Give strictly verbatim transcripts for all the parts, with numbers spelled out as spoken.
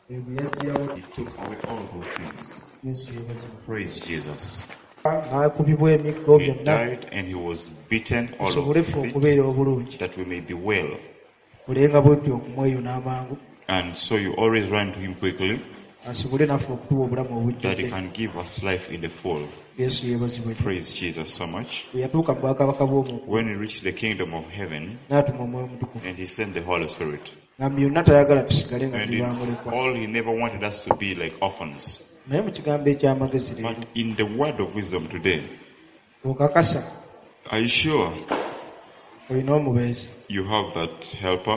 He took away all those things. Praise Jesus. He died and he was beaten all of it, that we may be well. And so you always run to him quickly, that he can give us life in the full. Praise Jesus so much. When he reached the kingdom of heaven, and he sent the Holy Spirit, and in all he never wanted us to be like orphans. But in the word of wisdom today, are you sure you have that helper?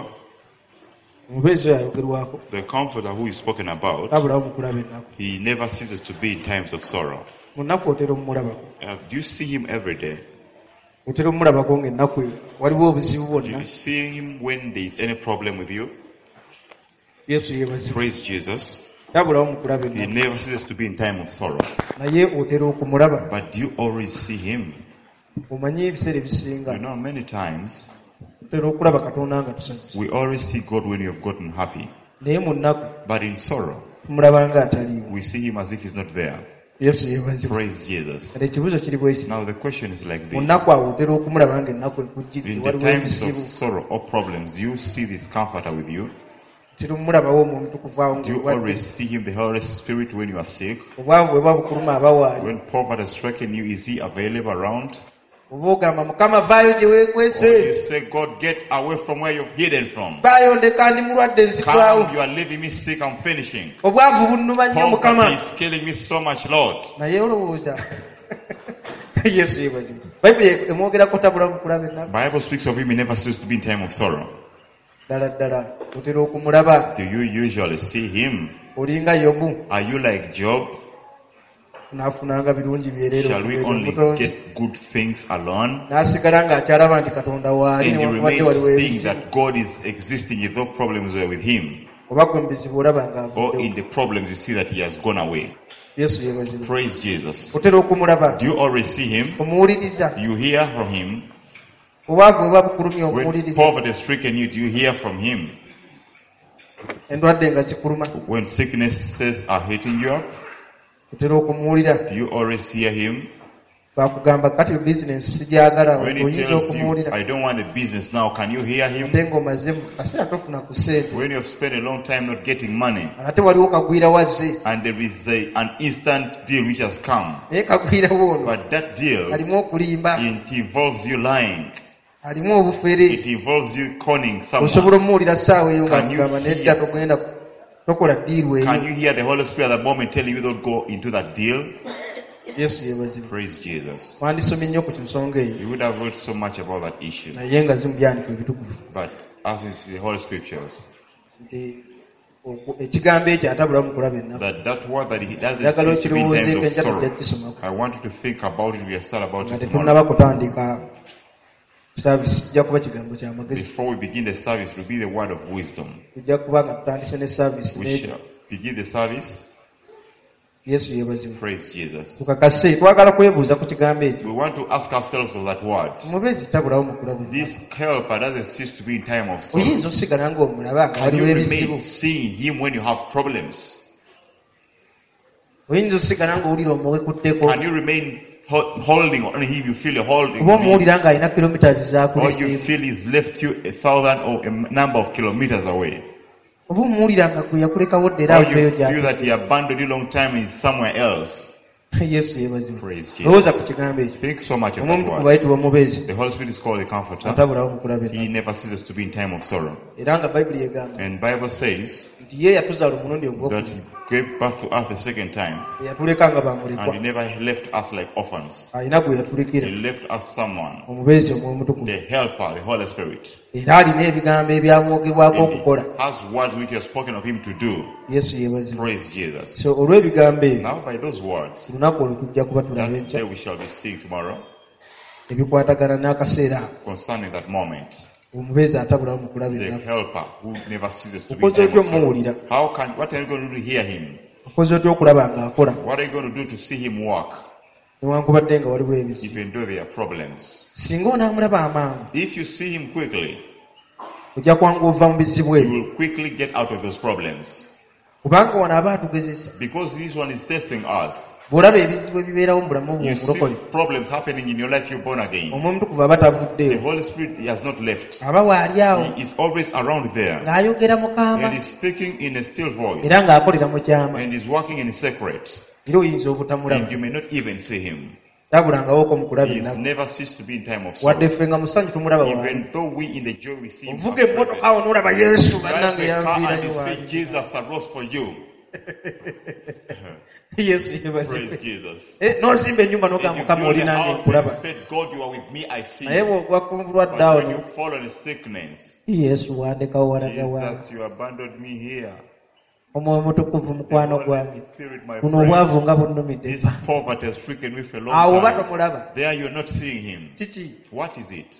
The comforter who is spoken about, he never ceases to be in times of sorrow. Uh, do you see him every day? Do you see him when there is any problem with you? Praise Jesus. He never ceases to be in time of sorrow. But do you always see him? You know, many times we always see God when you have gotten happy. But in sorrow, we see him as if he's not there. Praise Jesus. Now the question is like this. In the times of sorrow or problems, do you see this comforter with you? Do you always see him, the Holy Spirit, when you are sick? When poverty has stricken you, is he available around? Or you say, God, get away from where you've hidden from. Come, you are leaving me sick, I'm finishing. Poverty is killing me so much, Lord. Bible speaks of him, he never ceases to be in time of sorrow. Do you usually see him? Are you like Job? Shall we only get good things alone? And you remain seeing that God is existing if no problems are with him. Or in the problems you see that he has gone away. Praise Jesus. Do you always see him? You hear from him? When poverty is stricken you, do you hear from him? When sicknesses are hitting you up, do you always hear him? When he tells you, I don't want a business now, can you hear him? When you have spent a long time not getting money, and there is a, an instant deal which has come, but that deal, it involves you lying. It involves you conning someone. Can you hear, can you hear the Holy Spirit at the moment telling you don't go into that deal? Praise Jesus. You would have read so much about that issue. But as it's the Holy Scriptures, that that word that he doesn't seem to be in times of sorrow, I want you to think about it. We are still about it tomorrow. Before we begin the service, it will be the word of wisdom. We shall begin the service. Praise Jesus. We want to ask ourselves of that word. This helper doesn't cease to be in time of sorrow. Can you remain seeing him when you have problems? Can you remain holding on him? You feel a holding, or you feel he's left you a thousand or a number of kilometers away, or you feel that he abandoned you a long time and is somewhere else. Praise Jesus. Think so much of that word. The Holy Spirit is called a comforter. He never ceases to be in time of sorrow. And Bible says that he gave birth to us the second time, and he never left us like orphans. He left us someone, the helper, the Holy Spirit. And he has words which are spoken of him to do. Praise Jesus. Now by those words, that day we shall be seeing tomorrow concerning that moment. The helper who never ceases to be there. How can, what are you going to do to hear him? What are you going to do to see him walk? Even though there are problems. If you see him quickly, you will quickly get out of those problems. Kubanga wana abatugezesa. Because this one is testing us. Bw'olaba ebizibu ebibeerawo mu bulamu You see bw'omulokole. problems happening in your life, you're born again. Omuntu kuva batavuddeyo. The Holy Spirit he has not left. Aba waali awo. He is always around there. Ng'ayogera mu kaama. And he's speaking in a still voice. Era ng'akolera mu kyama. And he's working in secret. Era oyinza obutamulaba. And you may not even see him. Tabulangawo mu kulaba He has ennaku. never ceased to be in time of sorrow. Wadde ffe nga musanyu tumulaba waali. Even though we in the joy we see him. Ovuga emmotoka awo n'olaba Yesu bannange Drive the car and yanviirayo you waali. see Jesus arose for you. Yesu Praise yeebazibwe. Jesus. Eh, n'ozimba ennyumba n'ogamba And you Mukama build oli a nange house and nkulaba. you said, God, you are with me, I see Naye you. bw'ogwa ku bulwadde But awo when ne you fall in sickness, Yesu wandekawo walaga waali. Jesus, you abandoned me here. Omwoyo mutukuvu The mukwano Holy gwange. Spirit, my Buno friend, obwavu nga bunnumidde. this poverty has stricken me for a Awo long oba time. tomulaba. There you're not seeing him. Kiki? What is it?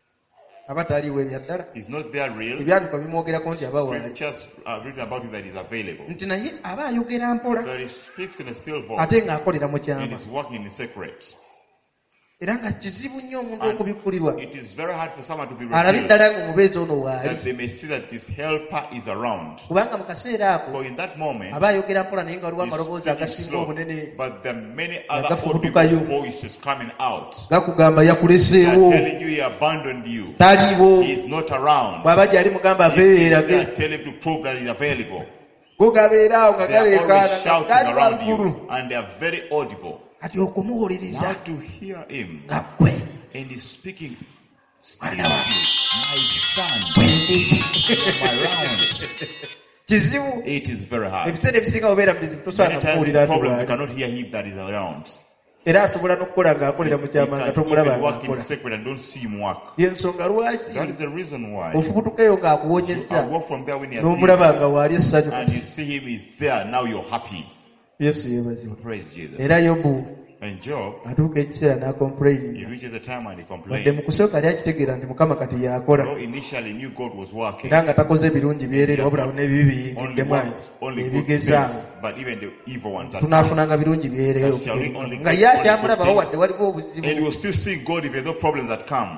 Aba taliiwo ebya ddala. Is not there real? Ebyandikwa bimwogerako nti aba waali. Preachers have written about it that is available. Nti naye aba ayogera mpola. That he speaks in a still voice Ate ng'akolera mu and kyama. is working in secret. Era nga kizibu nnyo omuntu And okubikkulirwa. it is very hard for someone to be Alabe revealed ddala ng'omubeezi ono waali. that they may see that this helper is around. Kubanga mu kaseera ako So in that moment, aba ayogera mpola naye nga waliwo he's amaloboozi speaking agasinga slow, obunene but there are many other Agafubutukayo. audible voices coming out. gakugamba They are yakuleseewo telling you he abandoned you. taliiwo He is not around. bw'aba gyali mugamba They aveeyo are erage telling you to prove that he is available. go gabeeraawo nga They are always galeekaana shouting gali around waggulu you and they are very audible. kati okumuwuliriza Now to hear him nga ggwe and he's speaking still Mwana to wa- you, my son, bwendi around. kizibu It is very hard. ebiseera ebisinga obeera mu bizibu tosobola Many times nakuwulira the nti problem you waali cannot hear him that is around. era asobola n'okukola ng'akolera mu You kyama nga can tomulaba even work in ng'akola secret and don't see him work. yensonga lwaki That is the reason why. ofubutukeyo You ng'akuwonyezza walk from there when he has n'omulaba nga waali essanyu and you see him is there, now you're happy. yesu yeebazibwa Praise Jesus. era yobu And Job, atuuka ekiseera he n'akompulayini reaches the time and he wadde complains. mu kusooka yali akitegeera nti mukama kati yakola Though initially knew God was working, era nga takoze ebirungi byereere wabula n'ebibi only biyingiddemu one, only good ebigezaawo things, but even the evil ones. That tunaafunanga birungi byereere Shall we only nga get ye only good akyamulabawo things? wadde waliwo And he obuzibu was still seeing God even though problems had come.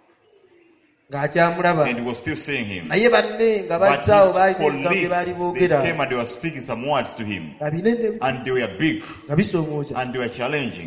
ng'akyamulaba And he was still seeing him. naye banne nga But bazaawo his baalina ebigambo bye colleagues, baali they boogera came and they were speaking some words to him. nga binene And they were big. nga bisoomooza And they were challenging.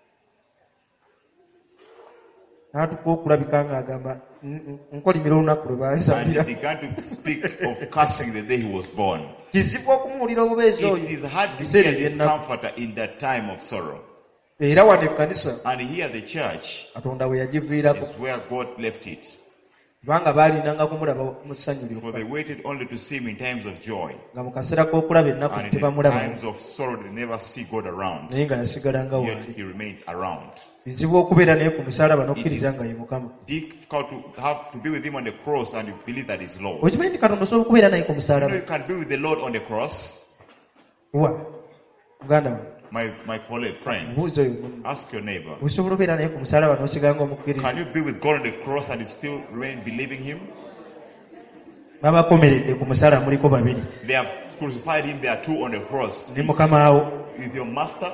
n'atuka okulabika ng'agamba "N- n- nkolimira olunaku lwe And baasabira he began to speak of cursing the day he was born. kizibu okumuwulira obubeezi oyo It is hard to biseera hear this eby'ennaku comforter in that time of sorrow. era wano ekkanisa And here the church katonda bwe yagiviirako is where God left it. kubanga baalinanga kumulaba mu ssanyu For they lyokka waited only to see him in times of joy. nga mu kaseera k'okulaba ennaku And in the tebamulaba times of sorrow they never see God around. naye nga yasigalanga Yet waali he remained around. bizibu okubeera naye ku musalaba It n'okkiriza is nga ye mukama difficult to have to be with him on the cross and you believe that is Lord. okimanyi nti katonda osobola okubeera naye ku You know musalaba you can be with the Lord on the cross. wa muganda wange My my colleague, friend, obuuzi oyo munno. ask your neighbor. osobola obeera naye ku musalaba n'osiganga omukkiriza Can you be with God on the cross and you still remain believing him? babakomeredde ku musalaba muliko babiri They have crucified him, there are two on the cross. ne mukama wo With your master,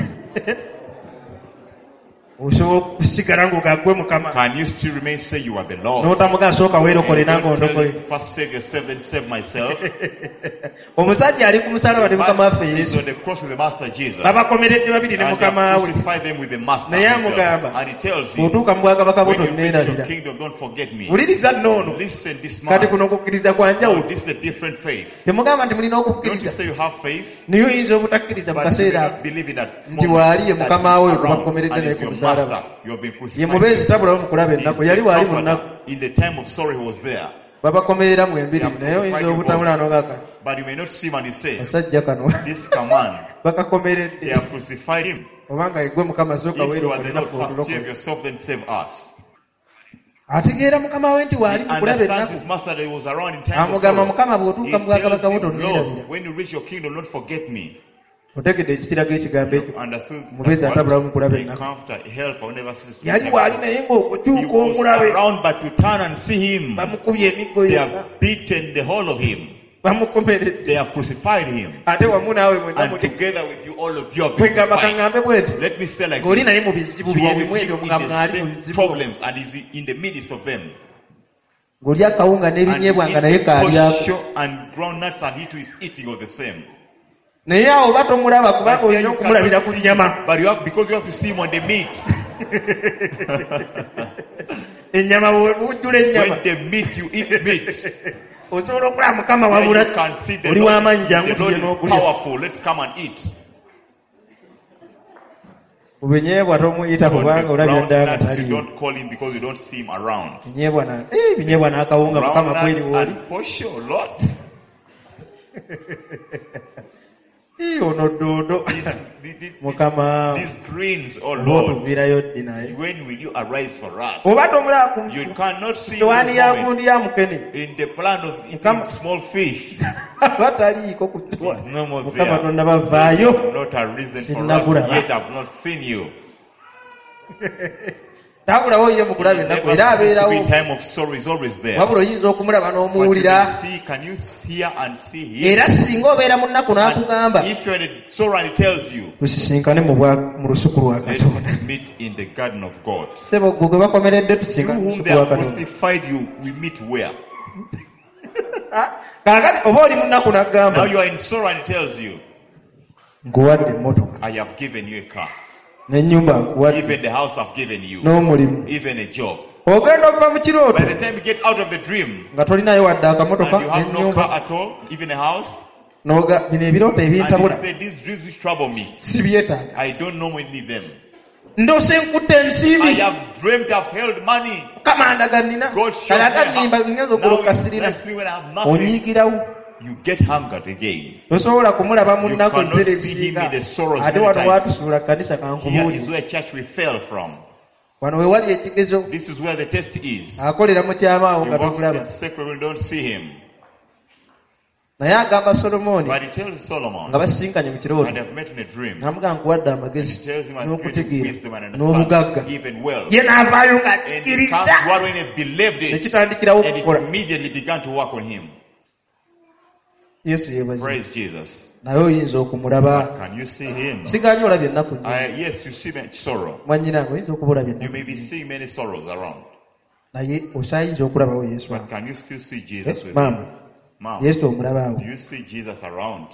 osobola okusigala ng'ogagwe mukama can you still remain say you are the Lord? n'otamuga asooka weerokole And nange don't tell ondokole him, first save yourself, then save myself. omusajja ali ku musalaba ne mukama waffe He's yesu on the cross with the master Jesus. babakomeredde babiri ne And they mukama have we crucified them with the master naye himself. amugamba And he tells you, bw'otuuka mu bwakabaka bwo when you reach your tonneerabira kingdom, don't forget me. wuliriza nno Listen, this kati man. kuno okukkiriza kwa Oh, njawulo this is a different faith. temugamba nti mulina Don't you okukkiriza say you have faith, niye oyinza obutakkiriza mu but you kaseera do ako not believe in that Nti moment waali ye that mukama is we around bakomeredde and naye is ku your musalaba. master. You have been ye crucified. mubeezi tabulawo mu kulaba He is ennaku yali waali mu comforter. nnaku In the time of sorrow, he was there. babakomerera mu embiri Yeah, naye oyinza crucified obutamula n'ogaka But you may not see him and you say, asajja kano this command, they bakakomeredde have crucified him. obanga yegwe mukama If sooka you are weerokole the naffe Lord, first save otulokole yourself, then save us. ategeera mukama we nti He waali mu kulaba understands ennaku his master that he was around in time of amugamba sorrow. mukama He bw'otuuka mu bwakabaka bwo tells him, tonneerabira Lord, when you reach your kingdom, don't forget me. otegedde ekikirago ekigambo ekyo Understood Mubeezi that atabulawo mu what kulaba the ennaku comforter, helper, who never ceases to yali help waali us. naye He ng'okukyuka was omulabe around, but to turn and see him, bamukubye emiggo they yonna have beaten the whole of him. bamukomeredde They have crucified him. ate wamu naawe mwenna And muli together with you, all of you have been kwegamba crucified. kaŋŋambe bweti Let me say like ng'oli this. naye mu bizibu You are byebimu with ebyo him nga in mwali the mu same bizibu problems and is in the midst of them. ng'olya akawunga n'ebinyeebwa nga naye kaalyako. And groundnuts and he too is eating of the same. Naye awo oba tomulaba kubanga olina okumulabira ku nnyama. But you have, because you have to see him on the meat. Ennyama bw'ojjula ennyama. When the meat, you eat meat. Osobola okulaba Mukama wabula oli w'amaanyi jangu tujje n'okulya. Powerful, let's come and eat. Obinyeebwa tomuyita kubanga olabye ddala nga taliyo. You don't call him because you don't see him around. Binyeebwa na eh binyeebwa n'akawunga Mukama kweli woli. For sure, Lord. Ono doodo Mukama these greens, oh Lord, when will you arise for us? Oba You cannot see tewani yagundi ya mukene in the plan of eating small fish. Bataliiko kutwa. No more Mukama tonna bavaayo. Not a reason for us yet I've not seen you. Tabulawo ye mukulabe ennaku era abeerawo. Wabula oyinza okumulaba n'omuwulira. Era singa obeera mu nnaku n'akugamba tusisinkane mu lusuku lwa Katonda. Sebo gwe gwe bakomeredde tusisinkane mu lusuku lwa Katonda. Kaakati oba oli mu nnaku n'akugamba nkuwadde emmotoka. N'ennyumba nkuwadde. Even the house I've given you. N'omulimu. Even a job. Ogenda ova mu kirooto. By the time you get out of the dream. Nga tolinayo wadde akamotoka. And you have no car at all, even a house. Noga bino ebirooto ebintabula. And he said, these dreams which trouble me. Sibyetaaga. I don't normally need them. Ndose nkutte ensimbi. I have dreamt I've held money. Kamanda ganina. God showed me. Kalaga nimba zingezo kuloka sirina. Onyiigirawo. You get hungered again. Tosobola kumulaba munnako nzere ebisinga. Ate wano waatusuula kanisa kankubuulire. Here is where church we fell from. Wano we wali ekigezo. This is where the test is. Akolera mu kyamaawo nga tomulaba. In secret we don't see him. Naye agamba Solomoni. But he tells Solomon. Nga basisinkanye mu kirooto. And they have met in a dream. Namugamba nkuwadde amagezi n'okutegeera n'obugagga. Even well. Ye n'avaayo ng'akkiriza. Nekitandikirawo okukola. And it immediately began to work on him. Yesu yebaze. Praise Jesus. Naye oyinza okumulaba. Can you see him? Siganye olabye ennaku nnyingi. Yes, you see much sorrow. Mwanyinange oyinza okuba olabye ennaku. You may be seeing many sorrows around. Naye okyayinza okulabawo Yesu. But can you still see Jesus with you? Mama. Yesu omulabawo. Do you see Jesus around?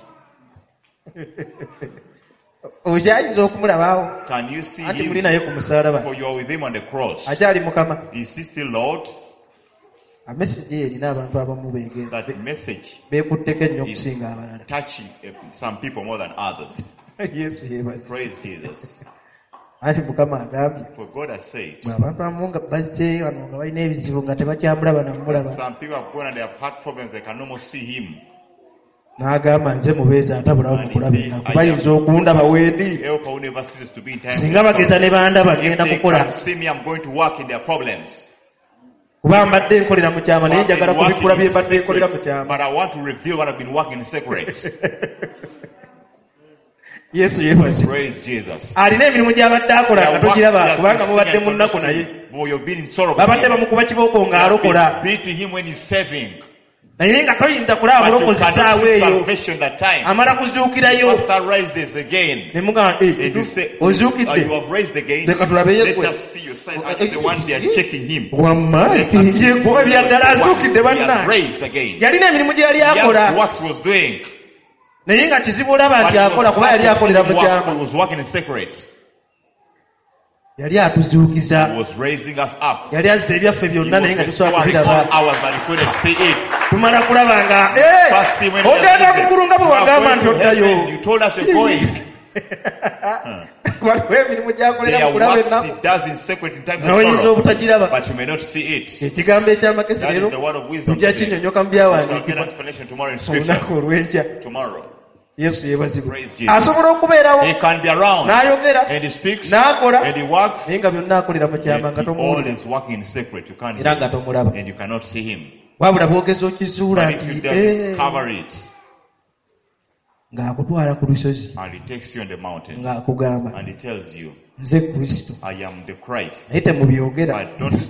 Okyayinza okumulabawo. Can you see Ati him? muli naye ku musaalaba. For you are with him on the cross. Akyali Mukama. Is he still Lord? A message erina abantu abamu beege. That message beekutteko ennyo okusinga abalala. Touching some people more than others. Yesu yebaze. Praise Jesus. Ati Mukama agambye. For God has said. Abantu abamu nga bazze wano nga balina ebizibu nga tebakyamulaba namulaba. Some people have gone and they have had problems, they can almost see him. N'agamba nze mubeezi atabulawo mu kulaba ennaku bayinza okundaba wendi. Singa bageza ne bandaba bagenda kukola. Kuba mbadde nkolera mu kyama naye njagala kubikula bye mbadde nkolera mu kyama. But I want to reveal what I've been working in secret. Yesu yebaze. Praise Jesus. Alina emirimu gy'abadde akola nga togiraba kubanga mubadde mu nnaku naye. Babadde bamukuba kibooko ng'alokola. Beating him when he's saving. Naye nga toyinza kulaba bulokozi ssaawa eyo. Amala kuzuukirayo. Ne mugamba ozuukidde. Leka tulabeyo gwe. Wamma ye gwe byaddala azuukidde bannange. Yalina emirimu gye yali akola. Naye nga kizibu olaba nti akola kuba yali akolera mu kyama. Yali atuzuukiza. Yali azza ebyaffe byonna naye nga tusobola kubiraba. Tumala kulaba nga ogenda kugulu nga bwe wagamba nti oddayo. Waliwo emirimu gy'akolera mu kulaba ennaku. N'oyinza obutagiraba. Ekigambo eky'amakesi leero tujja kinyonyoka mu byawandiikibwa olunaku olw'enkya. Yesu yebazibwe. Asobola okubeerawo n'ayogera n'akola naye nga byonna akolera mu kyama nga tomuwulira era nga tomulaba. Wabula bwogeza okizuula nti ng'akutwala ku lusozi ng'akugamba nze Kristo naye temubyogera.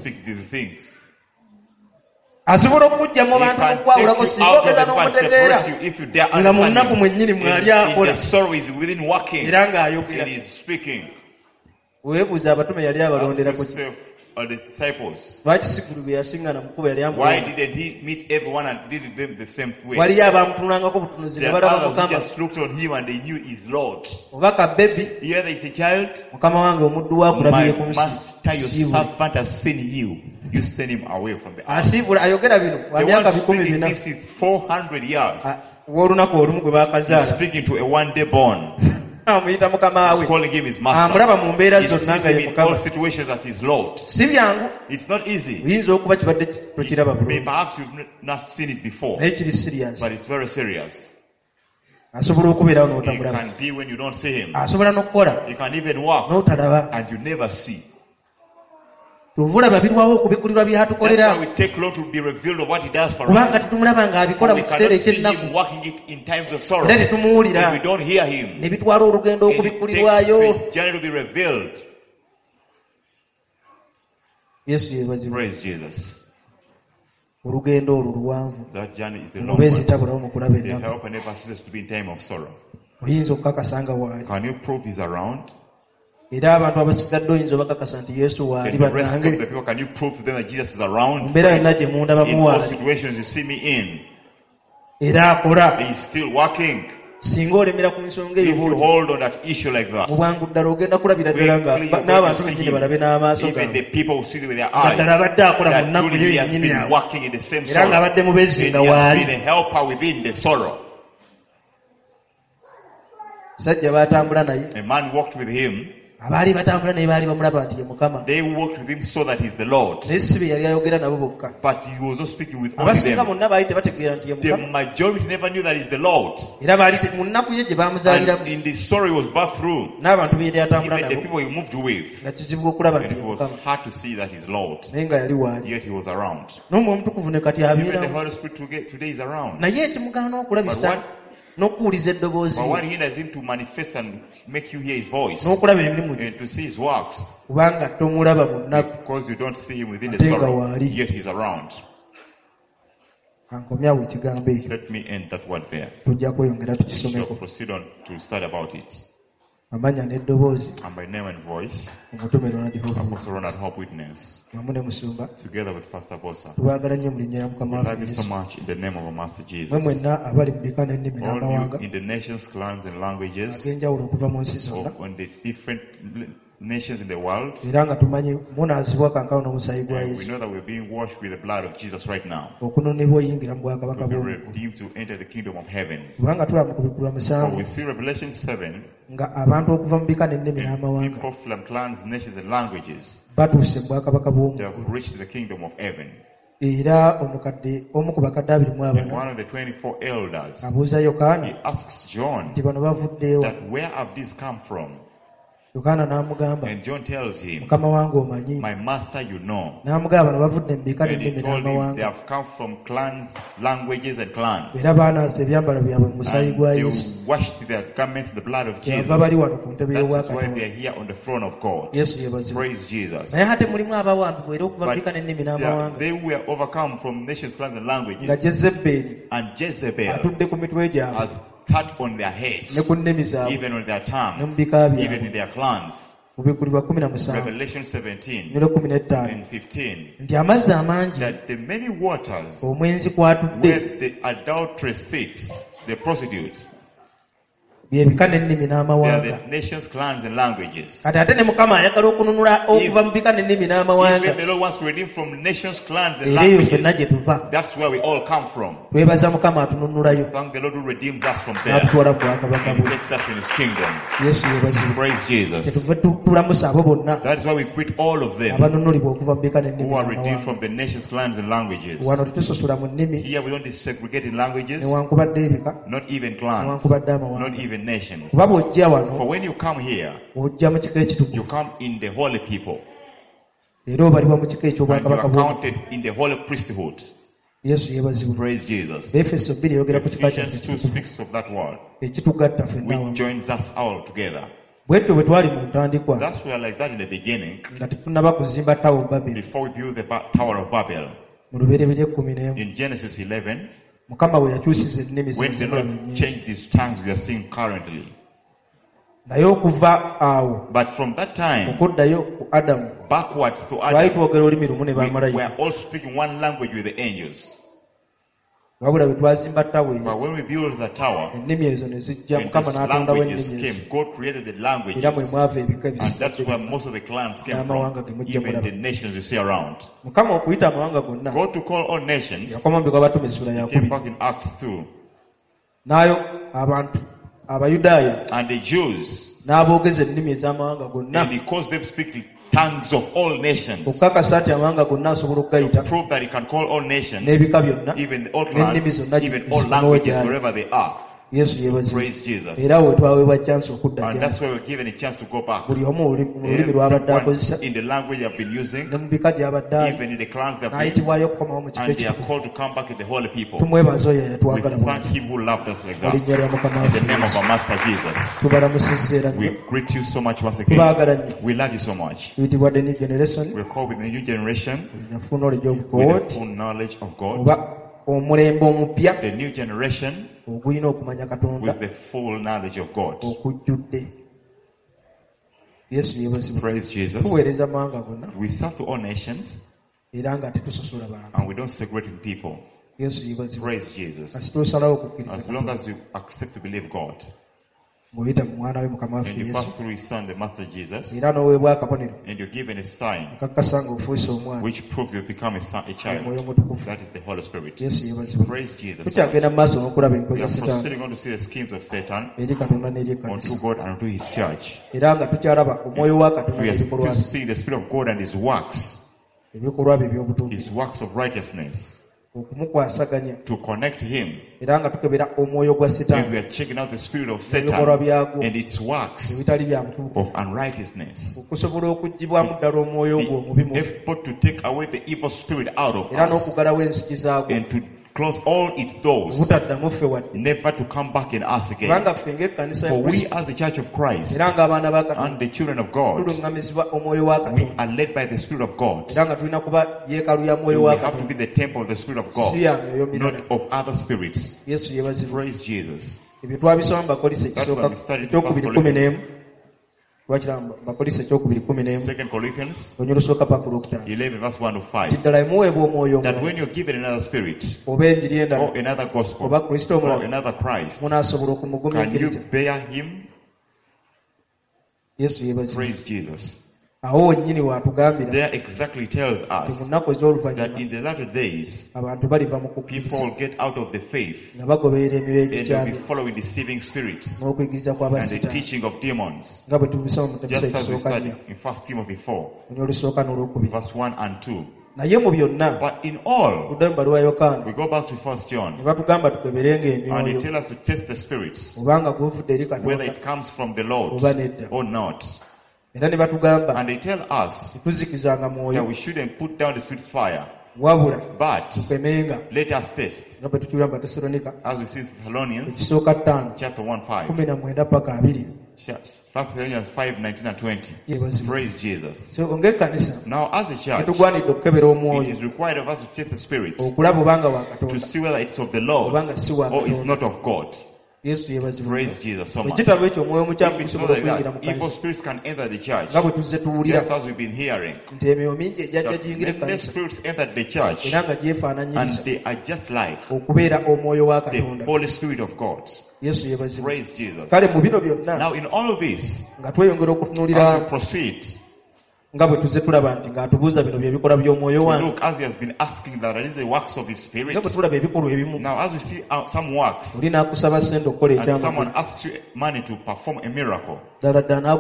Asobola okujja mu bantu n'okwawulako singa ogeza n'omutegeera nga mu nnaku mwennyini mwali akola era ng'ayogera. Weebuuza abatume yali abalondera ku or the disciples? Why didn't he meet everyone and did them the same way? There are others who just looked on him and they knew his Lord. Here there is a child. My master, your servant has seen you. You send him away from the earth. The one speaking this is four hundred years. He's speaking to a one-day born. He's calling him his master. He's seeing him in all situations that his Lord. It's not easy. Perhaps you've not seen it before. But it's very serious. It can be when you don't see him. You can even walk and you never see. That's why we take long to be revealed of what he does for us. We cannot see him working it in times of sorrow. If we don't hear him, it takes a journey to be revealed. Praise Jesus. That journey is the long one. The helper never ceases to be in time of sorrow. Can you prove he's around? Era abantu abasigadde oyinza bakakasa nti Yesu waali banange. Can you prove to them that Jesus is around? Mbeera yonna gye munda bamuwaali. In all situations you see me in. Era akola. He is still working. Singa olemera ku nsonga eyo bw'oti. If you hold on that issue like that. Mu bwangu ddala ogenda kulabira ddala nga n'abantu bennyini balabe n'amaaso gaabwe. Even the people who see with their eyes. Ddala abadde akola mu nnaku yo yennyini yawe. Working in the same sorrow. Era ng'abadde mubezi nga waali. He has been a helper within the sorrow. Sajja baatambula naye. A man walked with him. Abaali batambula naye baali bamulaba nti ye Mukama. They walked with him so that he's the Lord. Naye si be yali ayogera nabo bokka. But he was not speaking with only them. Abasinga bonna baali tebategeera nti ye Mukama. The majority never knew that he's the Lord. Era baali mu nnaku ye gye baamuzaaliramu. In the story he was birthed through. N'abantu be yali atambula nabo. Even the people he moved with. Nga kizibu okulaba nti ye Mukama. It was hard to see that he's Lord. Naye nga yali waali. Yet he was around. N'omwoyo omutukuvu ne kati abeerawo. Even the Holy Spirit today is around. Naye ekimugaana okulabisa n'okuwuliza eddoboozi. But what hinders him to manifest and make you hear his voice. N'okulaba emirimu gye. And to see his works. Kubanga tomulaba mu nnaku. Because you don't see him within the sorrow. Yet he's around. Kankomyawo ekigambo ekyo. Let me end that word there. Tujja kweyongera tukisomeko. We shall proceed on to study about it. Amanya n'eddoboozi. And by name and voice. Omutume Ronald Hope. Apostle Ronald Hope Witness. Wamu ne Musumba. Together with Pastor Bosa. Tubaagala nnyo mu linnya lya Mukama waffe. We love you so much in the name of our Master Jesus. Mwe mwenna abali mu bika n'ennimi n'amawanga. All you in the nations, clans and languages. Ag'enjawulo okuva mu nsi zonna. On the different nations in the world. Era nga tumanyi munaazibwa kankalo n'omusaayi gwa Yesu. We know that we're being washed with the blood of Jesus right now. Okununibwa oyingira mu bwakabaka bw'omugulu. Redeemed to enter the kingdom of heaven. Kubanga tulaba ku bikulu musanvu. We see Revelation seven. Nga abantu okuva mu bika n'ennimi n'amawanga. People from clans, nations and languages. Batuuse mu bwakabaka bw'omugulu. They have reached the kingdom of heaven. Era omukadde omu ku bakadde abiri mu abana. One of the twenty-four elders. Abuuza Yokaana. He asks John. Nti bano bavudde wa. That where have these come from? Yokaana n'amugamba. And John tells him. Mukama wange omanyi. My master you know. N'amugamba bano bavudde mu bika n'ennimi n'amawanga. They have come from clans, languages and clans. Era baanaasa ebyambalo byabwe mu musaayi gwa Yesu. They washed their garments in the blood of Jesus. Bali wano ku ntebe y'obwakabaka. That's why they are here on the throne of God. Yesu yebazibwa. Praise Jesus. Naye ate mulimu abawambibwa era okuva mu bika n'ennimi n'amawanga. They were overcome from nations, clans and languages. Nga Jezebeli. And Jezebel. Atudde ku mitwe gyabwe. Has cut on their heads. Ne ku nnimi zaabwe. Even on their tongues. Ne mu bika byabwe. Even in their clans. Revelation seventeen and fifteen. Nti amazzi amangi. That the many waters. Omwenzi kwatudde. Where the adulteress sits, the prostitutes. Byebika n'ennimi n'amawanga. They are the nations, clans and languages. Kati ate ne Mukama ayagala okununula okuva mu bika n'ennimi n'amawanga. Even the Lord wants to redeem from nations, clans and languages. Era eyo ffenna gye tuva. That's where we all come from. Twebaza Mukama atununulayo. Thank the Lord who redeems us from there. N'atuwala mu bwakabaka bwe. He takes us in His kingdom. Yesu yebazibwa. Praise Jesus. Kyetuva tulamusa abo bonna. That is why we quit all of them. Abanunulibwa okuva mu bika n'ennimi n'amawanga. Who are redeemed from the nations, clans and languages. Wano tetusosula mu nnimi. Here we don't segregate in languages. Newankubadde ebika. Not even clans. Newankubadde amawanga. Not even nations. For when you come here, you come in the holy people. And you are counted in the holy priesthood. Praise Jesus. Ephesians two speaks of that word, which joins us all together. That's why like that in the beginning, before we build the Tower of Babel. In Genesis eleven, when the Lord changed these tongues we are seeing currently. But from that time, backwards to Adam, we were all speaking one language with the angels. But when we built the tower, when these languages came, God created the languages, and that's where most of the clans came from, even the nations you see around. God to call all nations, he came back in Acts two. And the Jews, and he caused them to speak tongues of all nations, to prove that he can call all nations, even all clans, even all languages, wherever they are. Praise Jesus. And that's why we're given a chance to go back. Everyone in the language they have been using, even in the clans they have been, and they are called to come back in the holy people. We thank him who loved us like that. In the name of our Master Jesus, we greet you so much once again. We love you so much. We're called with the new generation, with the full knowledge of God. The new generation with the full knowledge of God. Praise Jesus. We serve to all nations and we don't segregate people. Praise Jesus. As long as you accept to believe God, and you pass through his son, the Master Jesus, and you're given a sign which proves you become a, son, a child. That is the Holy Spirit. Praise Jesus. We are proceeding on to see the schemes of Satan unto God and unto his church. We are still seeing the Spirit of God and his works, his works of righteousness, to connect him. And we are checking out the spirit of Satan and its works of unrighteousness. Be able to take away the evil spirit out of us and to close all its doors, never to come back in us again. For we as the Church of Christ and the children of God, we are led by the Spirit of God. We have to be the temple of the Spirit of God, not of other spirits. Praise Jesus. That's why we started to First Corinthians. Second Corinthians eleven verse one to five. That when you're given another spirit or another gospel or another Christ, can you bear him? Praise Jesus. There exactly tells us that in the latter days people will get out of the faith and will be following deceiving spirits and the teaching of demons, just as we studied in First Timothy four verse one and two. But in all, we go back to First John, and they tell us to test the spirits whether it comes from the Lord or not. And they tell us that we shouldn't put down the spirit's fire, but let us test. As we see in Thessalonians chapter one five. First Thessalonians five nineteen and twenty. Praise Jesus. Now as a church, it is required of us to test the spirit to see whether it's of the Lord or it's not of God. Praise Jesus so much. If it's not like that, evil spirits can enter the church. Just as we've been hearing. That many spirits entered the church and they are just like the Holy Spirit of God. Praise Jesus. Now in all of this, as we proceed, look, as he has been asking that is the works of his spirit. Now as we see uh, some works, and someone asks you money to perform a miracle, and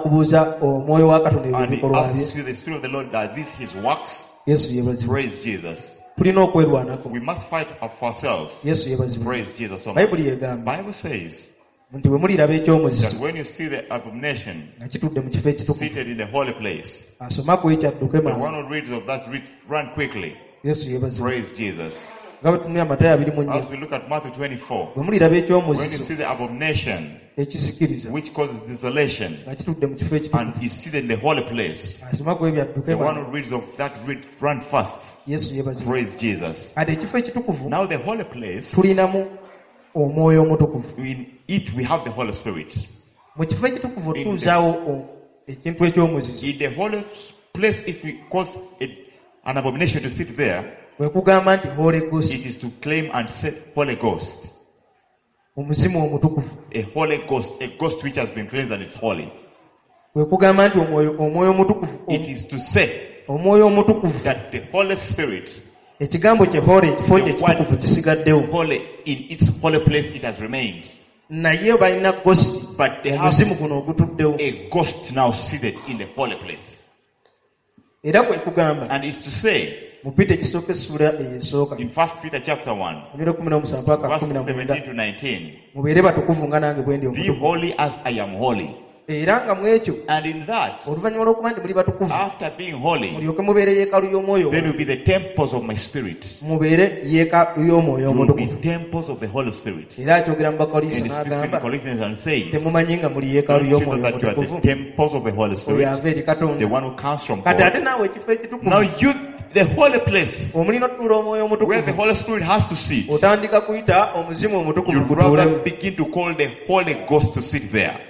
he asks you the Spirit of the Lord that this is his works, praise Jesus. We must fight for ourselves. Praise Jesus. So the Bible says that when you see the abomination seated in the holy place, the one who reads of that read, run quickly. Praise Jesus. As we look at Matthew twenty-four, when you see the abomination which causes desolation and is seated in the holy place, the one who reads of that read, run fast. Praise Jesus. Now the holy place, in it we have the Holy Spirit. mu kifo ekitukuvu tuuzaawo ekintu ekyomuzizo. In the holy place, if we cause it, an abomination to sit there, kwe kugamba nti Holy Ghost, it is to claim and say Holy Ghost. Omuzimu omutukuvu. A Holy Ghost, a ghost which has been cleansed and is holy. Kwe kugamba nti omwoyo omwoyo omutukuvu. It is to say omwoyo omutukuvu, that the Holy Spirit, ekigambo kye holy, ekifo kye ekitukuvu kisigaddewo. Holy, in its holy place it has remained. Naye balina ghost, but they have a ghost now seated in the holy place. Era kwe kugamba, and it's to say, mupite ekisooka essula ey'esooka, in First Peter chapter one, verse seventeen to nineteen, mubeere batukuvu nga nange bwe ndi omutukuvu. Be holy as I am holy. Era nga mu ekyo, and in that, oluvannyuma lw'okuba nti muli batukuvu, after being holy, mulyoke mubeere yeekaalu y'omwoyo, then will be the temples of my spirit. Mubeere yeekaalu y'omwoyo omutukuvu. Be temples of the Holy Spirit. Era akyogera mu Bakolinso n'agamba, temumanyi nga muli yeekaalu y'omwoyo omutukuvu. Temples of the Holy Spirit. Oyo ava eri Katonda. The one who comes from God. Kati ate naawe ekifo ekitukuvu. Now you, the holy place, omulina otuula omwoyo omutukuvu, where the Holy Spirit has to sit, otandika kuyita omuzimu omutukuvu. You rather begin to call the Holy Ghost to sit there.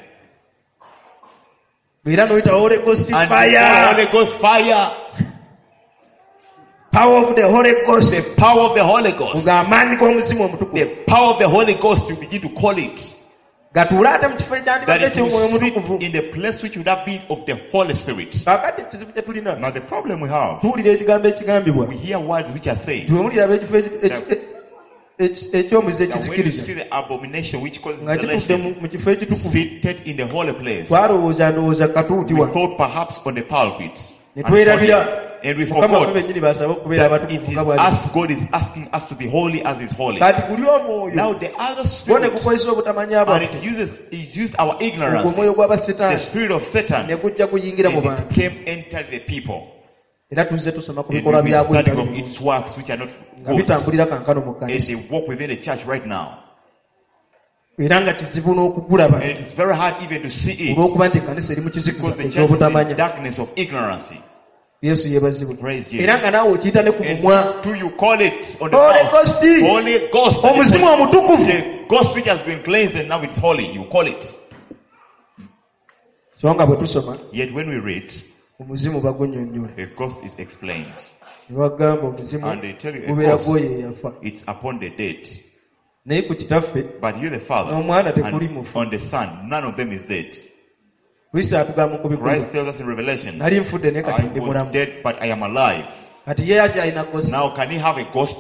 Era noita Holy Ghost and fire. Holy Ghost fire. Power of the Holy Ghost. The power of the Holy Ghost. The power of the Holy Ghost, you begin to call it. That it will sit in the place which would have been of the Holy Spirit. Now the problem we have, we hear words which are said, that when you see the abomination which causes desolation seated in the holy place, we thought perhaps on the pulpit, and we forgot that it is us, God is asking us to be holy as is holy. Now the other spirit, and it uses it used our ignorance, the spirit of Satan, and it came entered the people. Era tuzze tusoma ku And bikolwa we bya are studying of its works which are not nga good, bitambulira kankano mu and kkanisa. they walk within the church right now. Era nga kizibu n'okukulaba And it is very hard even to see it, olw'okuba nti ekkanisa eri mu kizikiza because the church is in eky'obutamanya. darkness of ignorance. Yesu yeebazibwe. Praise Jesus. Era nga naawe okiyita ne ku mumwa. And do you call it on the Holy mouth? Ghost. Holy Ghost. Omuzimu omutukuvu. The ghost which has been cleansed and now it's holy. You call it. So nga bwe tusoma, Yet when we read, omuzimu bagunnyonnyola. the ghost is explained. Ne bagamba omuzimu And they tell you a gubeera ghost, gwoyo eyafa. it's upon the dead. Naye ku kitaffe But you the Father n'omwana tekuli and mufu. on the Son, none of them is dead. Kristo atugamba mu kubikolwa. Christ tells us in Revelation, Nali nfudde naye kati I ndi was mulamu. dead but I am alive. Kati ye ate alina ghost. Now can he have a ghost?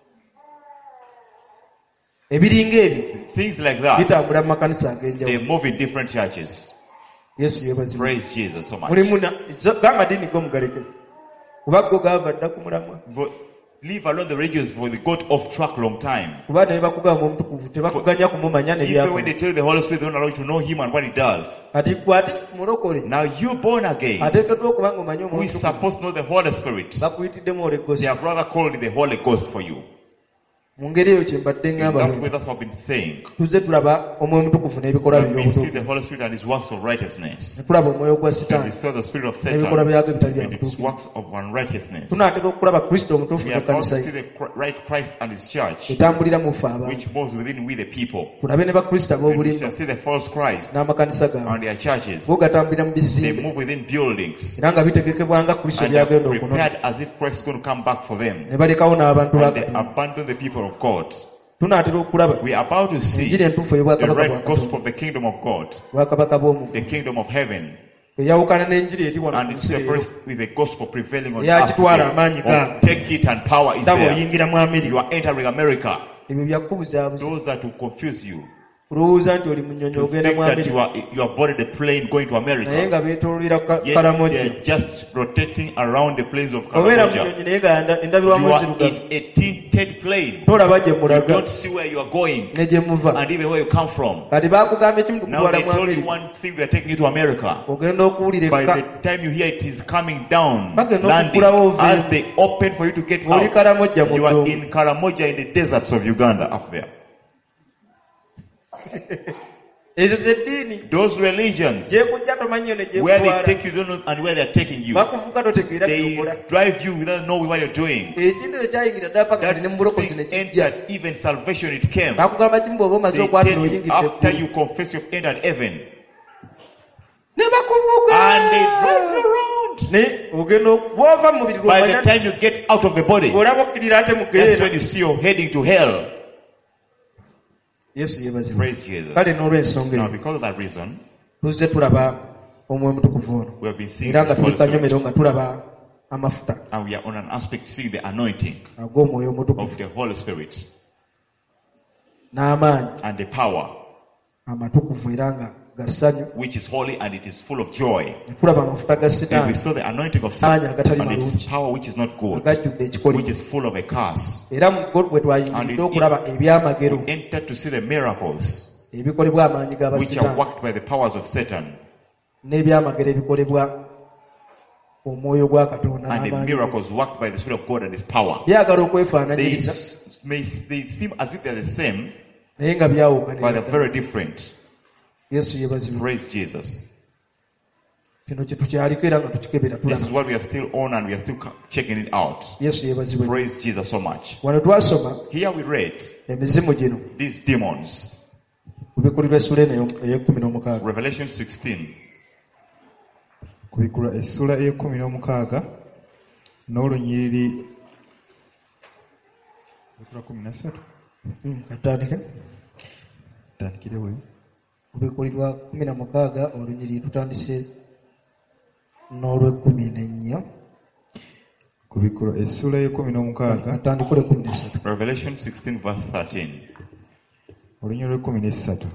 Ebiringa ebyo Things like that, bitambula mu makanisa they ag'enjawulo. move in different churches. Yesu yeebazibwe. Praise Jesus so much. Mulimu na g'amadiini go mugaleke. Kuba go gaava dda ku mulamwa. But leave alone the religions, for they got off track long time. Kuba ne bakugamba omutukuvu tebakuganya kumumanya ne Even when byakola. they tell you the Holy Spirit, they don't allow you to know Him and what He does. Kati gwe ate mulokole. Now you born again, Ateekeddwa okuba ng'omanyi who is omutukuvu. supposed to know the Holy Spirit, Bakuyitiddemu Holy Ghost. they have rather called it the Holy Ghost for you. Mu ngeri eyo kye mbadde In ngamba. that way, that's what I've been saying. Tuzze tulaba omwoyo omutukuvu n'ebikolwa And we see by'obutukuvu. the Holy Spirit and His works of righteousness. Ne tulaba omwoyo gwa And we Sitaani saw the spirit of Satan n'ebikolwa byagwo ebitali bya and its butuukirivu. works of unrighteousness. Tunaatera okulaba Kristo omutuufu We are about n'ekkanisa to see ye. the Chr- right Christ and His church, Etambulira mu ffe abantu. which moves within we the people. Tulabe ne bakristo And we ab'obulimba shall see the false Christ n'amakanisa gaabwe. and their churches. Go gatambulira mu They bizimbe. move within buildings Era nga bitegekebwa nga Kristo and they byagenda are okunona. prepared as if Christ is going to come back for them. Ne balekawo n'abantu ba And they Katonda. abandon the people of God. Tunaatera okulaba We are about to see enjiri entuufu the ey'obwakabaka bwa right gospel Katonda. of the kingdom of God, Obwakabaka bw'omu. the kingdom of heaven, Eyawukana n'enjiri eri wano ku and it's nsi the leero. first with the gospel prevailing on Yeah, earth kitwala today. amaanyi Of gaago. take it and power is Daba there. oyingira mu You Amerika. are entering America. Ebyo byakubuzaabuza. Those that will confuse you. Olowooza nti oli munyonyi To ogenda think mu that you Amerika. are you have boarded a plane going to Naye America. nga beetooloolera Ka- Yet they Karamoja. are just rotating around the plains of Obeera Karamoja. munyonyi naye nga nda- You endabirwamu are nzirugavu. in a tinted plane. Tolaba gye You mulaga don't see where you are going ne gye muva. and even where you come from. Kati baakugamba ekimu Now tukutwala they mu told you Amerika. one thing, we are taking you to America. Ogenda okuwulira By ekka. the time you hear it is coming down, Bagenda landing, okukulawo oveeyo. as they open for you to get Oli out, Karamoja mu you are ddungu. in Karamoja in the deserts of Uganda up there. Ezo z'eddiini. Those religions, Gyekujja tomanyiyo ne where they gyekutwala. take you, don't know, and where they are taking you. Bakuvuga totegeera They kyokola. drive you without knowing what you're doing. Ekintu ekyayingira ddala paka kati ne mu bulokozi ne Thing kijja. entered, even salvation it came. Bakugamba kimu bw'oba omaze They okwatula tell you oyingidde after eggulu. you confess you've entered heaven. And they drive you around. By the time you get out of the body, that's when you see you're heading to hell. Yes, yes. Praise Jesus. Now, because of that reason, we have been seeing the Holy Spirit. And we are on an aspect seeing the anointing of the Holy Spirit and the power which is holy and it is full of joy. And we saw the anointing of Satan and its power which is not good, which is full of a curse. And we entered to see the miracles which are worked by the powers of Satan. And the miracles worked by the Spirit of God and His power. They, may, they seem as if they're the same, but they're very different. Praise Jesus. This is what we are still on and we are still checking it out. Praise Jesus so much. Here we read these demons. Revelation sixteen. Kubikula essula ey'ekkumi n'omukaaga n'olunyiriri essula kumi na ssatu katandike tandikire we kubikulirwa kumi na mukaaga olunyiriri tutandise n'olw'ekkumi n'ennya kubikula essula y'ekkumi n'omukaaga katandikule kumi n'essatu Revelation sixteen verse thirteen olunyiriri lw'ekkumi n'essatu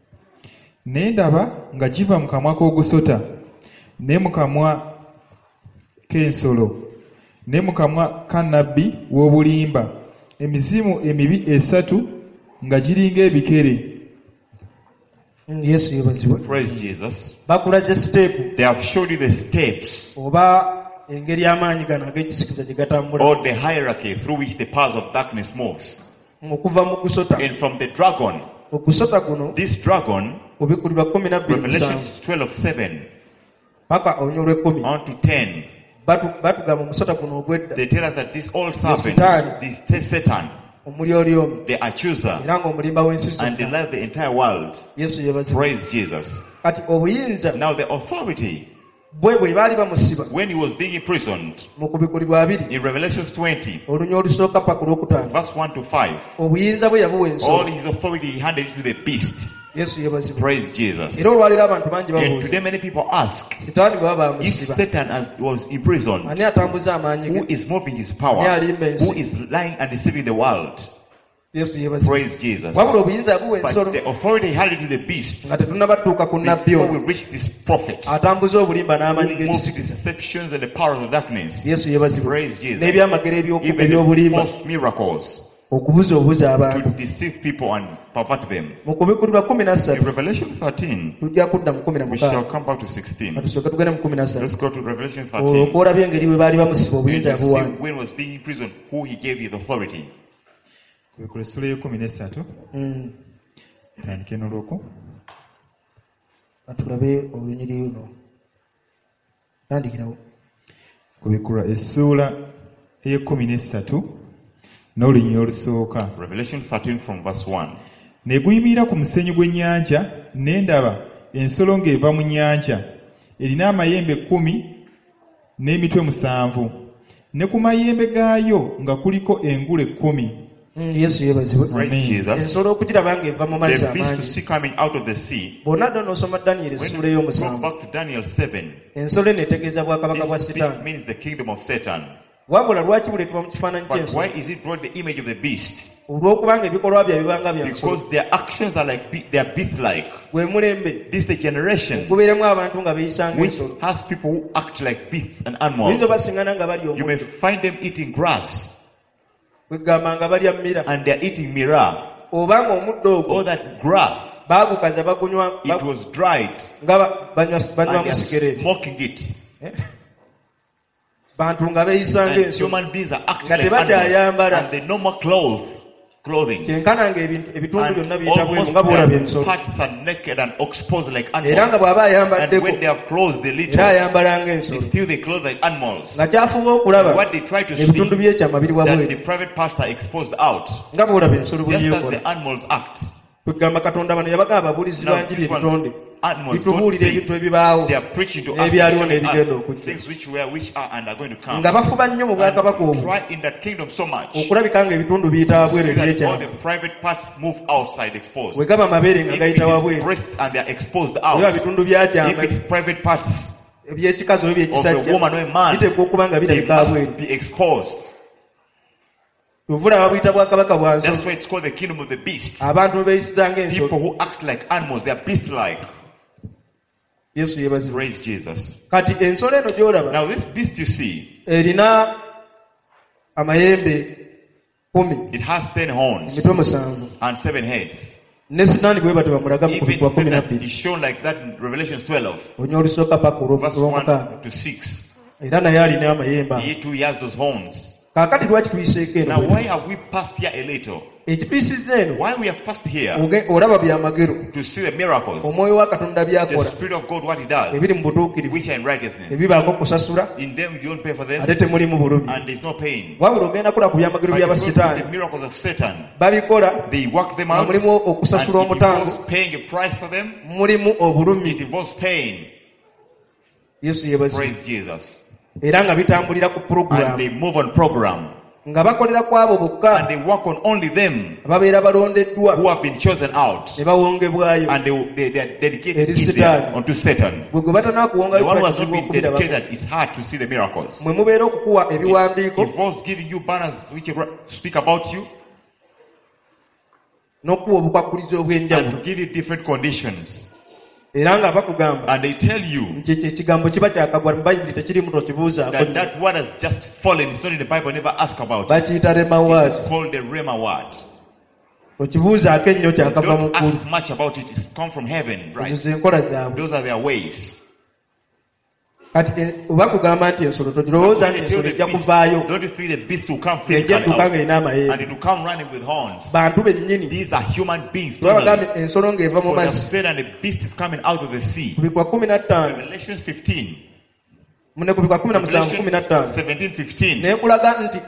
ne ndaba nga giva mu kamwa k'ogusota ne mu kamwa k'ensolo ne mu kamwa ka nnabbi w'obulimba emizimu emibi esatu nga giringa ebikere. Yesu yebazibwe. Praise Jesus. Bakulaze step. They have showed you the steps. Oba engeri amaanyi gano ag'ekisikiza gye gatambula. Or the hierarchy through which the powers of darkness moves. Okuva mu kusota. And from the dragon. Okusota kuno. This dragon. Obikulirwa kumi na bbiri. Revelation twelve seven. Paka onyolwe kumi. On to ten. Batu batugamba musota kuno ogwedda. They tell us that this old serpent, this Satan, the accuser, and they love the entire world. Praise Jesus. Now the authority, when he was being imprisoned, in Revelation twenty, verse one to five, all his authority he handed it to the beast. Praise Jesus. And today many people ask, if Satan was imprisoned, who is moving his power? Who is lying and deceiving the world? Praise Jesus. But the authority handed to the beast before we reach this prophet who moves deceptions and the powers of darkness. Praise Jesus. Even false miracles to deceive people and pervert them. In Revelation thirteen, we shall come back to sixteen. Let's go to Revelation thirteen. And see when was being in prison, who he gave the authority. Essula y'ekkumi n'essatu tandike n'olwoko atulabe olunyiri luno tandikirawo kubikulwa essula ey'ekkumi n'essatu n'olunyiri olusooka. Revelation thirteen from verse one. Ne guyimirira ku musenyu gw'ennyanja ne ndaba ensolo ng'eva mu nnyanja erina amayembe kkumi n'emitwe musanvu ne ku mayembe gaayo nga kuliko engule kkumi. Yesu yebazibwe. Praise Jesus. Ensolo okugiraba ng'eva mu mazzi amaanyi. The beast to see coming out of the sea. Bonna dda n'osoma Daniel essula ey'omusanvu. Go back to Daniel seven. Ensolo eno etegeeza bwakabaka bwa Setaani. This means the kingdom of Satan. Wabula lwaki buleetebwa mu kifaananyi ky'ensolo? But why is it brought the image of the beast? Olw'okubanga ebikolwa bya bibanga bya nsolo. Because their actions are like they are beast-like. Gwe mulembe. This is the generation gubeeremu abantu nga beeyisa ng'ensolo. Which has people who act like beasts and animals. Oyinza obasingana nga balya omuddo. You may find them eating grass. Wegamba nga balya mira. And they are eating mira. Obanga omuddo ogwo. All that grass. Baagukaza bagunywa. It was dried. Nga banywa banywa musigere. Smoking it. Bantu nga beeyisa ng'ensolo. Human beings are acting like animals. And they no more clothes. Clothing. Kyenkana ng'ebitundu byonna biyitibwemu nga bw'olabye ensolo. Parts are naked and exposed like animals. Era nga bw'aba ayambaddeko. And when they are clothes, they little. Era ayambala ng'ensolo. Still they clothe like animals. Nga kyafuba okulaba. What they try to see. Ebitundu by'ekyama biri wabweru. That the private parts are exposed out. Nga bw'olabye ensolo bwe Just yeekola. as the animals act. Tugamba Katonda bano yabagamba ababuulizi banjiri ebitonde. animals God said. They are preaching to us, us things which were, which are, and are going to come. And try in that kingdom so much so that all the private parts move outside exposed. If it is breasts and they are exposed out, if it's private parts of a woman or a man, they must be exposed. That's why it's called the kingdom of the beast. People who act like animals, they are beast-like. Praise Jesus. Now this beast you see, it has ten horns and seven heads. Even that is shown like that in Revelation twelve, verse one to six. He too has those horns. Now why have we passed here a little? Why we have passed here? To see the miracles, the Spirit of God, what He does, which are in righteousness. In them you don't pay for them, and there's no pain. But you go to the miracles of Satan, they work them out, and it involves paying a price for them. It involves pain. Praise Jesus. And they move on program. And they work on only them who have been chosen out. And they, they, they are dedicated Israel unto Satan. The one who has not been dedicated, it's hard to see the miracles. It involves giving you banners which speak about you, and to give you different conditions. And they tell you that that word has just fallen. It's not in the Bible. Never ask about it. It's called the Rhema word. Don't ask much about it. It's come from heaven, right? Those are their ways. Don't you feel the beast will come physically out, and it will come running with horns? These are human beings. For the spirit and the beast is coming out of the sea. Revelation fifteen. Revelation seventeen fifteen.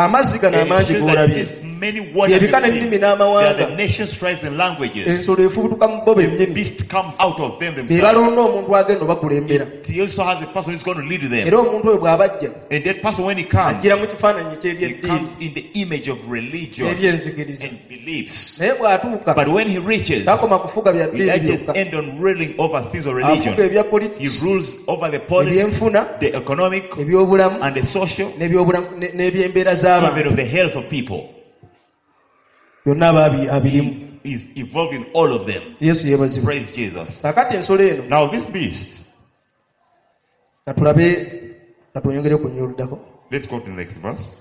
Many waters, they are the nations, tribes, and languages. The beast comes out of them themselves. He also has a person who is going to lead them. And that person, when he comes, he comes in the image of religion and beliefs. But when he reaches, he just end on ruling over things of religion. He rules over the politics, the economic, and the social, even of the health of people. He is involved in all of them. Praise Jesus. Now this beast. Let's go to the next verse.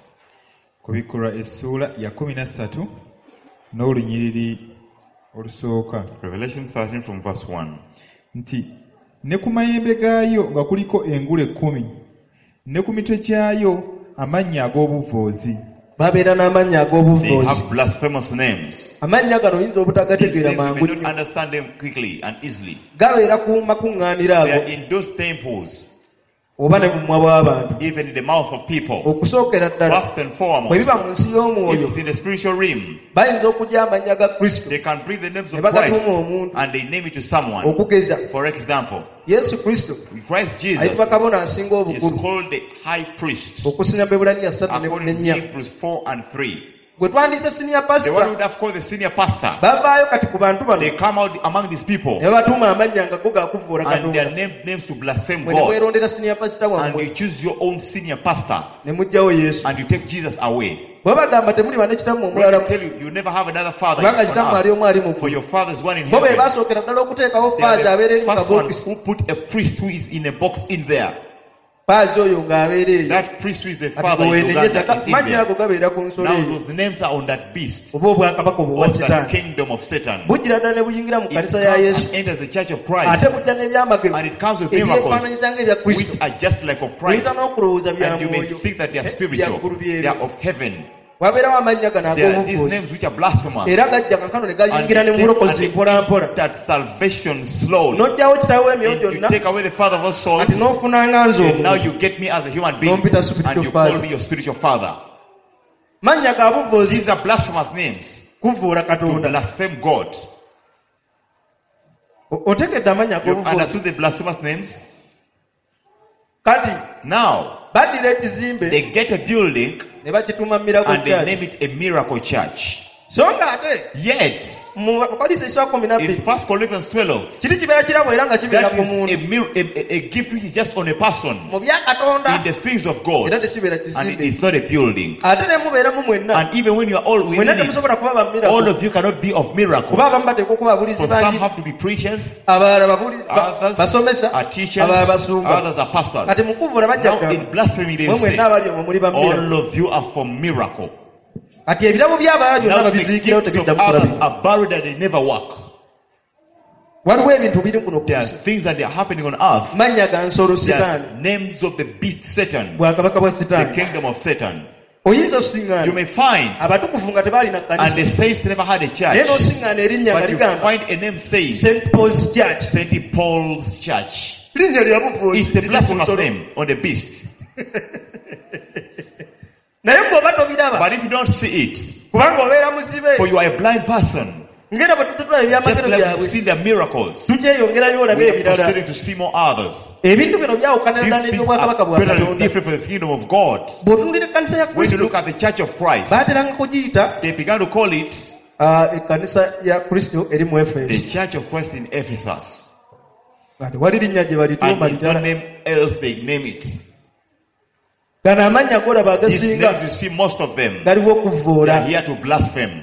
Revelation thirteen from verse one. Nti ne ku mayembe gaayo nga kuliko engule kkumi, ne ku mitwe gyayo amannya ag'obuvoozi. Babeera n'amannya ag'obuvoozi. They have blasphemous names. Amannya gano oyinza obutagategeera mangu. You don't understand them quickly and easily. Gabeera ku makuŋŋaaniro ago. They are in those temples. Oba ne mu mwa bw'abantu. Even in the mouth of people. Okusookera ddala. First and foremost. Bwe biba mu nsi y'omwoyo. It's in the spiritual realm. Bayinza okugya amannya ga Kristo. They can bring the names of Christ and they name it to someone. Okugeza. For example. Yesu Kristo. Christ Jesus. Ayitibwa kabona asinga obukulu. Is called the high priest. Okusinga Bebulaniya ssatu ne nnya. Hebrews four and three. Gwe twandise senior pastor. The one would have called the senior pastor. Bavaayo kati ku bantu bano. They come out among these people. Ne batuuma amannya nga go gakuvuura Katonda. And their name, names to blaspheme God. Mwe ne mwerondera senior pastor wammwe. And you choose your own senior pastor. Ne mugyawo Yesu. And you take Jesus away. Bwebagamba temuli bane kitammwe omulala. I tell you, you never have another father. Kubanga kitammwe ali omu ali mu. For your father is one in heaven. Bo be heaven. basookera ddala okuteekawo faazi abeera eri mu kabokisi. Who put a priest who is in a box in there. That priest who is the father in Uganda is in there. Now those names are on that beast, of that kingdom of Satan. It comes and enters the church of Christ, and it comes with miracles which are just like of Christ, and you may think that they are spiritual, they are of heaven. There are these names which are blasphemous, and they take, and they take that salvation slowly. And you take away the father of all souls, and now you get me as a human being, and you call me your spiritual father. These are blasphemous names to blaspheme God. otegedde amanya You've understood the blasphemous names? Kati now badira ekizimbe they get a building ne bakituma Miracle and they name it a miracle church. So nga ate yet in First Corinthians twelve, that is a, mir- a, a, a gift which is just on a person in the things of God, and it is not a building. And even when you are all within it, all of you cannot be of miracle. For some have to be preachers, others are teachers, others are pastors. Now in blasphemy they say, all of you are for miracle. Now the gifts of others are buried and they never work. There are things that are happening on earth. There are names of the beast Satan, the kingdom of Satan. You may find, and the saints never had a church, but you find a name says Saint Paul's Church. Saint Paul's Church. It's the blasphemous name on the beast. But if you don't see it, for you are a blind person, just like you see the miracles, we are proceeding to see more others. These things are totally different for the kingdom of God. When you look at the Church of Christ, they began to call it the Church of Christ in Ephesus. And there's no name else they name it. These names you see, most of them, they are here to blaspheme.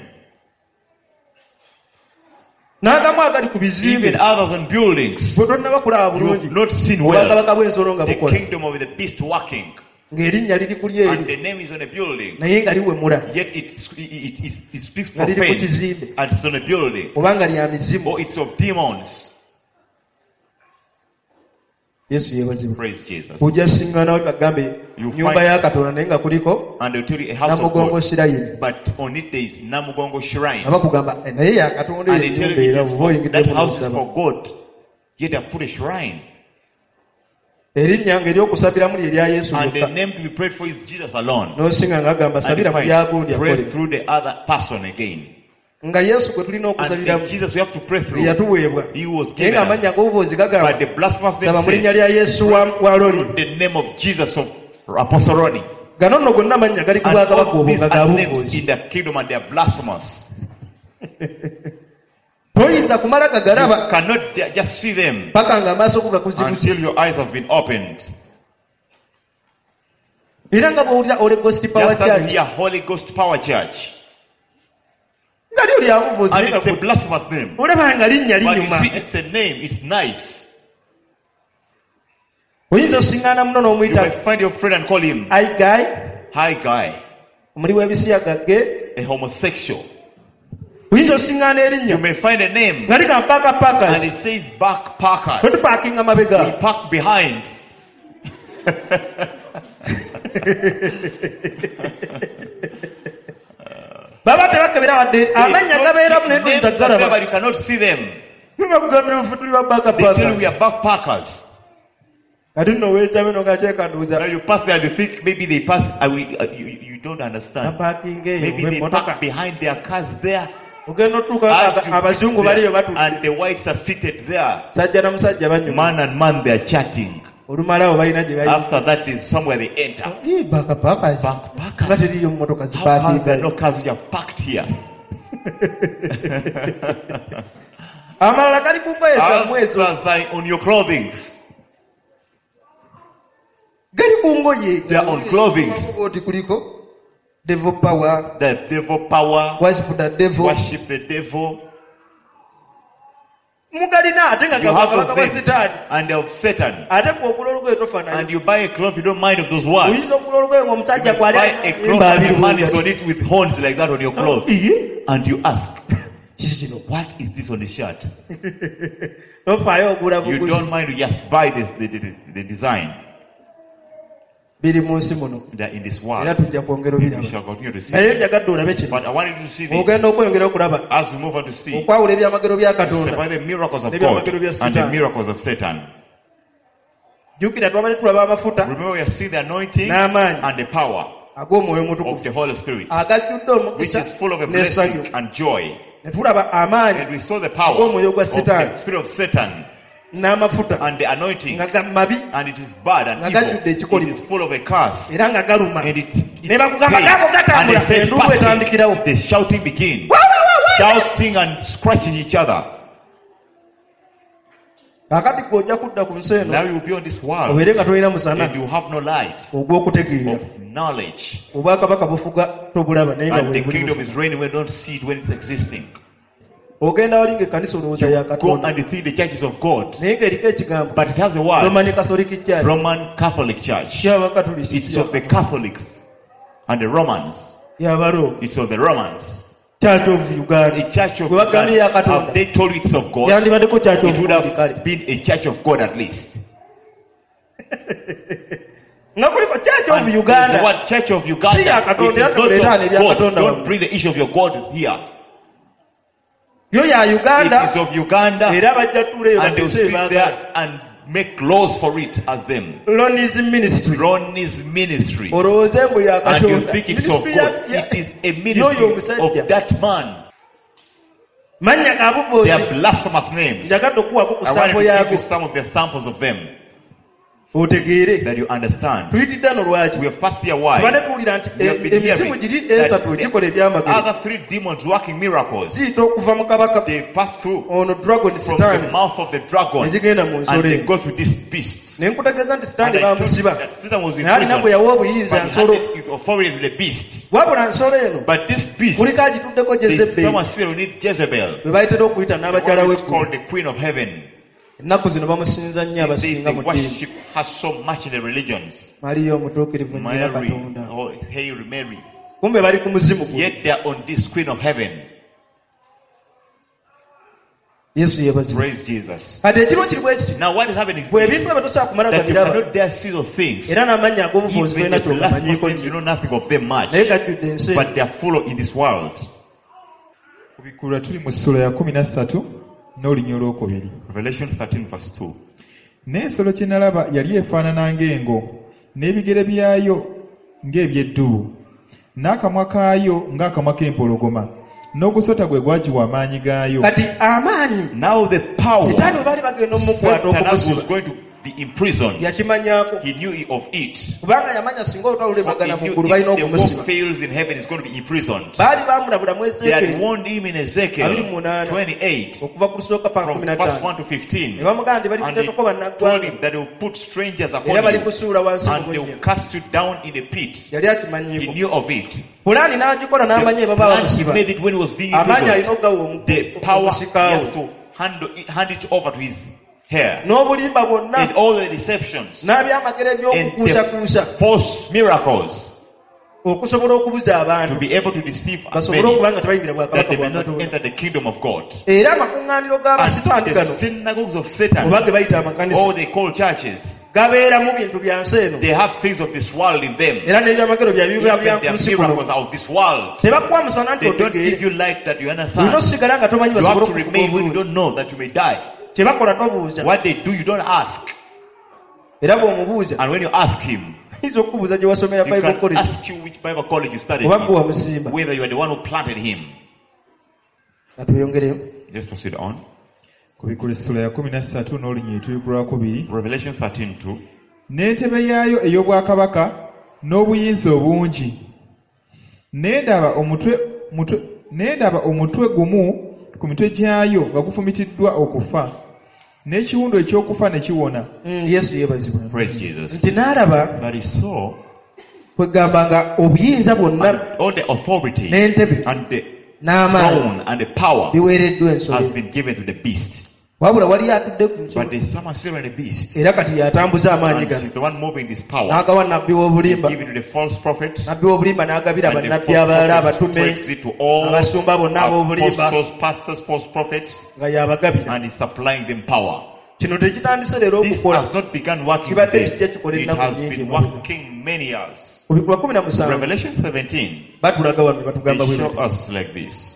Even others on buildings, you have not seen well the kingdom of the beast working. And the name is on a building, yet it, it, it, it speaks profane, and it's on a building, or it's of demons. Praise Jesus. You find, and they'll tell you a house of God, but on it there is Namugongo Shrine. And they tell you it is for, that house is for God, yet they have put a shrine. And the name to be prayed for is Jesus alone. And you pray through the other person again. And in Jesus we have to pray through. He was given us. But the blasphemous name says, the name of Jesus of Apostle Ronnie. And all these are names in the kingdom and they are blasphemous. You cannot just see them until your eyes have been opened. Just as we hear Holy Ghost Power Church. And it's a blasphemous name. But you see, it's a name, it's nice. You might find your friend and call him Hi Guy. Hi Guy. A homosexual. You may find a name and it says backpacker. You park behind. Names but you cannot see them. They tell you we are backpackers. Now you pass there and you think maybe they pass, uh, we, uh, you, you don't understand. Maybe they park behind their cars there. As you there, and the whites are seated there. Man and man, they are chatting. After that is somewhere they enter. Backpackers. How come there are no cars which are parked here? Others on your clothing. They are on clothing. Devil power. The devil power. Worship the devil. Worship the devil. You have those names and of Satan. And you buy a cloth, you don't mind of those words. You buy a cloth and the man is on it with horns like that on your cloth. And you ask, what is this on the shirt? You don't mind, you just buy this, the, the, the design. They are in this world. We shall continue to see it. But I want you to see this as we move on to see the miracles of God and the miracles of Satan. Remember we have seen the anointing and the power of the Holy Spirit, which is full of a blessing and joy. And we saw the power of the spirit of Satan n'amafuta and the anointing, nga mabi and it is bad and evil, it is full of a curse, era nga galuma, and it, ne bakugamba gago gatambula enduulu etandikirawo, the shouting begins, shouting and scratching each other. Kakati kojja kudda ku nsi eno, now you will be on this world obeere nga tolina musana, and you have no light ogw'okutegeera, of knowledge, obwakabaka bufuga tobulaba naye nga and the kingdom is reigning when you don't see it when it's existing. Ogenda walinga ekkanisa olowooza ya Go Katonda, and see the churches of God, naye ng'eriko ekigambo but it has a word, Roman Catholic Church, Roman Catholic Church. y'Abakatoliki, It's of the Catholics and the Romans. y'Abaroma, It's of the Romans. Church of Uganda, The Church of Gwe bagambye ya God. Katonda, Have they told you it's of God? yandibaddeko Church It of would God have kale. been a Church of God at least. Nga kuliko Church of And the Uganda, word Church of Uganda, Si ya Katonda, it is not yatuleetane of bya God. Katonda Don't wano. bring the issue of your God here. yo ya It Uganda, is of Uganda, era bajja tuleeyo and they'll bateese sit ebaagala. there and make laws for it as them. Lonism Ministry, Ronnie's ministry. olowooze mbu ya And you Katonda, think it's of Ministry ya- God. ya- It is a y'oyo ministry omusajja. of that man. mannya They gabubuuzi, are blasphemous names. njagala okuwako ku I want sampo to give yaako you some of the samples of them otegeere. that you understand. Tuyitidde ano lwaki We have passed their why. tubadde tuwulira nti We have been emizimu hearing giri esatu that gikola the ebyamagero, other three demons working miracles, ziyita okuva mu kabaka they pass through ono dragon from the sitaani mouth of the dragon, ne zigenda mu and nsolo they eno. go through this beast. Ne nkutegeeza nti And sitaani I told you bamusiba, that Satan was in naye alina bwe prison, yawa obuyinza but he nsolo, had the authority of the beast. wabula nsolo eno But this beast, kuliko agituddeko there's Jezeberi, someone still who needs Jezebel. bwe bayitera okuyita The n'abakyala one is w'eggulu. called the Queen of Heaven. Ennaku zino bamusinza nnyo They, abasinga they mu ddiini. worship her so much in the religions. Mariya omutuukirivu nnyina Mary, Katonda. oh, Hail Mary. Kumbe bali ku muzimu gwe. Yet they are on this Queen of Heaven. Yesu yeebazibwe. Praise Jesus. Kati ekiro kiri bwe kiti, Now what is happening is bwe this, ebintu ebyo tosobola kumala that you gabiraba, cannot dare see those things. era n'amannya ag'obufuzi Even tolina the blasphemous kyogamanyiiko names, you nnyo. know nothing of them much. Naye gajjudde ensi But eno. they are full in this world. Kubikulwa tuli mu ssula ya kumi na ssatu n'olunya olwokubiri. Revelation thirteen verse two. N'ensolo kye nalaba yali efaanana ng'engo, n'ebigere byayo ng'eby'eddubu, n'akamwa kaayo ng'akamwa k'empologoma, n'ogusota gwe gwagiwa amaanyi gaayo. Kati amaanyi, Now the power sitaani bwe baali bagenda omukwata Satan was okumusiba, going to be imprisoned. yakimanyaako. He knew of it. Kubanga yamanya singa olutalo He lulebagana mu knew ggulu balina if the okumusiba. work fails in heaven, he's going to be imprisoned. Baali baamulabula mu They had Ezeekeri warned him in abiri mu Ezekiel munaana twenty-eight, okuva ku lusooka paka from kumi na verse ttaano. one to fifteen. Ne bamugamba nti And he balikuteekako told bannaggwanga him that he will put strangers era upon you, balikusuula wansi mu and they will bunnya. cast you down in a pit. Yali He akimanyiiko. knew of it. Pulaani n'agikola n'amanya The ebaba plan he bamusiba. made it when he was being Amaanyi alina imprisoned. okugawa omu- The power, he omusikaawe. has to hand, hand it over to his hair. N'obulimba bwonna And all the deceptions n'abyamagero and eby'okukuusakuusa the false miracles okusobola okubuza to abantu be able to deceive as basobole many okuba nga tebayingira that bwakabaka they bwa may not Katonda. enter the kingdom of God. Era amakuŋŋaaniro g'abasitaani And gano the synagogues of Satan, oba ge bayita or amakanisa they call churches, gabeeramu bintu bya nsi eno they have things of this world in them. era n'ebyamagero bya biba Even bya their nsi miracles kuno are of this world. tebakuwa musana nti They don't give otegeere you light that you olina understand. osigala nga tomanyi You basobole have to okufuga remain when you obulungi don't know that you may die. kye bakola tobuuza What they do, you don't ask. era bw'omubuuza And when you ask him, ayinza okubuuza gye wasomera you Bible can college ask you which Bible college you studied oba gwe in, wamusimba. whether you are the one who planted him. Katweyongereyo. Let's proceed on. Kubikula essula ya kumi na ssatu n'olunya etuli ku lwakubiri. Revelation thirteen two. N'entebe yaayo ey'obwakabaka n'obuyinza obungi. Ne ndaba omutwe mutwe ne ndaba omutwe gumu ku mitwe gyayo nga gufumitiddwa okufa. N'ekiwundu ekyokufa ne kiwona. Mm, Yesu yeebazibwe. Praise Jesus. Nti n'alaba That is so. kwegamba nga obuyinza bwonna All the authority n'entebe and the n'amaanyi throne and the power biweereddwa ensolo has been given to the beast. wabula wali atudde ku But nsolo there's someone still in the beast. era kati yatambuza amaanyi And gano she's the one moving this power. n'agawa nabbi w'obulimba Give it to the false prophets. nabbi w'obulimba n'agabira And the bannabbi false abalala prophets abatume spreads it to all abasumba bonna ab'obulimba apostles, pastors, false prophets, nga y'abagabira. and is supplying them power. Kino tekitandise leero This okukola has not begun working kibadde today. kijja kikola It ennaku has nnyingi been emabega. working many years. ku bikula kumi na musanvu Revelation seventeen, batulaga wano ne batugamba they bwe show bati. us like this.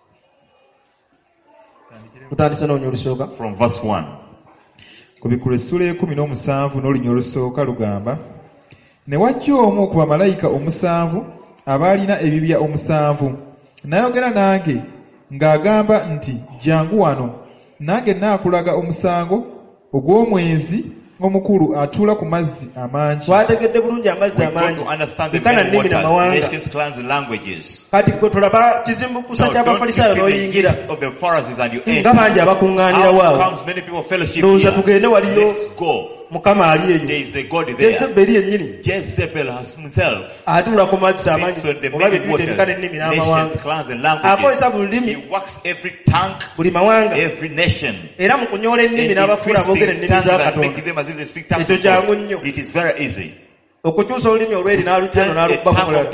Tutandise n'olunya olusooka From verse one. Kubikula essula y'ekumi n'omusanvu n'olunya olusooka lugamba. Ne wajja omu ku bamalayika omusanvu abaalina ebibya omusanvu. N'ayogera nange ng'agamba nti jangu wano nange naakulaga omusango ogw'omwenzi omukulu atuula ku mazzi amangi. Twategedde bulungi amazzi amangi ekana nnimi n'amawanga. Kati gwe tulaba kizimbukusa ky'Abafalisaayo n'oyingira nga bangi abakuŋŋaanira waawo. Ndowooza tugende waliyo Mukama ali eyo. Jezebeli yennyini atuula ku mazzi amangi oba bye tuyita ebikana ennimi n'amawanga. Akozesa buli lulimi buli mawanga era mu kunyoola ennimi n'abafuula aboogera ennimi za Katonda. Ekyo kyangu nnyo. Okukyusa olulimi olw'eri n'alugya n'alubba ku mulala.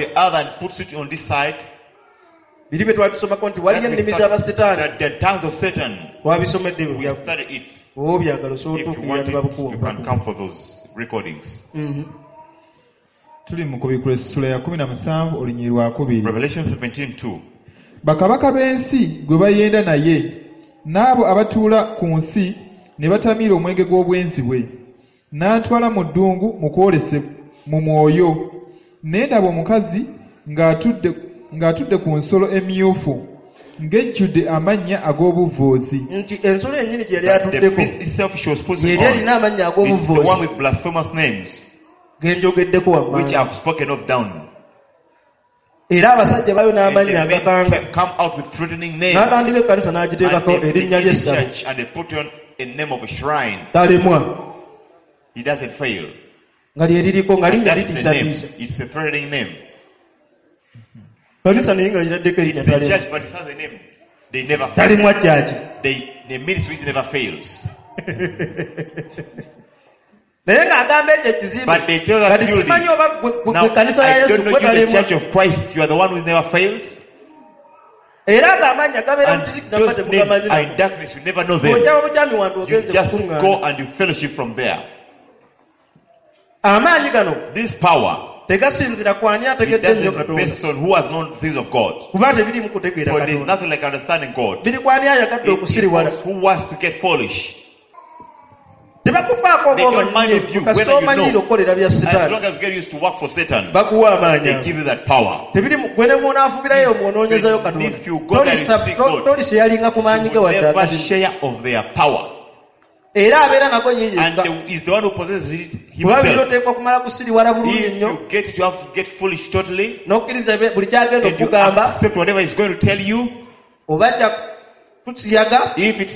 Biri bye twatusomako nti waliyo ennimi z'abasetaani. Twabisomedde bwe byaggwa. Oh, byagalo so tukubira tebabukuwa. Tuli mu kubikula essula ya kumi na musanvu olunyiri lwa kubiri. Revelation seventeen two. Bakabaka b'ensi gwe bayenda naye n'abo abatuula ku nsi ne batamiira omwenge gw'obwenzi bwe n'atwala mu ddungu mu kwolese mu mwoyo. Ne ndaba omukazi ng'atudde ng'atudde ku nsolo emyufu ng'ejjudde amannya ag'obuvvoozi. Nti ensolo yennyini gye yali atuddeko yali alina amannya ag'obuvvoozi genjogeddeko wammanga era abasajja bayo n'amannya agakanga. N'atandika ekkanisa n'agiteekako erinnya ly'essabo talemwa nga lyeririko nga linnya litiisatiisa. Kanisa naye nga liraddeko erinnya talemwa jjaaji. Naye ng'agamba ekyo ekizimbe kati simanyi oba gwe kanisa ya Yesu gwe talemwa. Era ng'amannya gabeera mu kizikira nga temugamanyina. Ojja obujami wantu ogenze kukuŋŋaana. Amaanyi gano tegasinzira ku ani ategedde nnyo Katonda. Kuba tebiri mu kutegeera Katonda. Biri ku ani ayagadde okusiriwala. Tebakufaako oba omanyi kasita omanyire okukolera bya Setaani bakuwa amaanyi. Tebiri gwe ne mw'onaafubirayo omwonoonyezayo Katonda toliseyalinga ku maanyi ge wadde akati. Era abeera nago yiyinga kuba biri oteekwa kumala kusiriwala bulungi nnyo n'okkiriza buli kyagenda okugamba oba jja kukiyaga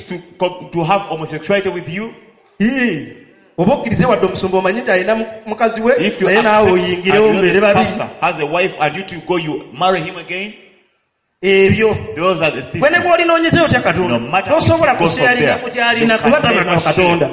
oba okkirize wadde omusumba omanyi nti alina mukazi we naye naawe oyingirewo mbeere babiri. Ebyo gwe ne bw'olinoonyeza otya Katonda tosobola kuseyalinga ku kyalina kuba tamanyi Katonda.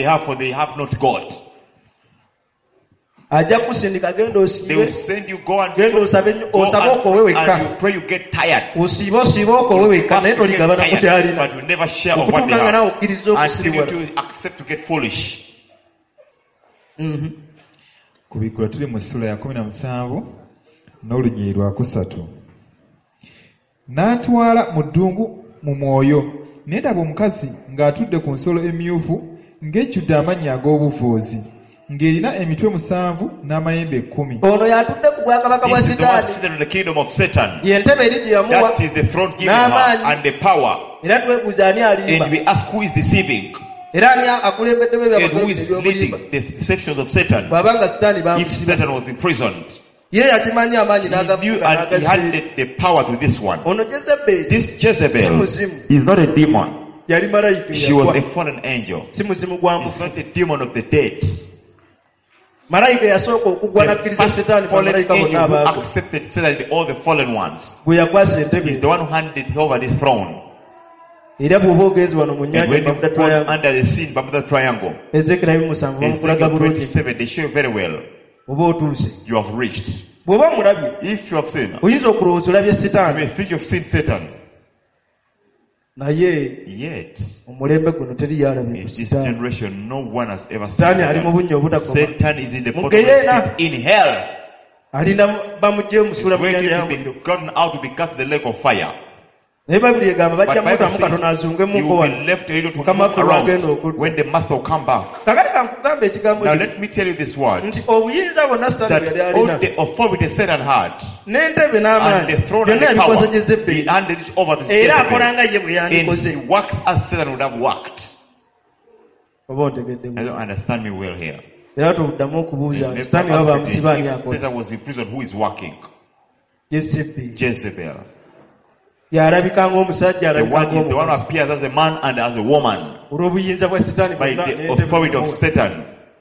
Ajja kusindika genda osiibe genda osabe okowe wekka osiibe osiibe okowe wekka naye toligabana ku kyalina okutuuka nga nawe okkiriza okusiribwala. Kubikula tuli mu ssula ya kumi na musanvu n'olunyiri lwa kusatu. N'atwala mu ddungu mu mwoyo ne ndaba omukazi ng'atudde ku nsolo emyufu ng'ejjudde amannya ag'obuvvoozi ng'erina emitwe musanvu n'amayembe ekkumi. Ono y'atudde ku bwakabaka bwa Setaani ye ntebe eri gye yamuwa n'amaanyi era twebuuza ani alimba era ani akulembedde eby'obulimba bw'aba nga Setaani bamusiba. Ye yakimanyi amaanyi n'agafuuka n'agasiima. Ono Jezebeli si muzimu yali malayika si muzimu gwa mufu. Malayika yasooka okugwa n'akkiriza Setaani bamalayika bonna abaagwa. Gwe yakwasa entebe era bw'oba ogenze wano mu nnyanja Bermuda Triangle Ezekiel musanvu bamukulaga bulungi oba otuuse. Bw'oba omulabye oyinza okulowooza olabye Setaani naye omulembe guno teri yalabye ku Setaani ali mu bunnya obutakoma mu Geyeena alina bamugye omusuula mu nnyanja y'omuliro. naye Bayibuli egamba bajja But Bible mutamu katono azungemu says you nko will wano. be left a little to Mukama move waffe lwagenda around okudda. when the master will come back. Kakati kankugamba ekigambo Now kino let me tell you this word, nti obuyinza bwonna Sitaani bwe that yali all alina the authority Satan had, n'entebe and n'amaanyi the throne and byonna the yabikoze power, he Jezeberi handed it over to era akola Jezebel. nga ye bwe And yandikoze. he works as Satan would have worked. Oba ontegedde I bulungi. don't understand me well here. Era toddamu okubuuza If Sitaani baba bamusiba ani Satan akola. was in prison, who is working? Jezeberi Jezebel. y'alabika ng'omusajja The alabika one is the one who ng'omukazi appears as a man and as a woman olw'obuyinza bwa Sitaani by bwonna the n'entebe authority of n'omuwolo. Satan.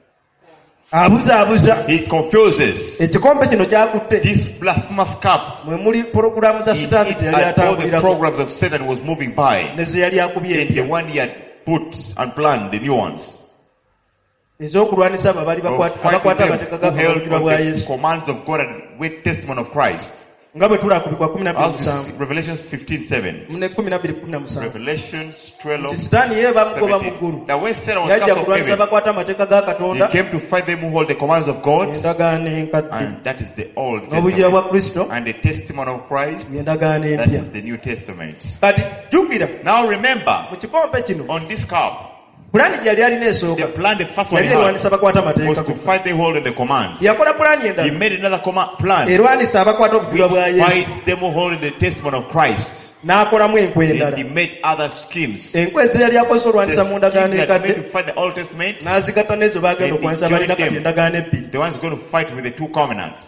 abuzaabuza He confuses. ekikompe kino kyakutte This blasphemous cup, mwe muli porogulaamu za it Sitaani is ze yali at all the atambulirako programs of Satan was moving by. ne ze yali akubye And the empya one he had put and planned, the new ones. ez'okulwanisa abo abali Of bakwata- fighting abakwata them amateeka who held g'akabalagiro bwa on the Yesu commands of God and with testimony of Christ. nga bwe tula ku bikwa kumi na bbiri As we musanvu see, Revelations fifteen seven. ne kumi na bbiri kumi na musanvu Revelations twelve nti Sitaani ye bamugoba mu ggulu seventeen. That when Satan was yajja cast off kulwanisa heaven, abakwata amateeka ga he Katonda came to fight them who hold the commands of God, endagaano enkadde and that is the Old n'obugira bwa Testament. Kristo And the testimony of Christ, endagaano that empya is the New Testament. kati jjukira Now remember, mu kikompe kino on this cup, pulaani gye yali alina the esooka plan, the first one yali he had, erwanisa abakwata was amateeka to fight the hold of the commands. yakola pulaani He endala made another command plan, erwanisa abakwata obujulwa bwa which Yesu fights them who hold the testimony of Christ. n'akolamu enkwe And endala he made other schemes. enkwe ze yali akozesa The olwanisa mu schemes ndagaano that enkadde made to fight the Old Testament, n'azigatta n'ezo baagenda And okwanisa he balina joined kati them. endagaano ebbiri the one's going to fight with the two covenants.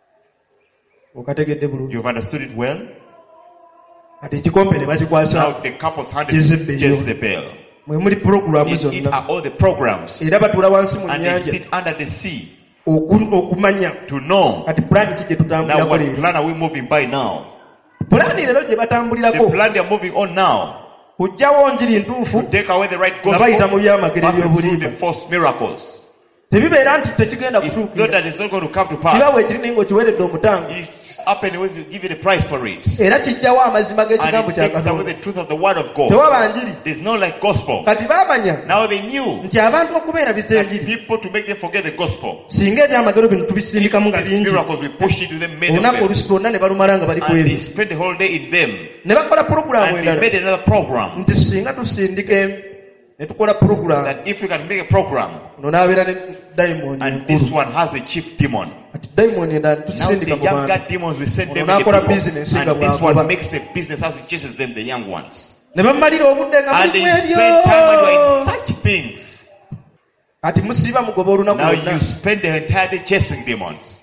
okategedde bulungi You've understood it well? kati ekikompe ne bakikwasa Now the cup was handed to Jezebel. Jezebel. mwe muli purogulaamu In it zonna are all the programs. era batuula wansi mu And they nnyanja sit under the sea oku- okumanya to know. kati pulaani ki gye Now tutambulirako what leero plan are we moving by now? pulaani leero gye The batambulirako plan they are moving on now, kujjawo njiri ntuufu to take away the right nga bayita mu gospel, byamagero passing through ebyobulimba the false miracles. tebibeera nti tekigenda It's not kutuukira that it's not going to come to pass. kiba bwe kiri naye ng'okiweredde omutango It's happening when you give you the price for it. era kijjawo amazima And g'ekigambo it kya takes away Katonda the truth of the word of God. tewaba njiri There's no like gospel. kati baamanya Now they knew nti abantu okubeera bisa that enjiri people to make them forget the gospel. singa ebyamagero bino tubisindikamu nga These bingi miracles we push into them, many of olunaku them. olusi lwonna ne balumala nga bali ku And they ebyo spend the whole day in them. ne bakola purogulaamu And they endala made another program. nti singa tusindika em- ne tukola purogulaamu That if we can make a program, ono n'abeera ne dayimooni and this enkulu one has a chief demon. kati dayimooni endala Now tutusindika the mu younger bantu demons we send them Ono in the n'akola people. business nga And this bw'agoba. one makes a business as it chases them, the young ones. ne bamalira obudde nga And muli they mu spend ebyo time when you are in such things. ati musiiba mugoba olunaku Now lwonna you spend the entire day chasing demons.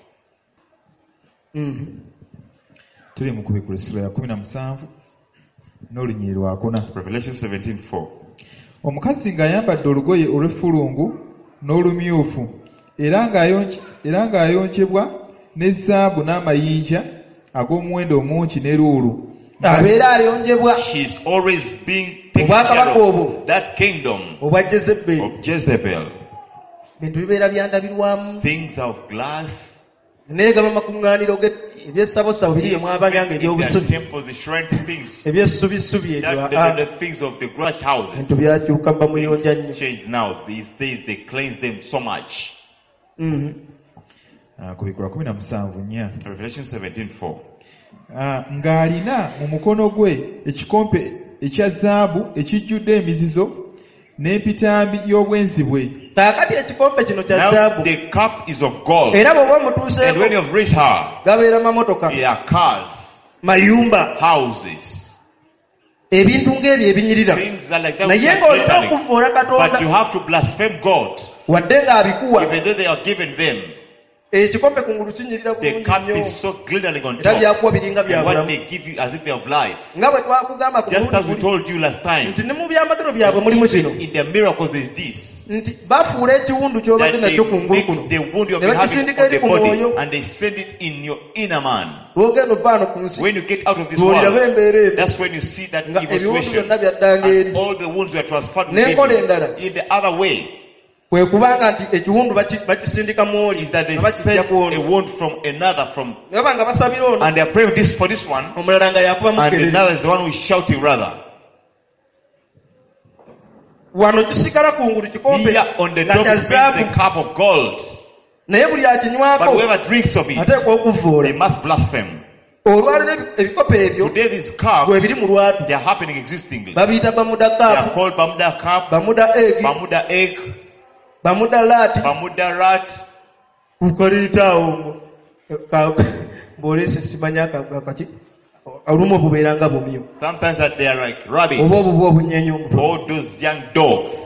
Mhm. tuli mu kubikula essula ya kumi na musanvu n'olunyiri lwakuna. Revelation seventeen four. Omukazi ng'ayambadde olugoye olw'effulungu n'olumyufu era ng'ayonke- era ng'ayonkebwa ne zaabu n'amayinja ag'omuwendo omungi ne luulu. abeera ayonjebwa She is always being taken Obwakabaka care obwo. of. That kingdom obwa Jezeberi of Jezebel. bintu bibeera byandabirwamu Things of glass. neegaba makuŋŋaaniro ge ebyessabosabo biri bye mwabanyanga In their ebyobusubi temples, the shrine things. ebyesubisubi ebyo That, aa, the, the things of the garage houses. bintu byakyuka mba muyonja nnyo. Change now. These days they cleanse them so much. Mhm. Ah, kubikula kumi na musanvu nnya. Revelation seventeen four. Ah, ng'alina mu mukono gwe ekikompe ekya zaabu ekijjudde emizizo n'empitambi y'obwenzi bwe. kaakati ekikompe kino kya Now zaabu the cup is of gold. era bw'oba And when omutuuseeko you have reached her, gabeera mamotoka there are cars, mayumba houses, ebintu ng'ebyo ebinyirira things are like that. naye which are ng'olina glittering. okuvoola But you katonda have to blaspheme God, wadde ng'abikuwa even though they are given them. ekikompe kungulu kinyirira The bulungi cup nnyo is so glittering on era top. byakuwa biringa bya And what bulamu they give you as if they have life. nga bwe twakugamba ku Just as we mulundi guli told you last time, nti ne mu byamagero byabwe mulimu kino in their miracles is this. nti bafuula ekiwundu ky'obadde That they nakyo kungulu kuno make the wound you're ne having bakisindika on eri the ku body mwoyo and they send it in your inner man. lwogenda ovaano ku nsi When you get out of this lwolirabe world, embeera eno that's when you see that nga evil ebiwundu situation. byonna byaddanga eri And all the wounds were transferred n'enkola within endala you. In the other way kwe kubanga nti ekiwundu baki- bakisindika mwoli is that they nga bakijja send ku a ono wound from another from, ne baba nga basabira ono and they are praying this for this one, omulala nga yakuba and mukereri another is the one who is shouting rather. wano kisigala kungulu kikompe Here on the nga top kya is the zaabu cup of gold. naye buli But akinywako whoever drinks of it, ateekwa okuvvoola they must blaspheme. Today these calves, they are happening existingly. They are called Bermuda calf, Bermuda egg, Bermuda egg, Bermuda rat, Bermuda rat. Sometimes that they are like rabbits or those young dogs.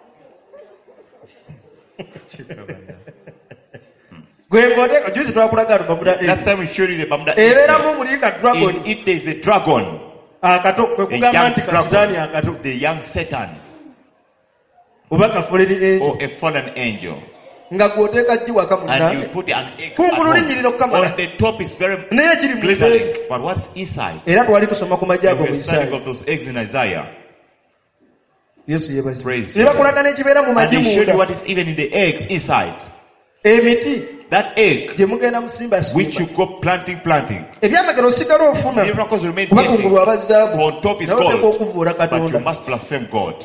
Last time we showed you the Bermuda egg. In it there is a dragon. A young dragon, the young Satan, or a fallen angel. And you put an egg on the top is very glittering, but what's inside? You have study of those eggs in Isaiah. Praise God. And he showed you what is even in the eggs inside. That egg, which you go planting, planting. Miracles remain empty. On top is gold, but you must blaspheme God.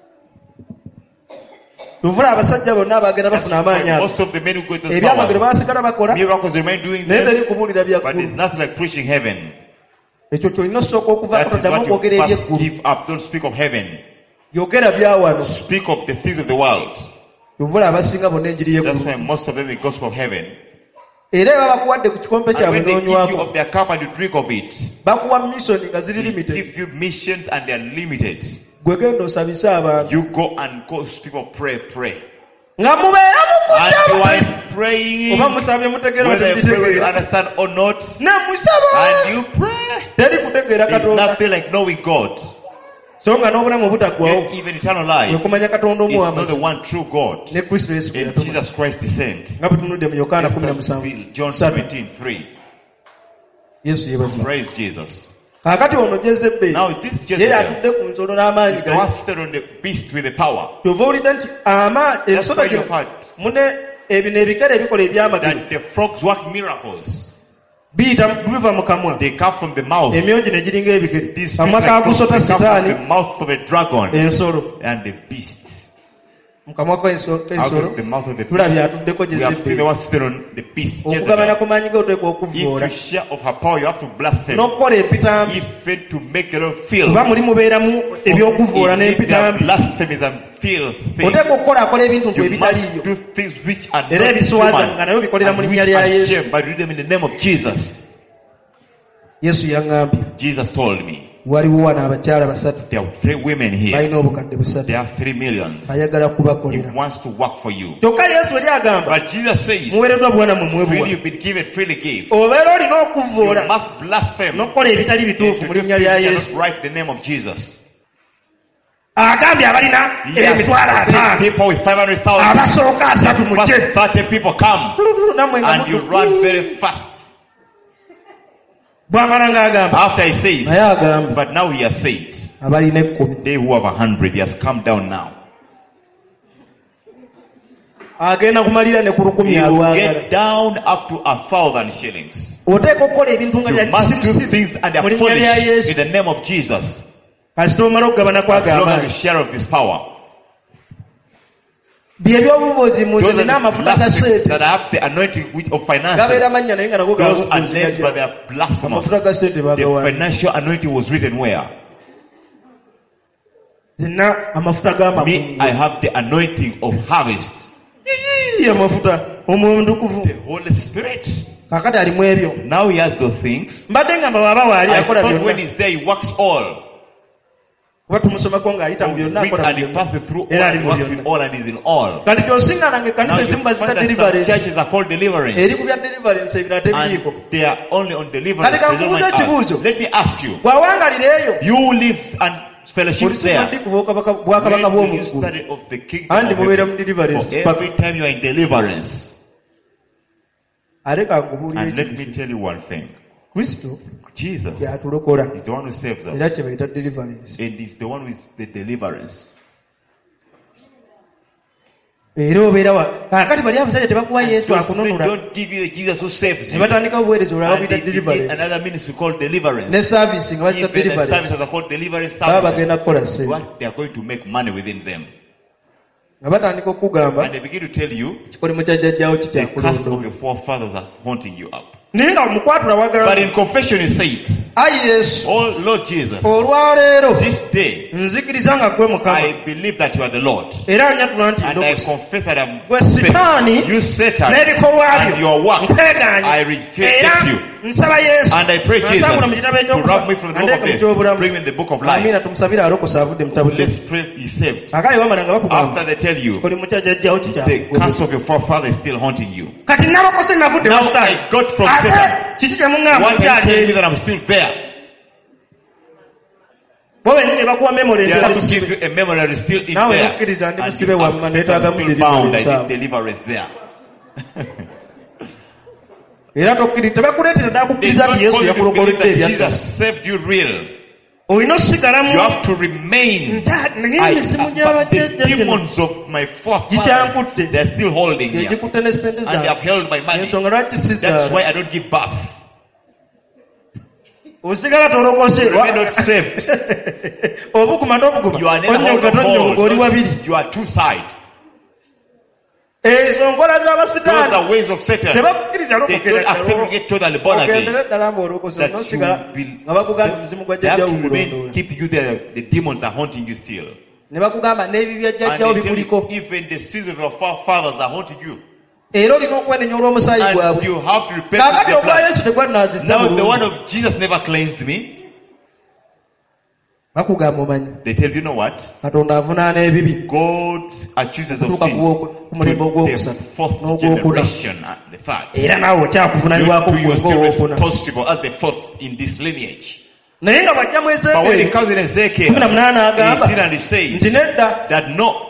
Most of the men who go to those powers, miracles remain doing them, but it's not like preaching heaven. That is what you first give up. Don't speak of heaven. Speak of the things of the world. That's why most of them the gospel of heaven. And when they give you of their cup and you drink of it, they give you missions and they are limited. You go and go people pray, pray. And you are praying, whether you understand or not, and you pray. It's nothing like knowing God. Yet even eternal life is not the one true God. And Jesus Christ descent. John seventeen three. Praise Jesus. Now this Jezebel is the one seated on the beast with the power. That's why you heard that the frogs work miracles. They come from the mouth. These come from the mouth of a dragon and the beast. Out of the mouth of the beast. We have seen the one sitting on the beast. If you share of her power, you have to blaspheme. Even to make the Lord feel. Blasphemies and filth things. You must do things which are not human and which are shame, but do them in the name of Jesus. Jesus told me. There are three women here. There are three millions. He wants to work for you. But Jesus says, freely you've been given, freely give. You must blaspheme if you cannot write the name of Jesus. Yes, people with five hundred thousand. First thirty people come and you run very fast. After he says, but now he has said, they who have a hundred, he has come down now. He will get down up to a thousand shillings. You must do things and abolish in the name of Jesus. As long as you share of this power. Those that have the anointing of finances, those are named by their blasphemous. The financial anointing was written where? Me, I have the anointing of harvest. The Holy Spirit. Now he has those things. I thought when he's there he works all. And he passes through all and works in all and is in all. Now you find that some churches are called deliverance. And they are only on deliverance. They don't mind us. Let me ask you. You live and fellowship there. When do you study of the kingdom of heaven? Every time you are in deliverance. And let me tell you one thing. Jesus is the one who saves us. And is the one who is the deliverance. They don't give you a Jesus who saves you. And they give you another ministry called deliverance. Even the services are called deliverance services. What they are going to make money within them. And they begin to tell you the curse of your forefathers are haunting you up. But in confession you say it. Oh Lord Jesus, this day I believe that you are the Lord, and I confess that I'm Satan. You Satan and your work, I reject you. And I pray Jesus to rob me from the book of death, bring me in the book of life. Let's pray be saved. After they tell you the curse of your forefather is still haunting you. Now I got from Satan. Why can you tell me that I'm still there? They have to give you a memory that is still in there, and you are still bound. I did deliverance there. It's not possible that Jesus saved you real. You have to remain. I, the demons of my forefathers, they are still holding me, and they have held my money. That's why I don't give birth. You remain not saved. You are never hold. You are two-sided. Those are ways of Satan. They don't accept you get totally born again. That you will, they have to remain, keep you there. The demons are haunting you still. And they tell you, even the sins of your forefathers are haunting you. And you have to repent of the blood. Now the word of Jesus never cleansed me. They tell you, you know what? God accuses of sins to the fourth generation at the fact. You, you are still responsible as the fourth in this lineage. But when it comes in Ezekiel, it says that no,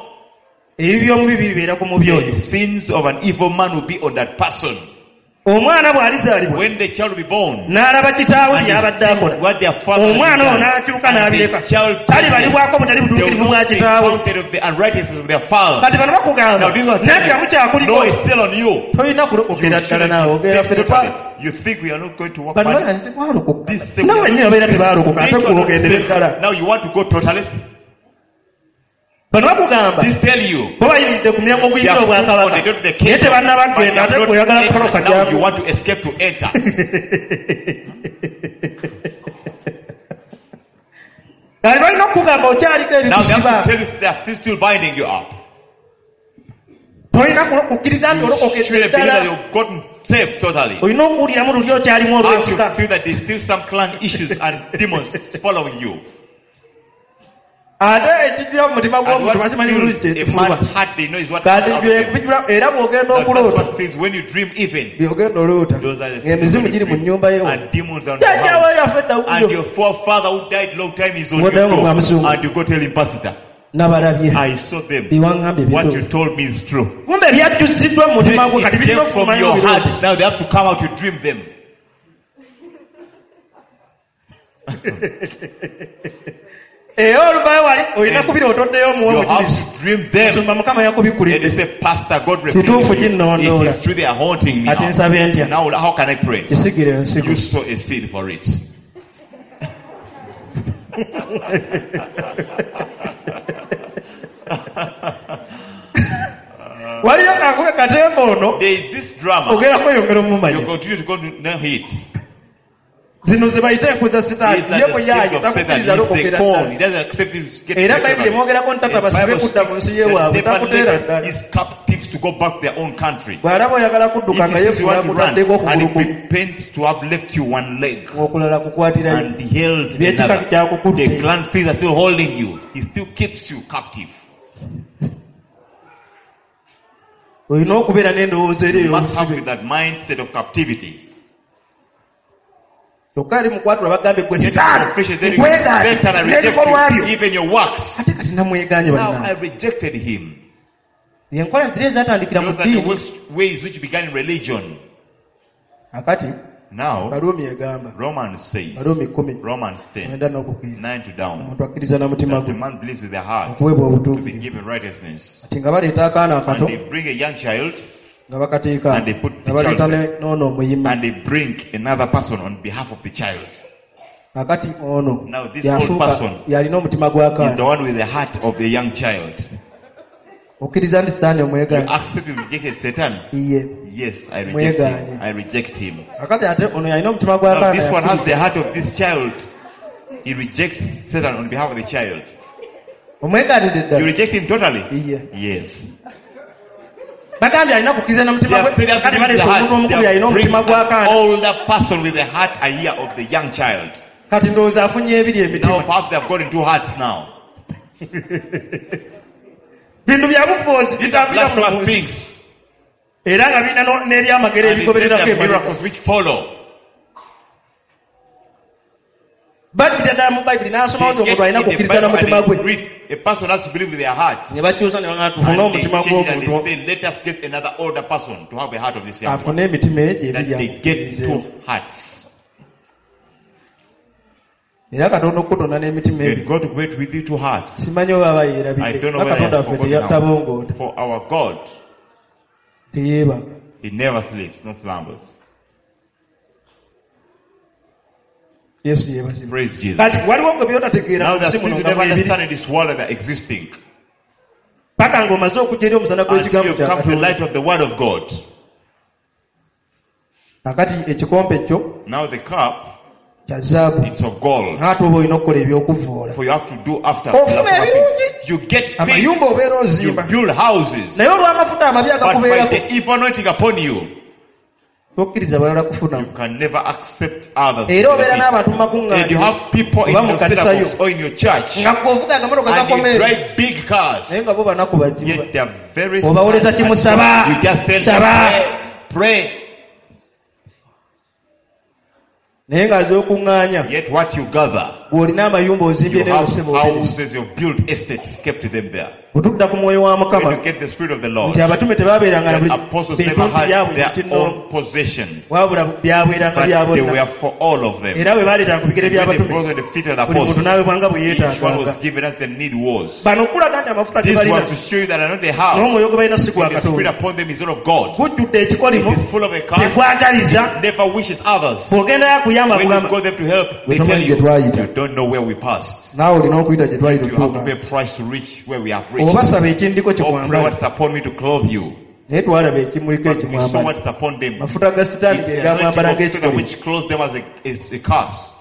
the sins of an evil man will be on that person. When the child will be born, and what their father has done, and the child be counted of the unrighteousness of their father. Now this was telling you, no, it's still on you. You, you think we are not going to walk by this same. Now you want to go totalist? This tell you, now you want to escape to enter. Now they have to tell you they are still binding you up. You should believe that you've gotten saved totally. Aren't you feel that there's still some clan issues and demons following you? And what feels a man's heart, they know is what comes out of them. That's what feels when you dream even. Those are the things and demons on the house. And your forefather who died long time is on your door. And you go tell him, Pastor, I saw them. What you told me is true. It came from your heart. Now they have to come out to dream them. You have to dream them. And they say, Pastor, God revealed it. It is true they are haunting me now. Now how can I pray? You sow a seed for it. There is this drama. You continue to go to no hit. Zino zebayita enkuza sitaani ye bwe yaayo takukkiriza lokogera era bayibuli emwogerako ntata basibe kudda mu nsi yeewaabwe takuteera ddala bw'alaba oyagala kudduka nga yeefuula kutaddeko okugulu kumu okulala kukwatira byekika kyakukutte olina okubeera n'endowooza eri ey'obusibe Tokari mukwatula bagambe gwe sitaani nkwegaanye n'ebikolwa byo ate kati namweganye Now I rejected him. yenkola ziri ezatandikira mu Those are the ways which began in religion. akati Now Barumi egamba Romans says, Barumi kumi Romans ten, mwenda n'okukwiira nine to down, omuntu akkiriza na mutima that the gwe man believes with their heart okuweebwa to be obutuukirivu given righteousness, ati nga baleeta akaana akato and they bring a young child, nga bakateeka and they put the nga baleeta child n'ono omuyima and they bring another person on behalf of the child. akati ono Now this old person yalina omutima is the gw'akaana one with the heart of the young child. okkiriza ndi Setaani omwegaanye. You accept you rejected Satan? Iye. Yes, I reject him. I reject him. Akati ate ono yalina omutima gw'akaana. This one has the heart of this child. He rejects Satan on behalf of the child. Omwegaanidde ddala. You reject him totally? Iye. Yes. Bagambye alina kukkiriza n'omutima gwe. Kati baleese omuntu omukulu yalina omutima gw'akaana. Older person with the heart a year of the young child. Kati ndowooza afunye ebiri emitima. Now perhaps they have gotten two hearts now. Bintu bya bufoozi bitambira mu nsi. Era nga birina n'ebyamagero ebigobererako miracles which follow. Bajjira ddala mu Bayibuli n'asoma nti omuntu alina kukkiriza n'omutima gwe. A person has to believe with their heart. Ne bakyusa ne bagamba tufune omutima gw'omuntu. Let us get another older person to have a heart of this young one. Afune emitima egyo ebiri. That they get two hearts. Era Katonda okutonda n'emitima ebiri. God to wait with you two hearts. Simanyi oba aba yeerabidde. Katonda ffe teyatabongoota. For our God, teyeeba. He never sleeps, no slumbers. Yes, yes. Praise Jesus. But waliwo gwe byotategeera now that you never understand in this world that they're existing. Paka ng'omaze okujja eri omusana gw'ekigambo kya Katonda. Come to the light of the word of God. Akati ekikompe kyo. Now the cup. Kya zaabu. It's of gold. N'ate oba olina okukola ebyokuvoola. For you have to do after. Ofuna ebirungi. You get amayumba obeera ozimba. You build houses. Naye olw'amafuta amabi agakubeerako. But by the evil anointing upon you. Tokkiriza balala kufuna. You can never accept others. Era obeera n'abantu mu makuŋŋaaniro. And you have people in your synagogues or in your church. Nga kw'ovuga akamotoka kakomere. And you drive big cars. Naye nga bo banaku bagimu. Yet they are very. Obawoleza kimusaba. You just tell them pray. Naye nga az'okuŋŋaanya. Yet what you gather. Bw'olina amayumba ozimbye naye oseba obuteresi. Houses you've built, estates, kept them there. Bw'otudda ku mwoyo wa Mukama. When you get the spirit of the Lord. Nti abatume tebaabeeranga the apostles never had their own possessions. Wabula byabweranga bya bonna. They were for all of them. Era bwe baaleetanga ku bigere by'abatume. Buli muntu n'aweebwanga bwe yeetaaganga. Each one was given as the need was. Bano okulaga nti amafuta ge balina. This was to show you that I know they have. N'omwoyo gwe balina si gwa Katonda. The spirit upon them is not of God. Gujjudde ekikolimo. It is full of a curse. Tekwagaliza. It never wishes others. Bw'ogendayo kuyamba When you go there to help, they tell you, you don't know where we passed. Naawe olina okuyita gye twali tutuuka. You have to pay a price to reach where we have reached. Obasaba ekindiko kye kwambala. Or pray what's upon me to clothe you. Naye twalaba ekimuliko ekimwambala. What's upon them. Mafuta ga Setaani ge gamwambala ng'ekikolimu. Which clothes them as a, as a curse.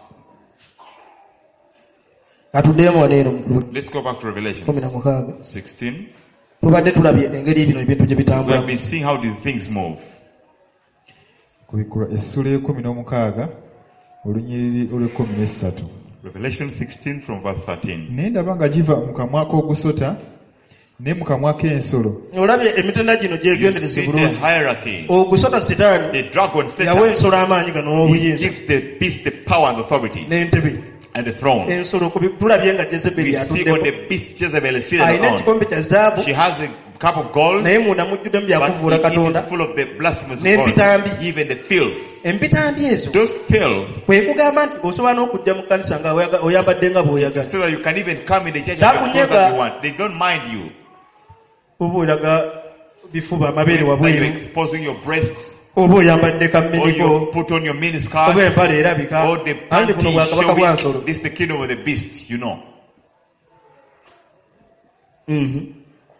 Katuddeemu wano eno mukulu. Let's go back to Revelation. kumi na mukaaga. sixteen. Tubadde tulabye engeri bino ebintu gye bitambula. We have been seeing how these things move. Kubikula essula y'ekumi n'omukaaga olunyiriri olw'ekkumi n'essatu. Revelation sixteen from verse thirteen. Naye ndaba nga giva mu kamwa k'ogusota ne mu kamwa k'ensolo. Olabye emitenda gino gyegendereze bulungi. Ogusota Setaani. The dragon Satan. Yawa ensolo amaanyi gano n'obuyinza. He gives the beast the power and authority. N'entebe. And the throne. Ensolo tulabye nga Jezebeli atuddeko. We see on the beast Jezebel is seated on. Alina ekikombe kya zaabu. She has a cup of gold. Naye munda mujjuddemu byakuvuula Katonda. It is full of the blasphemous of God. Even the filth. Empitambi ezo. Those filth. Kwe kugamba nti osobola n'okujja mu kkanisa nga oyambadde nga bw'oyagala. So that you can even come in the church and you want. They don't mind you. Oba olaga bifuba amabeere wabweru. You're exposing your breasts. Oba oyambadde kamminiko. Or you put on your miniskirt. Oba empale erabika. Or the panty showing this is the kingdom of the beast, you know. Mm-hmm.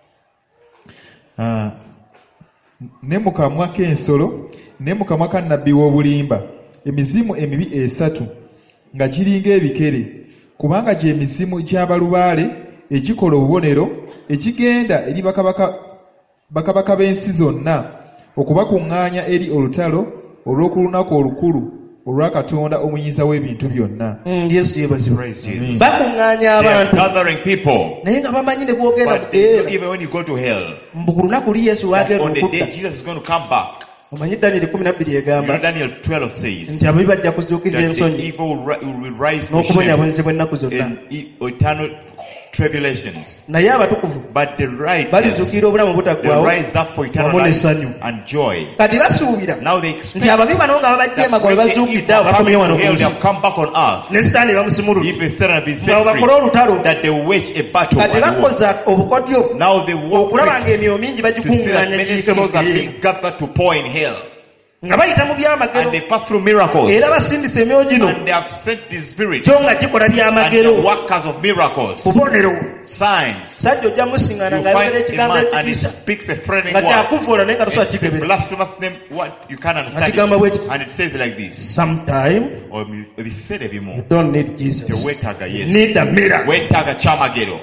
Uh, ne mu kamwa k'ensolo ne mu kamwa ka nnabbi w'obulimba emizimu emibi esatu nga giringa ebikere kubanga gye mizimu gy'abalubaale egikola obubonero egigenda eri bakabaka bakabaka b'ensi zonna okubakuŋŋaanya eri olutalo olw'oku lunaku olukulu olwa Katonda omuyinza w'ebintu byonna. Yesu yeebazibwe. Bakuŋŋaanya abantu. Naye nga bamanyi ne bwogenda mukeera. Mbu ku lunaku li Yesu w'agenda okutta. Omanyi Daniel kumi na bbiri egamba nti ababi bajja kuzuukirira ensonyi n'okubonyaabonyezebwa ennaku zonna. Tribulations. Naye abatukuvu balizuukira obulamu obutaggwaawo wamu n'essanyu. Kati basuubira nti ababi bano nga babajja emagwa bwe bazuukidde awo bakomye wano ku nsi ne Setaani bamusimuludde abo bakole olutalo kati bakoza obukodyo okulaba ng'emyoyo mingi bagikuŋŋaanya giyike mu geyeena. nga bayita mu byamagero and they pass through miracles era basindisa emyoyo gino and they have sent the spirit gyo nga gikola and byamagero the workers of miracles, bubonero signs. sajja ojja musingana You ng'ayogera find a ekigambo man and he ekitiisa speaks a threatening nga word. kyakuvuula naye nga tosobola It's a kikebera blasphemous name, what you can't understand Akigamba bwe it. kiti. And it says like this. sometime Or biseera you ebimu don't need Jesus teweetaaga you Yesu, need a miracle weetaaga kyamagero.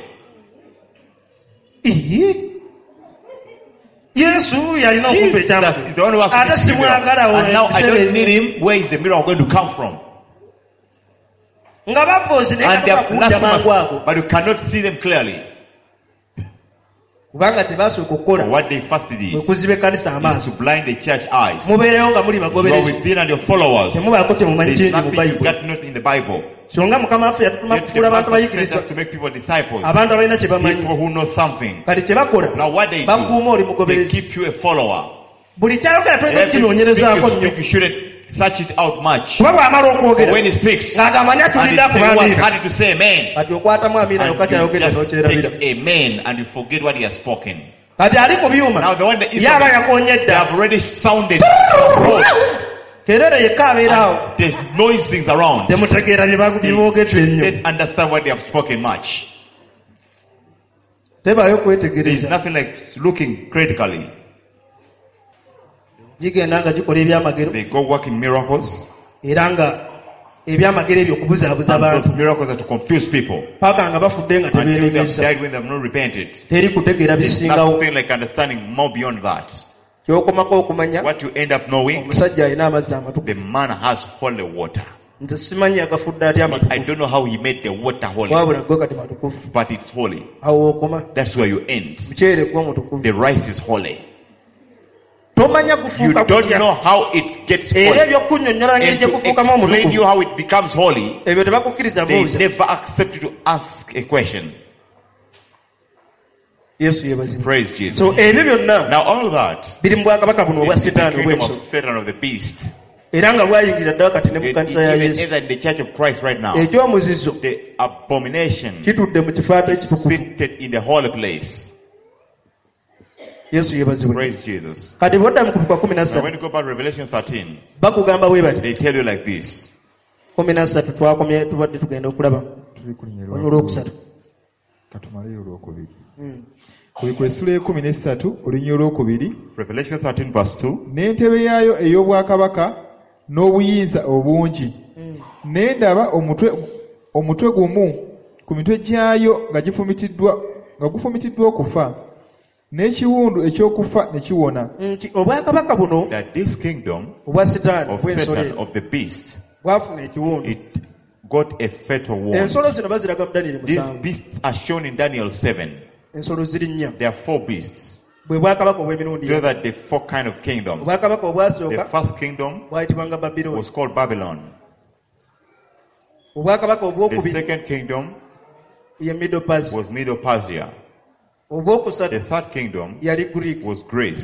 Ii? Yesu yalina okumpa Jesus ekyamagero is the one who has ate to give the miracle. simwagala And now I don't need him. Where is the miracle going to come from? nga bavoozi naye And they nga are bakuwulira mangu ago blasphemous, but you cannot see them clearly. kubanga tebasooka okukola But what they first did kwe is kuziba ekkanisa amaaso to blind the church eyes. mubeerewo nga muli You are bagoberezi within and your followers. temubaako temumanyi There is kindi mu nothing you bayibuli got not in the Bible. kyonga mukama waffe yatutuma Yet the kufuula abantu Bible sent bayigirizwa us to make people disciples. abantu abalina kye People bamanyi who know something. kati kye bakola Now what they bakuuma oli do, they mugoberezi keep you a follower. buli kyayogera tolina Everything okukinoonyerezaako you nnyo speak, you shouldn't search it out much. kuba bw'amala But okwogera when he speaks, ng'agamanya and atulidde it's the one akubaamiira starting to say amen, kati okwatamu amiina yokka and you kyayogera just n'okyerabira take amen and you forget what he has spoken. kati ali ku Now byuma the one that is ye aba they yakoonye dda have already sounded the voice. kerere yekka abeeraawo There's noise things around. temutegeera bye bagu- bye boogedde ennyo They don't understand what they have spoken much. tebaayo There is kwetegereza nothing like looking critically. gigenda nga gikola ebyamagero They go work in miracles. era nga ebyamagero ebyo okubuzaabuza And abantu those miracles are to confuse people. paka nga bafudde nga Until they have tebeeremeza died when they have not repented. teri kutegeera There's bisingawo nothing like understanding more beyond that. kyokomako okumanya What you end up knowing, omusajja alina amazzi amatukuvu the man has holy water. nze simanyi yagafudde atya I amatukuvu don't know how he made the water holy, wabula gwe kati matukuvu but it's holy. awo okoma That's where you end. mukyere gwo mutukuvu The rice is holy. tomanya You kufuuka don't kutya know how it gets era holy. ebyokunnyonnyola ngeri And gye to kufuukamu explain you omutukuvu how it becomes holy, ebyo tebakukkiriza they buuza never accept you to ask a question. yesu yebazima Praise Jesus. so ebyo byonna Now all that biri mu bwakabaka buno obwa is in the sitaani kingdom obw'ensolo of Satan of the beast. era nga bwayingira ddala kati ne mu It- kkanisa ya Even yesu either in the church of Christ right now, ekyomuzizo the abomination kitudde mu kifaato ekitukuvu seated in the holy place. yesu yebazibwe Praise Jesus. kati bwodda mu kubikwa kumi na Now when ssatu you go back to Revelation thirteen, bakugamba bwe bati they tell you like this. kumi na ssatu twakomye tubadde tugenda okulaba tuli ku linnya olunya olwokusatu katumaleyo olwokubiri kuli ku essula y'ekumi n'essatu olunya olwokubiri Revelation thirteen verse two. n'entebe yaayo ey'obwakabaka n'obuyinza obungi ne ndaba omutwe omutwe gumu ku mitwe gyayo nga gifumitiddwa nga gufumitiddwa okufa n'ekiwundu ekyokufa ne kiwona nti obwakabaka buno That this kingdom obwa sitaani of bw'ensolo Satan, eyo of the beast, bwafuna ekiwundu it got a fatal wound. ensolo zino baziraga mu danieri These musanvu beasts are shown in Daniel seven. ensolo ziri nnya There are four beasts. bwe bwakabaka obw'emirundi Those ena. are the four kind of kingdoms. obwakabaka The obwasooka first kingdom bwayitibwanga babilooni was called Babylon. obwakabaka The obwokubiri second kingdom ye middle persia was Middle Persia. obwokusatu The third kingdom yali greek was Greece.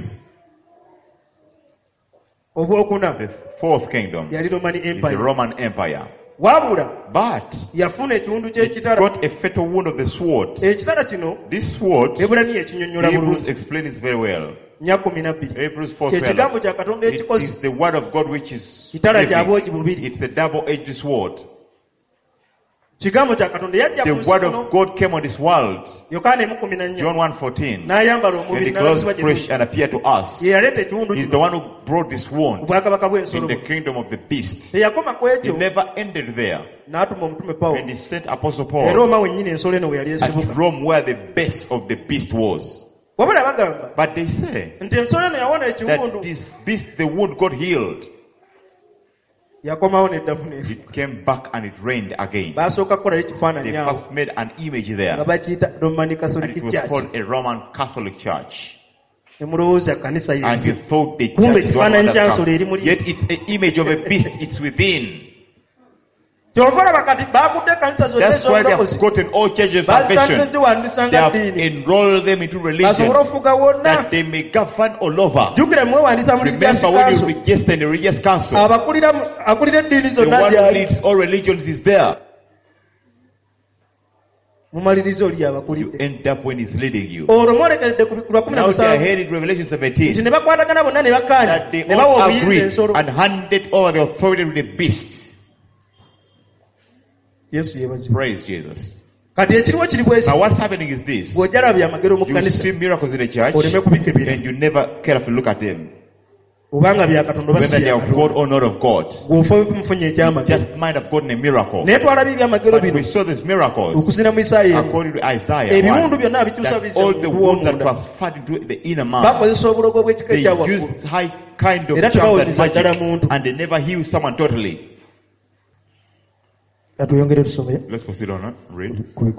obwokuna The fourth kingdom yali roman is the empire Roman Empire. wabula But yafuna ekiwundu it ky'ekitala got a fatal wound of the sword. ekitala kino This sword, ebulaniya ekinyonnyola Hebrews bulungi explain it very well. nnya kumi na bbiri Hebrews four kyekigambo twelve. kya katonda It ekikozi is the word of God which is kitala living. kya bwogi bubiri It's a double-edged sword. kigambo kya katonda yajja The ku nsi word kuno of God came on this world. yokaana emu kumi na nnya John one fourteen. n'ayambala And omubiri he clothed n'alabisibwa gye fresh tuli and appeared to us. ye yaleeta ekiwundu He's the kino one who brought this wound obwakabaka in bw'ensolo the buno. kingdom of the beast. teyakoma ku He ekyo never ended there. n'atuma omutume And pawulo he sent Apostle e Paul Roma wennyini ensolo eno we yali at esibuka Rome where the base of the beast was. wabula bagamba But they say nti ensolo eno yawona that ekiwundu this beast, the wound got healed. yakomawo neddamu neefu It came back and it reigned again. baasooka kukolayo They ekifaananyi awo first made an image nga there. bakiyita roman And catholic it was church called a Roman Catholic church. nemulowooza kanisa And yesi you thought the Kumbe church is one ekifaananyi that kya has nsolo eri come. muli Yet it's an image of a beast. It's within. kyova olaba kati baakudde kanisa zonna That's why they have ez'obulokozi gotten all churches of bazitandise salvation. ziwandisa They nga have ddiini enrolled them into religion basobole ofuga wonna that they may govern all over. jjukira mwewandisa mu Remember religious when you council register in the religious council, abakulira akulira eddiini the zonna one who gyali leads all religions is there. mumalirizo oli abakulidde. You end up when he's leading you. Olomwolekedde ku bikulu kumi na musanvu. Now they are heading Revelation seventeen. Nti ne bakwatagana bonna ne bakkaanya. That they all agreed and handed over the authority to the beast. Yesu yebazi. Praise Jesus. Kati ekiriwo kiri bweki. Now what's happening is this. Bw'ojalabya amagero mu kkanisa. You see miracles in the church. Oleme kubikebera. And you never carefully look at them. Ubanga bya Katonda basi. Whether they are of God or not of God. Gw'ofa bimufunye ekyamagero. Just might have gotten a miracle. Naye twalabye ebyamagero bino. We saw these miracles. Okusinziira mu Isaaya. According to Isaiah. Ebiwundu byonna bikyusa bize. All the wounds that transferred into the inner man. Bakozesa obulogo bw'ekika ekya waggulu. They used high kind of charms and magic. And they never heal someone totally. Let's proceed on that. Read.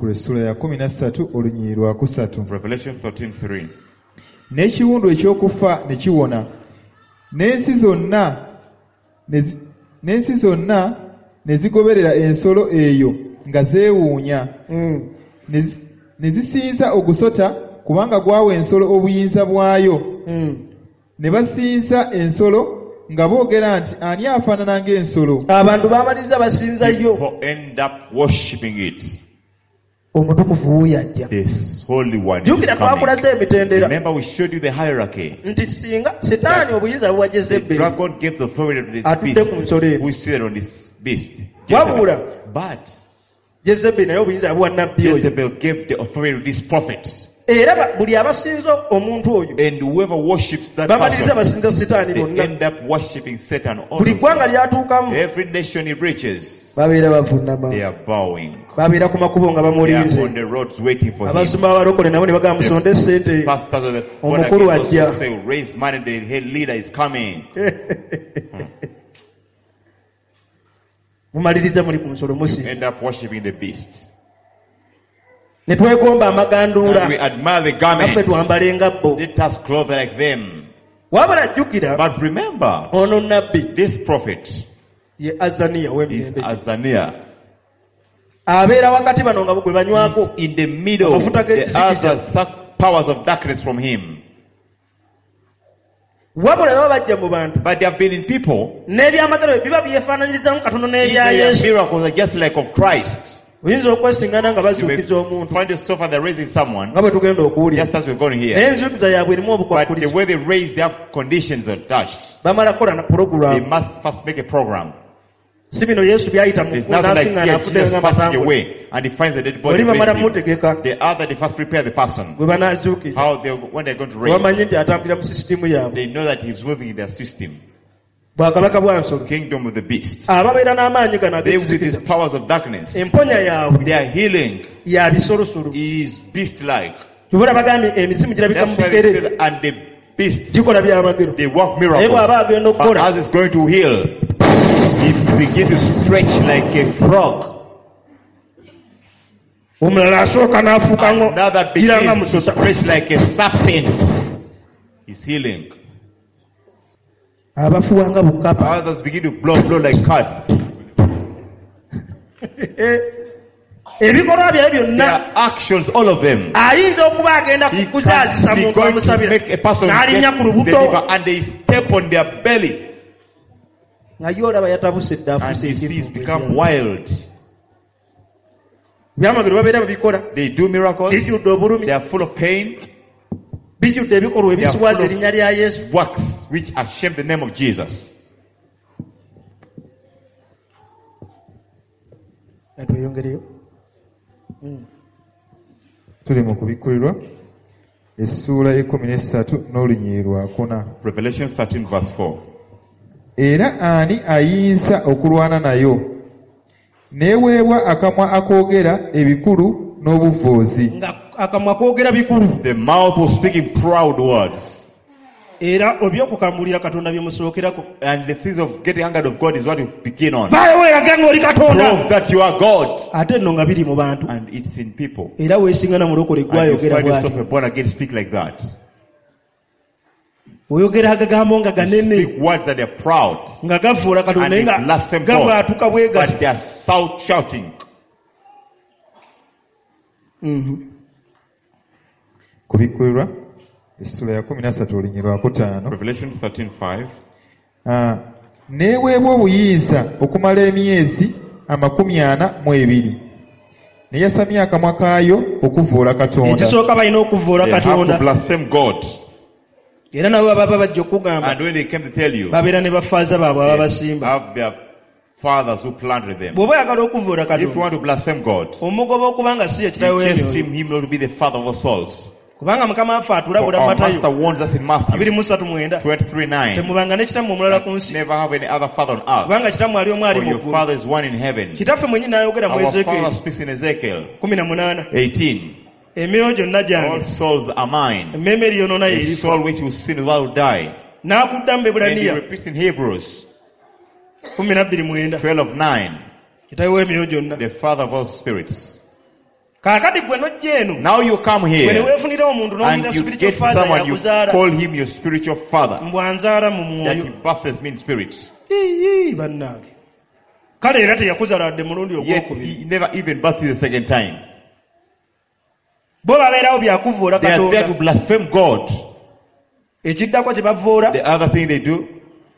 Revelation thirteen three. N'ekiwundu ekyokufa ne kiwona. N'ensi zonna n'ensi zonna ne zigoberera ensolo eyo nga zeewuunya. Ne zisinza ogusota kubanga gwawa ensolo obuyinza bwayo. Ne basinza ensolo nga boogera nti ani afaanana ng'ensolo. Abantu baamaliza basinza yo. People end up worshipping it. Omutukuvu w'yajja. This holy one is jukira twakulaze emitendera. Remember we showed you the hierarchy. Nti singa setaani obuyinza buwa Jezebeli. The dragon gave the authority to this beast who seated on this beast. Wabula. But Jezebeli naye obuyinza buwa nabbi oyo. Jezebel gave the authority to this prophet. Era buli abasinza omuntu oyo. And whoever worships that bamaliriza basinza setaani bonna. They end up worshipping Satan. Buli ggwanga lyatuukamu. Every nation he reaches. Babeera bavunama. They are bowing. Babeera ku makubo nga bamulinze. They are on the roads waiting for him. Abasumba abalokole nabo ne bagamba musonde ssente. Pastors of the omukulu ajja. Say raise money, the head leader is coming. Mumaliriza muli ku nsolo musi. You end up worshipping the beast. Ne twegomba amaganduula. We admire the garments. Naffe twambalenga bo. Let us clothe like them. Wabula jjukira. But remember. Ono nabbi. This prophet. Ye Azania w'emirembe. Is Azania. Abeera wakati bano nga bwe banywako. In the middle. The other powers of darkness from him. Wabula baba bajja mu bantu. But they have been in people. N'ebyamagero biba byefaananyirizamu Katonda n'ebya Yesu. Miracles are just like of Christ. Oyinza okwesingana nga bazuukiza omuntu. Find yourself and they're raising someone. Nga bwe tugenda okuwulira. Just as we're going here. N'enzuukiza yaabwe erimu obukwakulizo. But the way they raise their conditions are touched. Bamala kukola na program. They must first make a program. Si bino Yesu byayita mu kunasiŋŋaana afudde nga matambula. And he finds a dead body. Oli bamala mutegeka. The other they first prepare the person. Bwe banaazuukiza. How they when they're going to raise. Bamanyi nti atambulira mu sisitimu yaabwe. They know that he's moving in their system. Bwakabaka bwa nsolo. Kingdom of the beast. Ababeera n'amaanyi gano they with his powers of darkness. Emponya yaabwe. They are healing. Ya bisolosolo. He is beast like. Tubula bagambye emizimu girabika mu bigere. And the beast. Gikola byamagero. They work miracles. Naye bw'aba agenda okukola. As it's going to heal. He begins to stretch like a frog. Omulala asooka n'afuuka ngo. Another begins to stretch like a serpent. He's healing. Abafuwanga bukapa. Others begin to blow blow like cats. Ebikolwa bye byonna. Their actions, all of them. Ayinza okuba agenda kukuzaazisa muntu amusabira. N'alinnya ku lubuto. And they step on their belly. Nga yo olaba yatabuse eddafu and the seas become wild. Byamagero babeera babikola. They do miracles. Bijjudde obulumi. They are full of pain. Bijjudde ebikolwa ebisiwaza erinnya lya Yesu. Works which ashame the name of Jesus. Atweyongereyo. Tuli mu kubikkulirwa essuula ekkumi n'essatu n'olunyiri lwakuna. Revelation thirteen verse four. Era ani ayinza okulwana nayo? Neeweebwa akamwa akoogera ebikulu n'obuvoozi. Akamwa koogera bikulu. The mouth was speaking proud words. Era obyokukambulira Katonda byemusookerako. And the things of getting angered of God is what you begin on. Prove that you are God. Ate nno nga biri mu bantu. And it's in people. Era weesingana mulokole gwayogera bw'ati. And you find yourself born again speak like that. Oyogera agagambo nga ganene. Speak words that are proud. Nga gafuula Katonda nga gabwatuka bwe gati. But they are shout, shouting. Mhm. Kubikkulirwa essula ya kumi na ssatu olunyiri lwakutaano. Revelation thirteen five. Ah, neeweebwa obuyinza okumala emyezi amakumi ana mu ebiri. ne yasamya akamwa kaayo okuvvoola Katonda. Ekisooka balina okuvvoola Katonda. They have to blaspheme God. Era nabo baba bajja okugamba. And when they came to tell you, babeera ne bafaaza baabwe ababasimba. Have their fathers who planted them. Bw'oba oyagala okuvvoola Katonda. If you want to blaspheme God, omugoba okubanga si ye kitaawe w'emyoyo. You just him not to be the father of all souls. Kubanga Mukama waffe atulabula mu Matayo. Master warns us in Matthew twenty-three nine. Temubanga ne kitammwe omulala ku nsi. Never have any other father on earth. Kubanga kitammwe ali omu ali mu ggulu. Your father is one in heaven. Kitaffe mwennyini n'ayogera mu Ezekiel. Our father speaks in Ezekiel kumi na munaana. eighteen. Emyoyo gyonna gyange. All souls are mine. Emmeeme eriyonoona ye erifa. The soul which will sin will die. N'akuddamu mu Ebbulaniya. And he repeats in Hebrews kumi na bbiri mwenda. twelve nine. Kitaawe w'emyoyo gyonna. The father of all spirits. Kakati gwe nojja eno. Now you come here and you get someone you call him your spiritual father. That he births means spirits. Yet he never even birthed you the second time. They are there to blaspheme God. The other thing they do,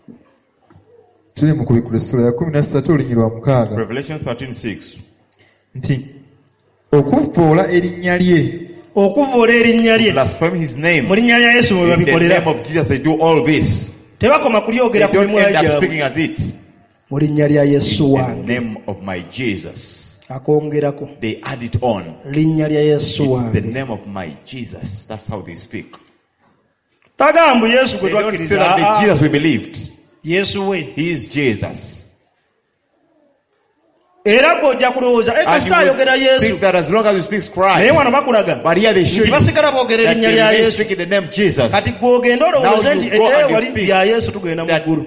Revelation thirteen six. Okuvvoola erinnya lye. Okuvvoola erinnya lye. Blaspheme his name. Mu linnya lya Yesu bwe babikolera. In the name of Jesus they do all this. Tebakoma kulyogera ku mimwa gyabwe. Speaking at it. Mu linnya lya Yesu wange. In the name of my Jesus. Akongerako. They add it on. Linnya lya Yesu wange. The name of my Jesus. That's how they speak. Tagambu Yesu gwe twakkiriza. They don't say that the Jesus we believed. Yesu we. He is Jesus. Era gojja kulowooza ekyo ayogera Yesu. Naye wano bakulaga. Nti basigala boogera erinnya lya Yesu. Kati gw'ogenda olowooze nti eyo wali bya Yesu tugenda mu ggulu.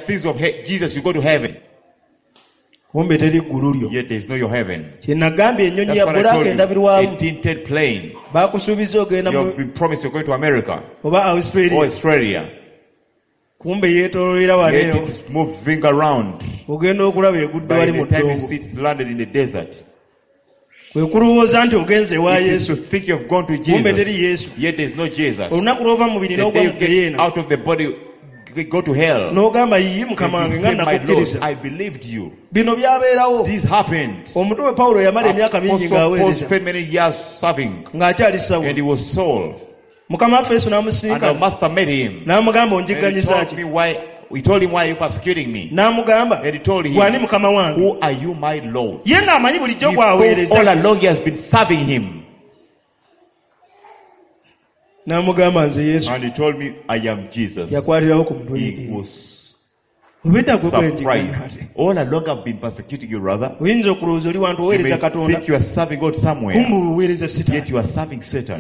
Kumbe teri ggulu lyo. Kye nagambye ennyonyi ya bbulaaka endabirwamu. Baakusuubiza ogenda mu oba Australia. Kumbe yeetooloolera wano. Moving around. Ogenda okulaba egudde wali mu ddongo. Landed in the desert. Kwe kulowooza nti ogenze wa Yesu. Think you've gone to Jesus. Kumbe teri Yesu. Yet there is no Jesus. Olunaku lw'ova mu mubiri n'ogwa mu Geyeena. Out of the body go to hell. N'ogamba yiyi Mukama wange nga nakukkiriza. I believed you. Bino byabeerawo. This happened. Omutume Pawulo yamala emyaka mingi ng'aweereza. Paul spent many years serving. Ng'akyali Sawulo. And he was Saul. Mukama waffe Yesu n'amusinkana. And our master met him. N'amugamba onjigganyiza ki? We told him, why are you persecuting me? N'amugamba. And he told him, who are you, my Lord? Ye ng'amanyi bulijjo gw'aweereza. All along he has been serving him. N'amugamba nze Yesu. And he told me, I am Jesus. Yakwalirawo ku mutwe. He was surprised. All along I've been persecuting you, brother. Oyinza okulowooza oli wantu oweereza Katonda. You may think you are serving God somewhere. Kumbe oweereza Sitaani. Yet you are serving Satan.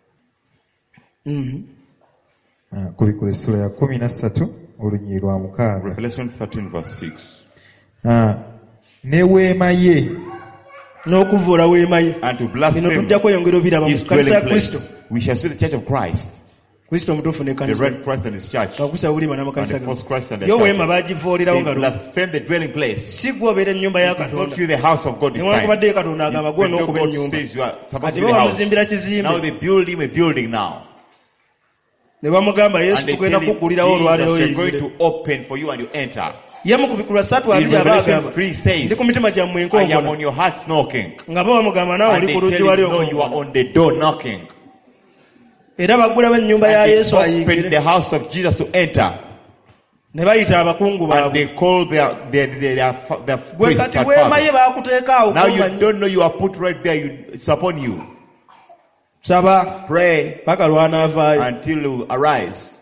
Kubikula essula ya kumi na ssatu olunyiri lwa mukaaga. Revelation thirteen verse six. Ne weema ye. N'okuvvoola weema ye. And to blaspheme. Bino tujja kweyongera obiraba mu kkanisa ya Kristo. We shall see the church of Christ. Kristo omutuufu ne kkanisa. The red Christ and his church. Kakusa bulima n'amakanisa. And the false Christ and the church. Yo weema baagivvoolerawo nga blaspheme the dwelling place. Si gwe obeera ennyumba ya Katonda. Not you the house of God this time. Newankubadde Katonda agamba gwe n'okuba ennyumba. Ate bo bamuzimbira kizimbe. Now they build him a building now. Ne bamugamba Yesu tugenda kuggulirawo olwaleero to open for you and you enter. Ye mu kubikula ssatu abiri abagamba ndi ku mitima gyammwe enkongona. I am on your hearts knocking. Nga bo bamugamba naawe oli ku luggi wali okwo. You are on the door knocking. Era baggulawo ennyumba ya Yesu ayingire. Open the house of Jesus to enter. Ne bayita abakungu baabwe. And they call their their their their gwe kati weema ye baakuteeka awo. Now you don't know you are put right there. You, it's upon you. Saba. Pray. Paka lwanaavaayo. Until you arise.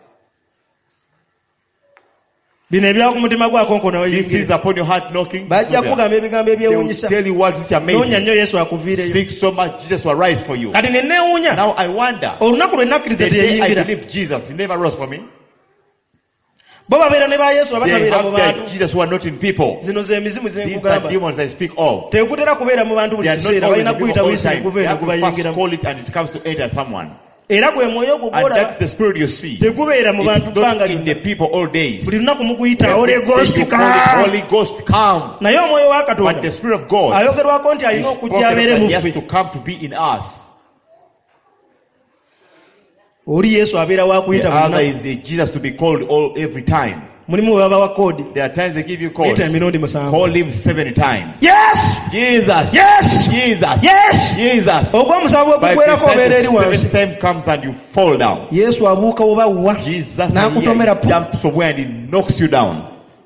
Bino ebyaka ku mutima gwako nkono weyingire. If is upon your heart knocking. Bajja kugamba ebigambo ebyewuunyisa. Tell you what is amazing. Noonya nnyo Yesu akuviireyo. Seek so much Jesus will arise for you. Kati ne neewuunya. Now I wonder. Olunaku lwe nakkiriza teyeyingira. I believe Jesus. He never rose for me. Bo babeera ne ba Yesu abatabeera mu bantu. Jesus who are not in people. Zino ze mizimu ze nkugamba. These are demons I speak of. Tekutera kubeera mu bantu buli kiseera balina kuyita buyisi okuva eno kubayingira. Call it and it comes to enter someone. Era gwe mwoyo gugora. And that's the spirit you see. Tegubeera mu bantu banga in the people all days. Buli lunaku mukuyita Holy Ghost come. Holy Ghost come. Naye omwoyo wa Katonda. But the spirit of God. Ayogerwako nti alina okujja abeere mu ffe. He has to come to be in us. Oli Yesu abeera wa kuyita buli lunaku. The other is Jesus to be called all every time. mulimu baba wa code. There are times they give you codes. emirundi musanvu. Call him seventy times. Yes! Jesus! Yes! Jesus! Yes! Jesus! Ogwo omusanvu ogukwerako obeera eri wansi. Seventh time comes and you fall down. Yesu abuuka oba wa. Jesus n'akutomera pu. jumps somewhere and he knocks you down.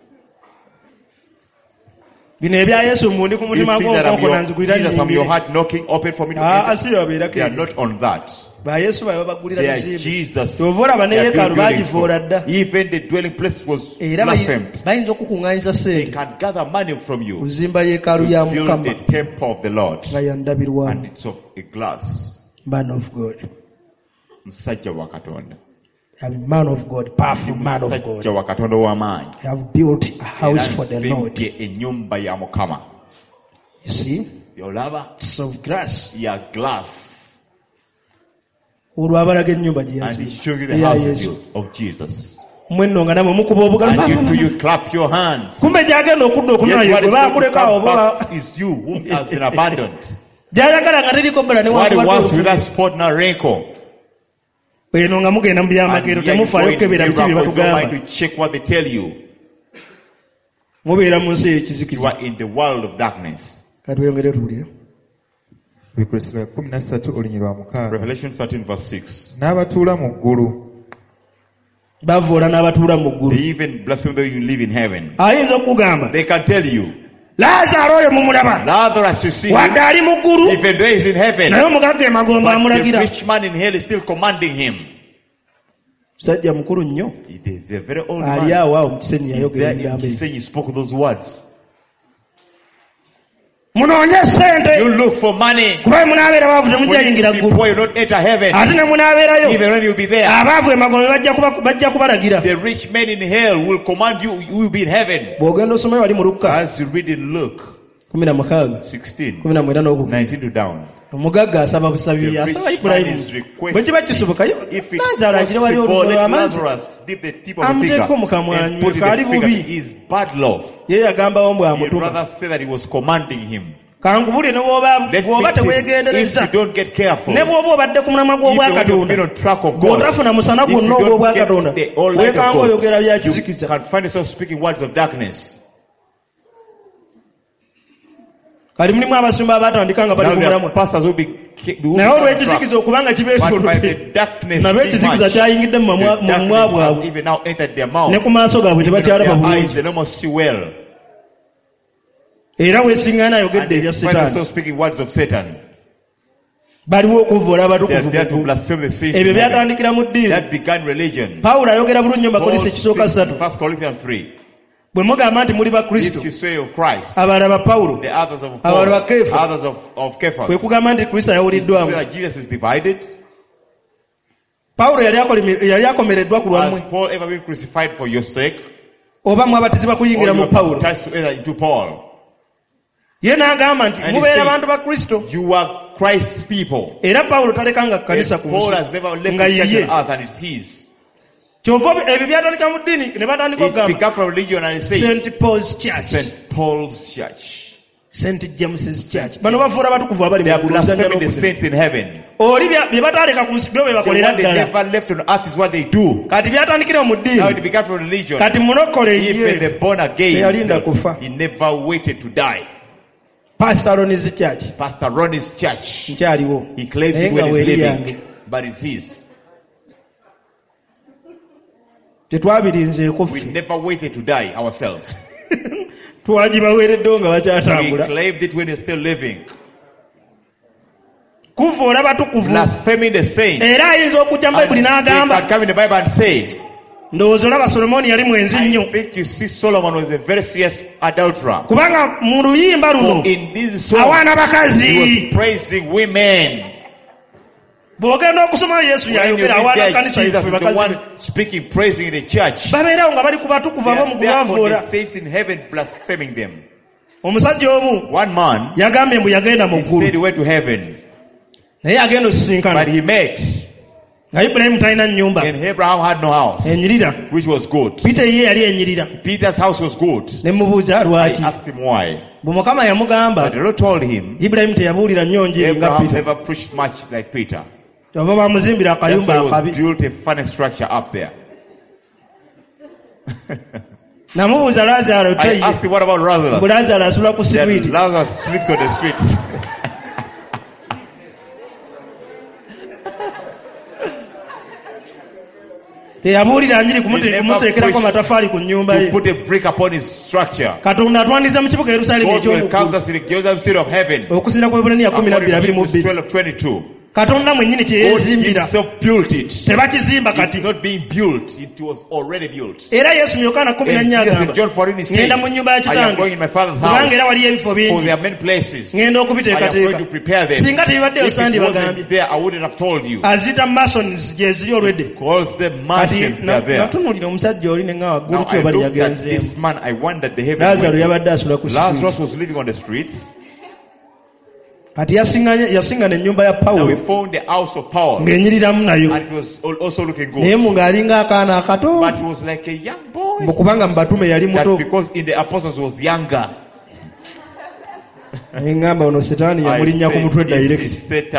Bino ebya Yesu mundi ku mutima gw'omukonko nanzigulira Jesus from your heart knocking open for me to enter. They are not on that. Ba Yesu bayo bagulira bizimbe. Jesus. Tobora bane yekalu bagivoora dda. Even the dwelling place was blasphemed. Bayinza okukungaanyiza sente. They can gather money from you. Kuzimba yekalu ya Mukama. Build the temple of the Lord. Bayandabirwa. And it's of a glass. Man of God. Musajja wa Katonda. A man of God, powerful man of God. Have built a house for the Lord. You see? It's of glass. Yeah, glass. And he showed you the house of Jesus. And you, you clap your hands. Yes, what is you whom has been abandoned. What it was without spot nor wrinkle. And yet you go to check what they tell you. You are in the world of darkness. Revelation thirteen verse six. They even blaspheme though you live in heaven. They can tell you, Lazarus, you see him, even though he's in heaven, but the rich man in hell is still commanding him. He's a very old man. He spoke those words. You look for money. When you be poor, you don't enter heaven. Even when you be there, the rich man in hell will command you, you will be in heaven. As you read in Luke sixteen, nineteen to down. The rich man is requesting, if it's possible, let Lazarus dip the tip of the finger and put it in the finger. His bad love. He'd rather say that he was commanding him. Let me tell you, if you don't get careful, if you don't be on track of God, if you don't get the all light of God, you can find yourself speaking words of darkness. Now there are pastors who will be doing but by the darkness too much, the darkness has even now entered their mouth. Even their eyes, they don't must see well. And they find themselves speaking words of Satan. They are there to blaspheme the saints. That began religion. Paul speaks in First Corinthians three. If you say of Christ, the others of Paul, others of, of Cephas, you say that Jesus is divided. Has Paul ever been crucified for your sake? Or you are baptized together into Paul? And he said, you are Christ's people. And Paul has never left the church on earth and it's his. It began from religion and it says Saint Paul's Church. Saint Paul's Church. Saint James's Church. They are blaspheming the saints in heaven. What they never left on earth is what they do. Now it began from religion. Even the born again, he never waited to die. Pastor Ronnie's church. Pastor Ronnie's church. He claims it when he's living, but it's his. We never waited to die ourselves. We claimed it when he's still living. Blaspheming the saints. And they can come in the Bible and say, I think you see Solomon was a very serious adulterer. For in this song, he was praising women. When you read there, Jesus is the one speaking, praising the church. They are there for the saints in heaven blaspheming them. One man, he said he went to heaven, but he met. And Abraham had no house, which was good. Peter's house was good. I asked him why. But the Lord told him, Abraham never preached much like Peter. That's why he was built a funny structure up there. namubuuza Lazaro I asked him, what about Lazarus? Lazaro asula ku street. Lazarus sleeps on the streets. teyabuulira njiri kumuteekerako amatafaali ku nnyumba ye. Put a brick upon his structure. Katonda atwandiza mu kibuga Yerusalemu ekyomuggulu okusinziira ku Eburaniya kumi na bbiri abiri mu bbiri. Katonda mwennyini kye yeezimbira tebakizimba kati. Era Yesu mu Yokaana kumi na nnya agamba ngenda mu nnyumba ya kitange kubanga era waliyo ebifo bingi ngenda okubiteekateeka singa tebibaddeyo sandibagambye. Azita masons gye ziri olwedde natunuulira omusajja oli nenga waggulu kyo bali yagenzeemu. Lazaro yabadde asula ku streets. Kati yasingana ennyumba ya Pawulo ng'enyiriramu nayo naye mu ng'alinga akaana akato kubanga mu batume yali muto. Engamba ono Setaani yamulinnya ku mutwe direct.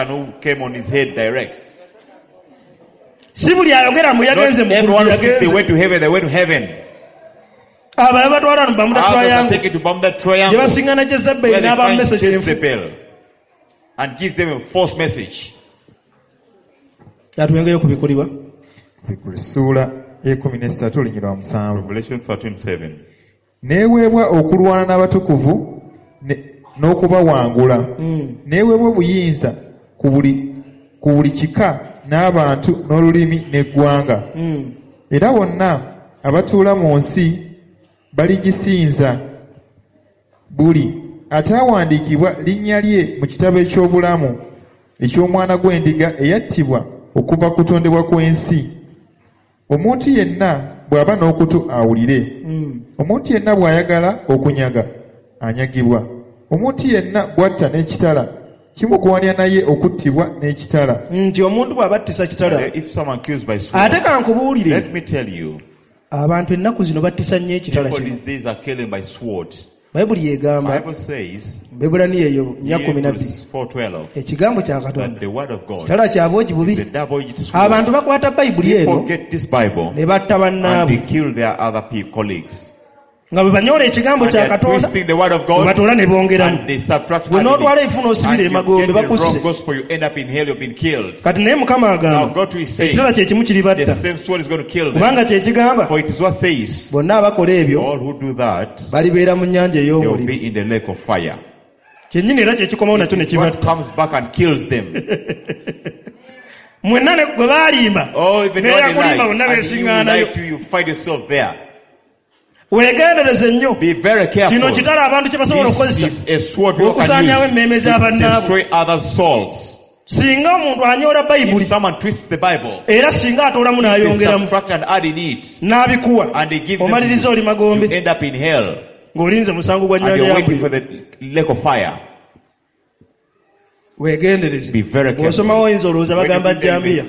Si buli ayogera mu yagenze mu ggulu yagenze. Abalala batwala mu Bermuda Triangle gye basingana Jezebeli n'aba message and gives them a false message. Yatuyengeyo kubikulibwa ssuula ekumi n'essatu olunyirwa musanvu. Revelation thirteen seven. Neeweebwa okulwana n'abatukuvu n'okubawangula. Neeweebwa obuyinza ku buli ku buli kika n'abantu n'olulimi n'eggwanga. Era bonna abatuula mu nsi baligisinza buli ataawandiikibwa linnya lye mu kitabo eky'obulamu eky'omwana gw'endiga eyattibwa okuva ku kutondebwa kw'ensi. Omuntu yenna bw'aba n'okutu awulire. Omuntu yenna bw'ayagala okunyaga anyagibwa. Omuntu yenna bw'atta n'ekitala kimugowanira naye okuttibwa n'ekitala. Nti omuntu bw'abattisa kitala ate kankubuulire abantu ennaku zino battisa nnyo ekitala kino. Bayibuli yegamba Eburaniya eyo nnya kumi na bbiri ekigambo kya Katonda kitala kyabwe bubi. Abantu bakwata Bayibuli eno ne batta bannaabwe nga bwe banyoola ekigambo kya Katonda batoola ne bongeramu. Bwe n'otwala efuna osibira emagombe bakusse. Kati naye Mukama agamba ekitala kye kimu kiribatta kubanga kye kigamba bonna abakola ebyo balibeera mu nnyanja ey'omuliro. Kyennyini era kye kikomawo nakyo ne kibatta. Mwenna ne gwe baalimba neeyakulimba bonna beesiŋŋaanayo. Weegendereze nnyo kino kitala abantu kye basobola okukozesa okusaanyaawo emmeeme z'abannaabwe. Singa omuntu anyoola Bayibuli era singa atoolamu n'ayongeramu n'abikuwa omaliriza oli magombe ng'olinze musango gwa nnyanja y'amuliro. Weegendereze bw'osomawo oyinza olowooza bagamba jjambiya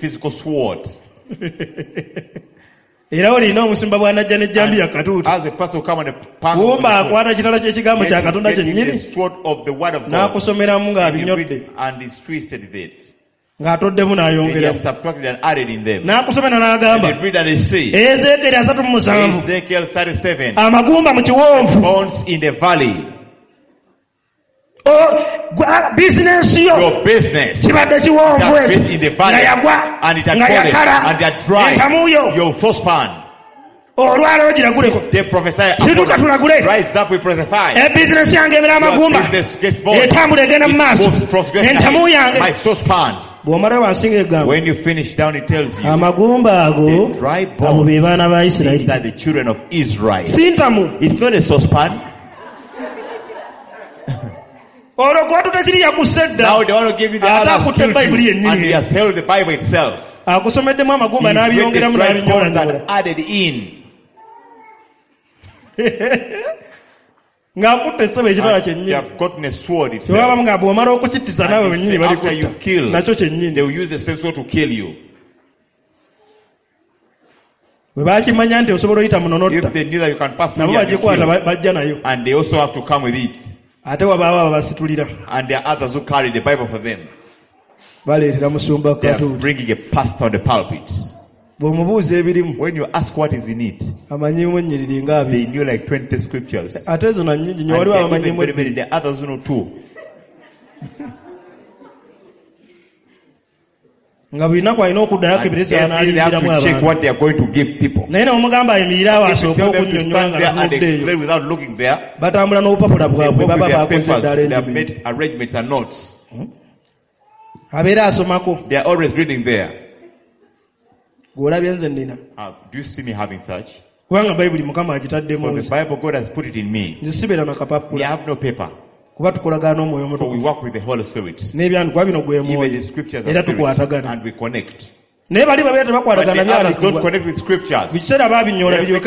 era olina omusimba bw'anajja n'ejjambiya katuuti kumba akwata kitala ky'ekigambo kya Katonda kyennyini n'akusomeramu ng'abinyodde ng'atoddemu n'ayongeramu n'akusomera n'agamba Ezeekeri asatu mu musanvu amagumba mu kiwonvu. Bizinensi yo kibadde kiwonvu nga yagwa nga yakala entamu yo olwaleero giraguleko situka tulagule ebizinensi yange emira amagumba etambula egenda mu maaso entamu yange. Bw'omala wansinga eggamba amagumba ago abo be baana ba Isirayiri si ntamu. Olwo gwatuta kiri yakusse dda ate akutte Bayibuli yennyini akusomeddemu amagumba n'abyongeramu n'abinyolanyola ng'akutte essebo ekitala kyennyini. Tewabamu nga bw'omala okukittiza naawe wennyini balikutta nakyo kyennyini. Bwe baakimanya nti osobola oyita munonotta nabo bagikwata bajja nayo. Ate wabaawo abasitulira baleetera musumba katuuti. Bringing a pastor on the pulpit. When you ask what is in it, they knew like twenty scriptures. And even very many, the others know too. And they really have to check what they are going to give people. If you tell them to stand there and explain without looking there, they walk with their papers, they have made arrangements and notes. They are always reading there. Uh, do you see me having such? For the Bible, God has put it in me. We have no paper. So we work with the Holy Spirit. Even the scriptures are spirit, and we connect. But the others don't connect with scriptures. They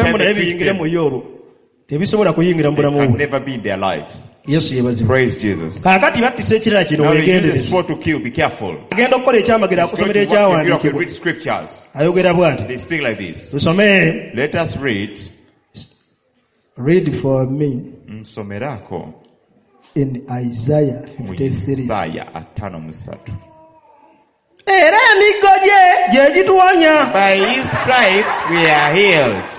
can never be in their lives. Praise Jesus. Now they use the sword to kill. Be careful. It's going to work if you read scriptures. They speak like this. Let us read. Read for me. Somerako. In Isaiah fifty-three. Isaiah atano musatu. By his stripes we are healed.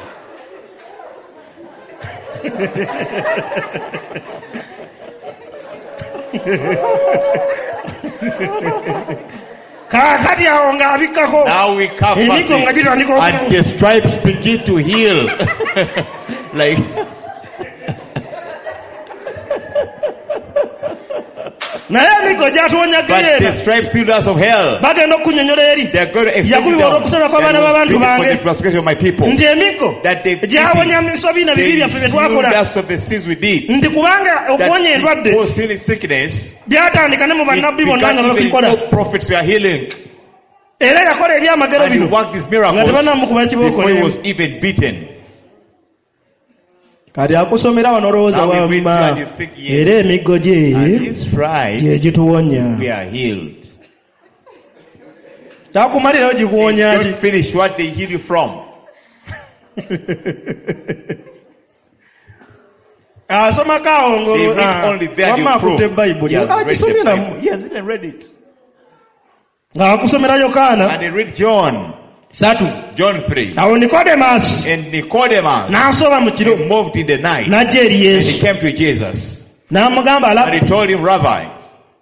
Now we come and the stripes begin to heal. Like but the stripes healed us of hell. They are going to extend it down. For the transgression of my people. That they healed us of the sins we did. That before sin is sickness, no prophets were healing. And he worked these miracles before he was even beaten. Kati akusomera wanorowooza wamma era emiggo gye gye gituwonya. Takumalirawo gikuwonya ki? Finish what they heal you from. Asomako awo ng'olwamma akutte Bayibuli agisomeramu. He has even read it. Ng'akusomera Yokaana. And he read John. Satu. John three. Awo Nicodemus. And Nicodemus. N'asooba mu kiro. He moved in the night. N'ajja eri Yesu. And he came to Jesus. N'amugamba and he told him, Rabbi.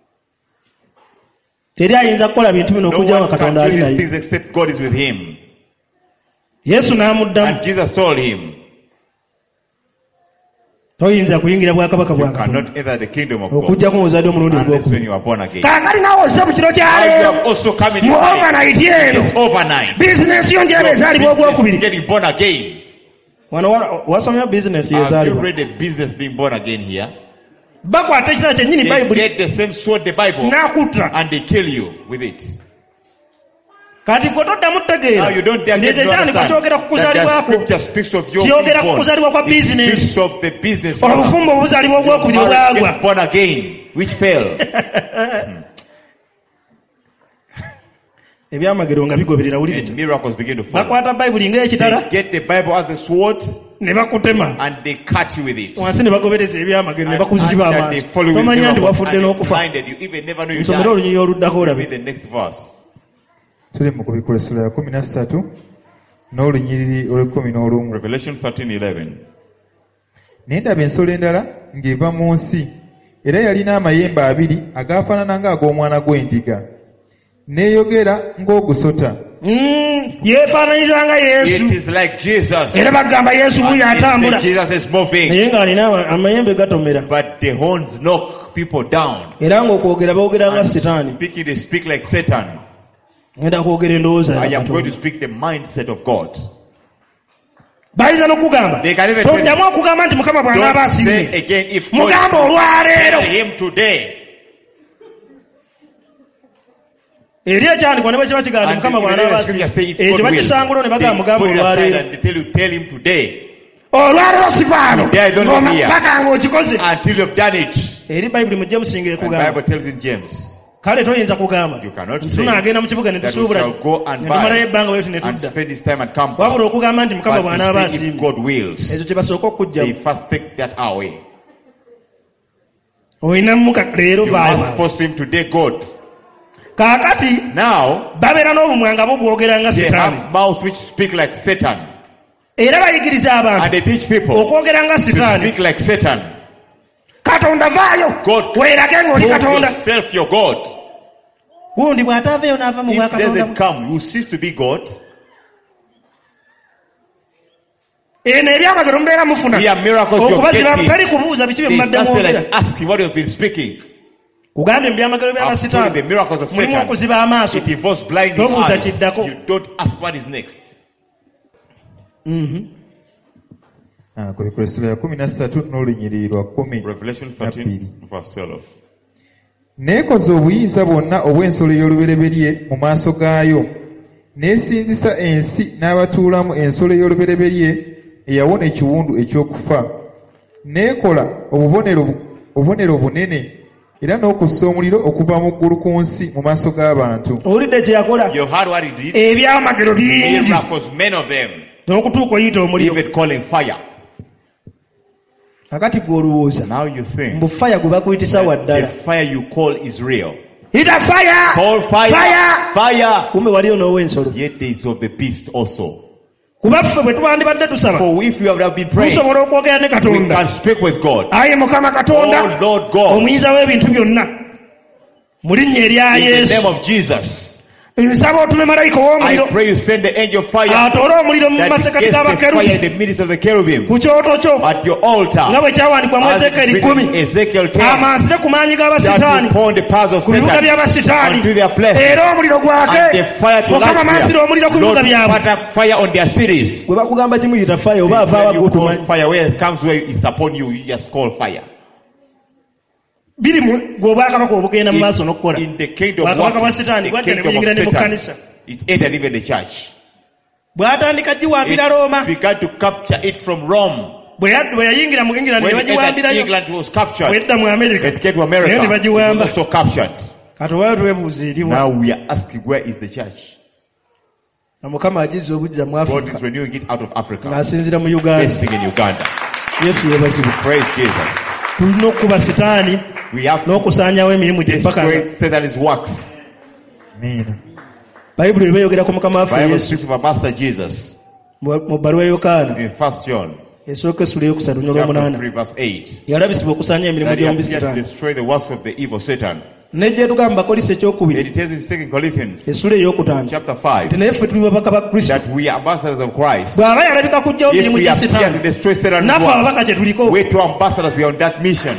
Teri ayinza kukola bintu bino okujja nga Katonda ali naye. No one can do these things except God is with him. Yesu n'amuddamu. And Jesus told him. Toyinza kuyingira bwakabaka bwa Katonda. Cannot enter the kingdom of God. Okujja kumuzadde omulundi ogwokubiri. When you are born again. Kaakati naawe ozze mu kiro kya leero. Mu overnight eno. Overnight. Business yo njaba ezaalibwa ogwokubiri. Getting born again. Wano wasomya business ezaalibwa. Have you read a business being born again here? Bakwata ekirala kyennyini Bible. They get the same sword, the Bible. N'akutta. And they kill you with it. Kati gwe toddamu tegeera. Now you don't dare get to understand that the scripture speaks of your kyogera ku kuzaalibwa kwa business. It speaks of the business. Obufumbo obuzaalibwa ogwokubiri obwagwa. Born again, which fell. Ebyamagero nga bigoberera wuli bityo. Miracles begin to follow. Bakwata Bible ng'ekitala. They get the Bible as a sword. Ne bakutema. And they cut you with it. Wansi ne bagobereza ebyamagero ne bakuziba amaaso. Tomanya nti wafudde n'okufa. Nsomera olunyiriri oluddako olabe. The next verse. Tuli mu kubikula essula ya kumi na ssatu n'olunyiriri olw'ekkumi n'olumu. Revelation thirteen eleven. Naye ndaba ensolo endala ng'eva mu nsi era yalina amayembe abiri agaafaanana ng'ag'omwana gw'endiga n'eyogera ng'ogusota. Yeefaananyiza nga Yesu. It is like Jesus. Era bagamba Yesu buyo atambula. Jesus is moving. Naye ng'alina amayembe gatomera. But the horns knock people down. Era ng'okwogera boogera nga Setaani. Speaking, they speak like Satan. Ngenda kwogera endowooza ya Katonda. I am going to speak the mindset of God. Bayinza n'okugamba. Toddamu okugamba nti Mukama bw'anaaba asiimye. Mugamba olwaleero. Tell him today. Eri ekyandikwa ne bwe kiba kigamba Mukama bw'anaaba asiimye. Ekyo bakisangula ne bagamba mugamba olwaleero. Olwaleero sifaano. Mpaka ng'okikoze. Until you've done it. Eri Bayibuli mu James ng'ekugamba. The Bible tells in James. Kale toyinza kugamba tunaagenda mu kibuga ne tusuubula ne tumalayo ebbanga wetu ne tudda wabula okugamba nti Mukama bw'anaaba asiimye ekyo kye basooka okujjamu oyina muka leero baaba Kakati now babera n'obumwanga bo bwogera nga they Setaani. have mouths which speak like Satan. Era bayigiriza abantu And they teach people okwogera nga to Setaani. speak like Satan. Katonda vaayo. God, Weerage ng'oli prove Katonda. yourself your God. Gundi bw'ataaveeyo n'ava mu If bwa it doesn't Katonda. come, you cease to be God. Eno ebyamagero mubeera mufuna. There are miracles you're Okubaziba getting. tali kubuuza biki bye They mubadde just feel mwogera. like asking what you've been speaking. Kugambye mu byamagero bya I've told you the Setaani. miracles of Mulimu Satan. okuziba amaaso. It involves blinding Tobuuza eyes. kiddako. You don't ask what is next. Mhm. Ah, kwe Kolesero ya kumi na ssatu n'olunyiriri lwa kumi Revelation na thirteen, bbiri. verse twelve. Neekoze obuyinza bwonna obw'ensolo ey'olubereberye mu maaso gaayo, n'esinzisa ensi n'abatuulamu ensolo ey'olubereberye eyawona ekiwundu eky'okufa. Neekola obubonero obubonero bunene era n'okussa omuliro okuva mu ggulu ku nsi mu maaso g'abantu. Owulidde kye yakola? You heard what he did? Ebyamagero bingi. Miracles, many of them. N'okutuuka oyita omuliro. Even calling fire. Kakati gwe olowooza. Now you think Mbu fire gwe bakuyitisa wa ddala. the fire you call is real. Ita fire! Call fire! Fire! Fire! Kumbe waliyo n'ow'ensolo. Yet there is of the beast also. Kuba ffe bwe tubandibadde tusaba. For if you have been praying, Tusobola okwogera ne we Katonda. can speak with God. Aye Mukama Katonda. Oh Lord God, Omuyinza w'ebintu byonna. Mu linnya erya in the Yesu. name of Jesus, Nsaba otume malayika I ow'omuliro. pray you send the angel of fire Atoole omuliro mu that masekati gets the fire in g'abakerubi. the midst of the cherubim Ku kyoto kyo. at your altar. Nga bwe kyawandiikwa mu As Ezekiel it's written in kumi. Ezekiel ten, Amansire ku maanyi that g'abasitaani. will pour the powers of Ku bibuga Satan by'abasitaani. unto their place, Era omuliro and gwake. the fire to Mukama light maansire them. omuliro ku Lord, bibuga byabwe. put up fire on their cities. Bwe bakugamba kimuyita fire oba ava When you waggulu call tumanyi. fire, where it comes where it's upon you, you just call fire. Biri mu gw'obwakabaka obugenda mu maaso n'okukola. In the kingdom Bwakabaka bwa of Setaani the bwajja ne kingdom buyingira of ne mu Satan, kkanisa. it entered even the church. Bw'atandika giwambira Roma. It began to capture it from Rome. Bwe yaddu bwe yayingira mu England ne When it entered bagiwambirayo. England, it was captured. Bw'edda mu America. It came to Naye ne America, it bagiwamba. was also captured. Kati olwayo twebuuza eriwa. Now we are asking, where is the church? Na Mukama agizza obujja mu God Africa. is renewing it out of Africa. Ng'asinziira mu Uganda. Blessing in Uganda. Yesu yeebazibwe. Praise Jesus. Tulina okuba Setaani We have to n'okusaanyawo emirimu gye mpaka. destroy Satan's works. Amiina. Bayibuli eba eyogera ku Mukama waffe Bible Yesu. speaks of our Master Jesus Mu mu bbaluwa ya Yokaana. in First John Esooka essula ey'okusatu chapter n'olw'omunaana. three verse eight. Yalabisibwa okusaanya emirimu That he gy'omubi appeared to Setaani. destroy the works of the evil Satan. Nejja tugamba Bakolisi And ekyokubiri. it tells in Second Corinthians Essula ey'okutaano. chapter five Nti naye ffe tuli babaka ba Kristo. that we are ambassadors of Christ. Bw'aba yalabika kuggyawo If emirimu we gya appear to Setaani. destroy Satan's Naffe works, ababaka gye tuliko. we're two ambassadors, we are on that mission.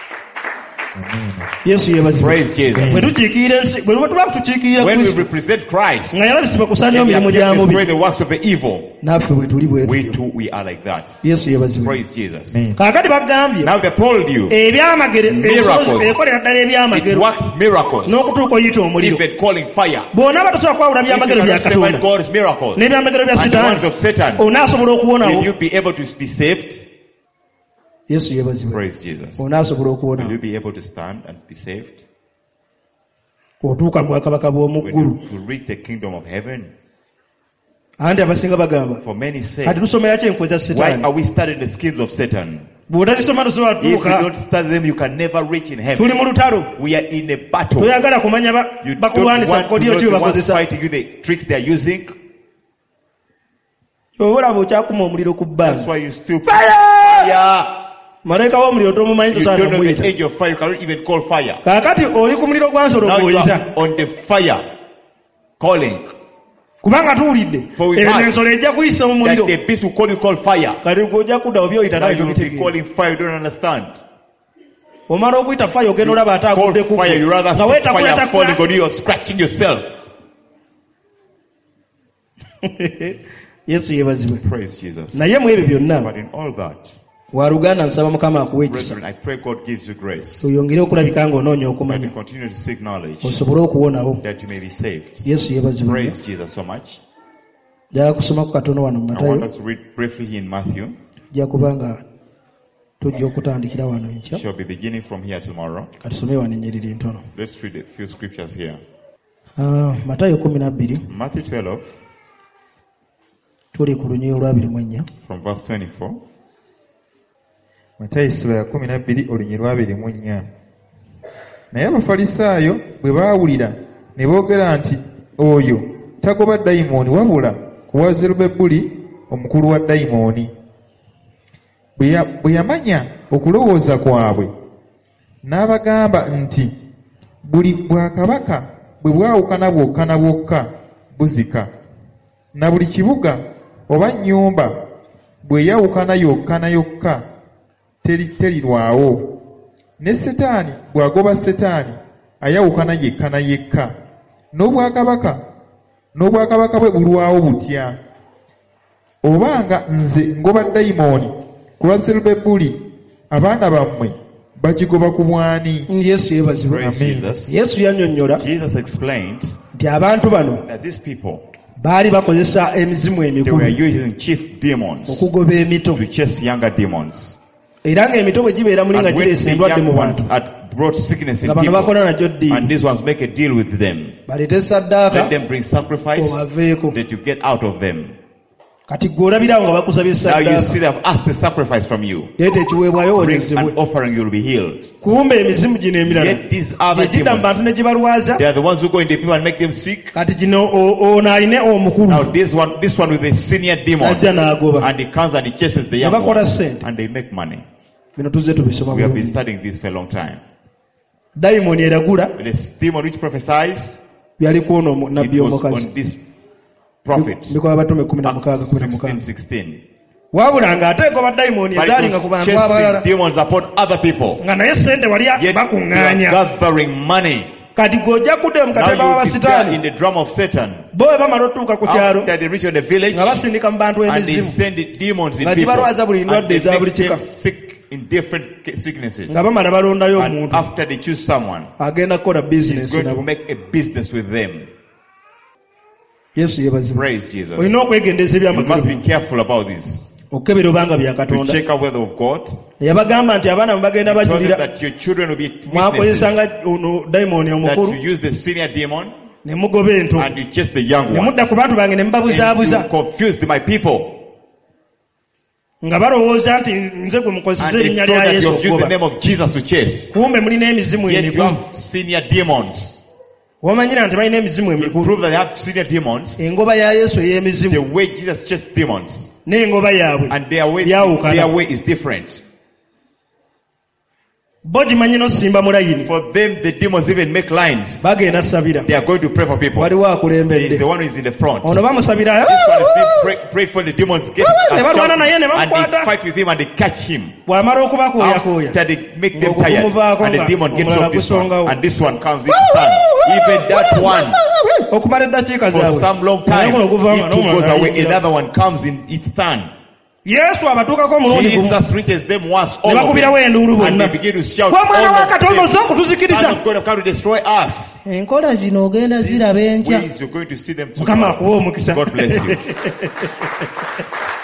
Yesu yeebazibwe. Praise Jesus. Bwe tukiikirira ensi, bwe tuba tukiikirira When we Kristo. represent Christ, Nga yalabisibwa kusaanyawo and we emirimu appear gya to mubi. destroy the works of the evil, Naffe bwe tuli bwe we tutyo. too, we are like that. Yesu yeebazibwe. Praise Jesus. Amiina. Kaakati bagambye Now they told you, ebyamagero Miracles. ekolera ddala it ebyamagero works miracles, n'okutuuka oyita omuliro. even calling fire. Bw'onaaba tosobola kwawula If you byamagero bya cannot separate Katonda God's miracles n'ebyamagero bya and the ones Setaani, of Satan, onaasobola okuwonawo. will you be able to be saved? Yesu yeebazibwe. Praise Jesus. Onaasobola Will okuwonawo. you be able to stand and be saved? Otuuka mu bwakabaka bw'omu When ggulu. you will reach the kingdom of heaven. Anti abasinga bagamba. For many say, Kati tusomera ki enkwe za why Setaani? are we studying the schemes of Satan? Bw'otazisoma tosobola If you tutuuka. don't study them, you can never reach in heaven. Tuli mu lutalo. We are in a battle. Toyagala kumanya ba- You don't bakulwanisa want to kodiyo know ki the ones bakozesa. fighting you, the tricks they are using. Oba olaba okyakuma omuliro ku That's bbanga. why you still Fire! fire. Malayika w'omuliro tomumanyi You tosaana don't know the kumuyita. age of fire. You cannot even call fire. Kaakati oli ku muliro gwa nsolo Now you gw'oyita. are on the fire calling. Kubanga tuwulidde. For we Eyo heard ensolo ejja kuyisa mu That muliro. the beast will call you call fire. Kati gw'ojja kudda oba oyita Now nayo you will be tobitegeera. calling fire. You don't understand. Omala okuyita fire ogenda olaba ate Call agudde ku fire. You rather nga see weetakula fire falling takula. on you. You're scratching yourself. Yesu yeebazibwe. Praise Jesus. Naye mu ebyo byonna But in all that, waluganda nsaba Mukama akuwe ekisa. brethren, I pray God gives you grace. Oyongere okulabika ng'onoonya That you okumanya. continue to seek knowledge. Osobole okuwonawo. That you may be saved. Yesu yeebazibwe. Praise Jesus so much. Njagala kusoma ku katono wano mu I want Matayo. us to read briefly here in Matthew. Jja kubanga tujja okutandikira wano enkya. Shall be beginning from here tomorrow. Katusome wano ennyiriri ntono. Let's read a few scriptures here. Ah, Matayo kumi na bbiri Matthew twelve tuli ku lunyiri olwabiri mu ennya. from verse twenty-four. Matayo essula ya kumi na bbiri olunyiri lwabiri mu nnya. Naye Abafalisaayo bwe baawulira ne boogera nti oyo tagoba dayimooni wabula kuwa Zerubabuli omukulu wa dayimooni. Bwe yamanya okulowooza kwabwe n'abagamba nti buli bwakabaka bwe bwawukana bwokka na bwokka buzika, na buli kibuga oba nnyumba bwe yawukana yokka na yokka terirwawo. Ne Setaani bw'agoba Setaani ayawukana yekka na yekka, n'obwakabaka n'obwakabaka bwe bulwawo butya. Obanga nze ngoba dayimooni ku lwa Zerubabuli, abaana bammwe bagigoba ku bwani? Yesu yebazibwe. Yesu yannyonnyola nti abantu bano baali bakozesa emizimu emikulu okugoba emito, era ng'emito bwe gibeera muli nga gireesa endwadde mu bantu nga bano bakola najyo ddiini, baleete saddaaka obaveeko. Kati gwe olabirawo nga bakusabye saddaaka, leeta ekiweebwayo wonyezebwe. Kumbe emizimu gino emirala gyegidda mu bantu ne gibalwaza, kati gino ono alina omukulu ajja n'agoba, ne bakola ssente. Bino tuzze tubisoma bulungi. Dayimooni eragula yali kw'ono nabbi omukazi, Bikola Batume kumi na mukaaga kumi na mukaaga. Wabula ng'ate egoba dayimooni ezaalinga ku bantu abalala, nga naye ssente wali bakuŋŋaanya. Kati g'ojja kudde mu katemba w'abasitaani, bo bwe bamala otuuka ku kyalo nga basindika mu bantu emizimu nga gibalwaza buli ndwadde eza buli kika, nga bamala balondayo omuntu agenda kukola bizinesi nabo. Yesu yebazibwe. Olina okwegendereza eby'amakulu, okukebera obanga bya Katonda. Yabagamba nti abaana mwe bagenda bajulira, mwakozesanga ono dayimooni omukulu ne mugoba ento, ne mudda ku bantu bange ne mubabuzaabuza nga balowooza nti nze gwe mukozesa erinnya lya Yesu okugoba. Kumbe mulina emizimu emikulu. Wamanyira nti balina emizimu emikulu. Engoba ya Yesu ey'emizimu n'engoba yaabwe byawukana. Bo gimanyi n'osimba mu layini, bagenda sabira. Waliwo akulembedde, ono bamusabira, ne balwana naye ne bamukwata. Bw'amala okubakooyakooya okumuvaako ng'omulala gusongawo, okumala eddakiika zaabwe. Yesu abatuukako omulundi gumu ne bakubirawo enduulu bonna, wamwana wa Katonda ozze okutuzikiriza. Enkola zino ogenda ziraba enkya. Mukama akuwe omukisa.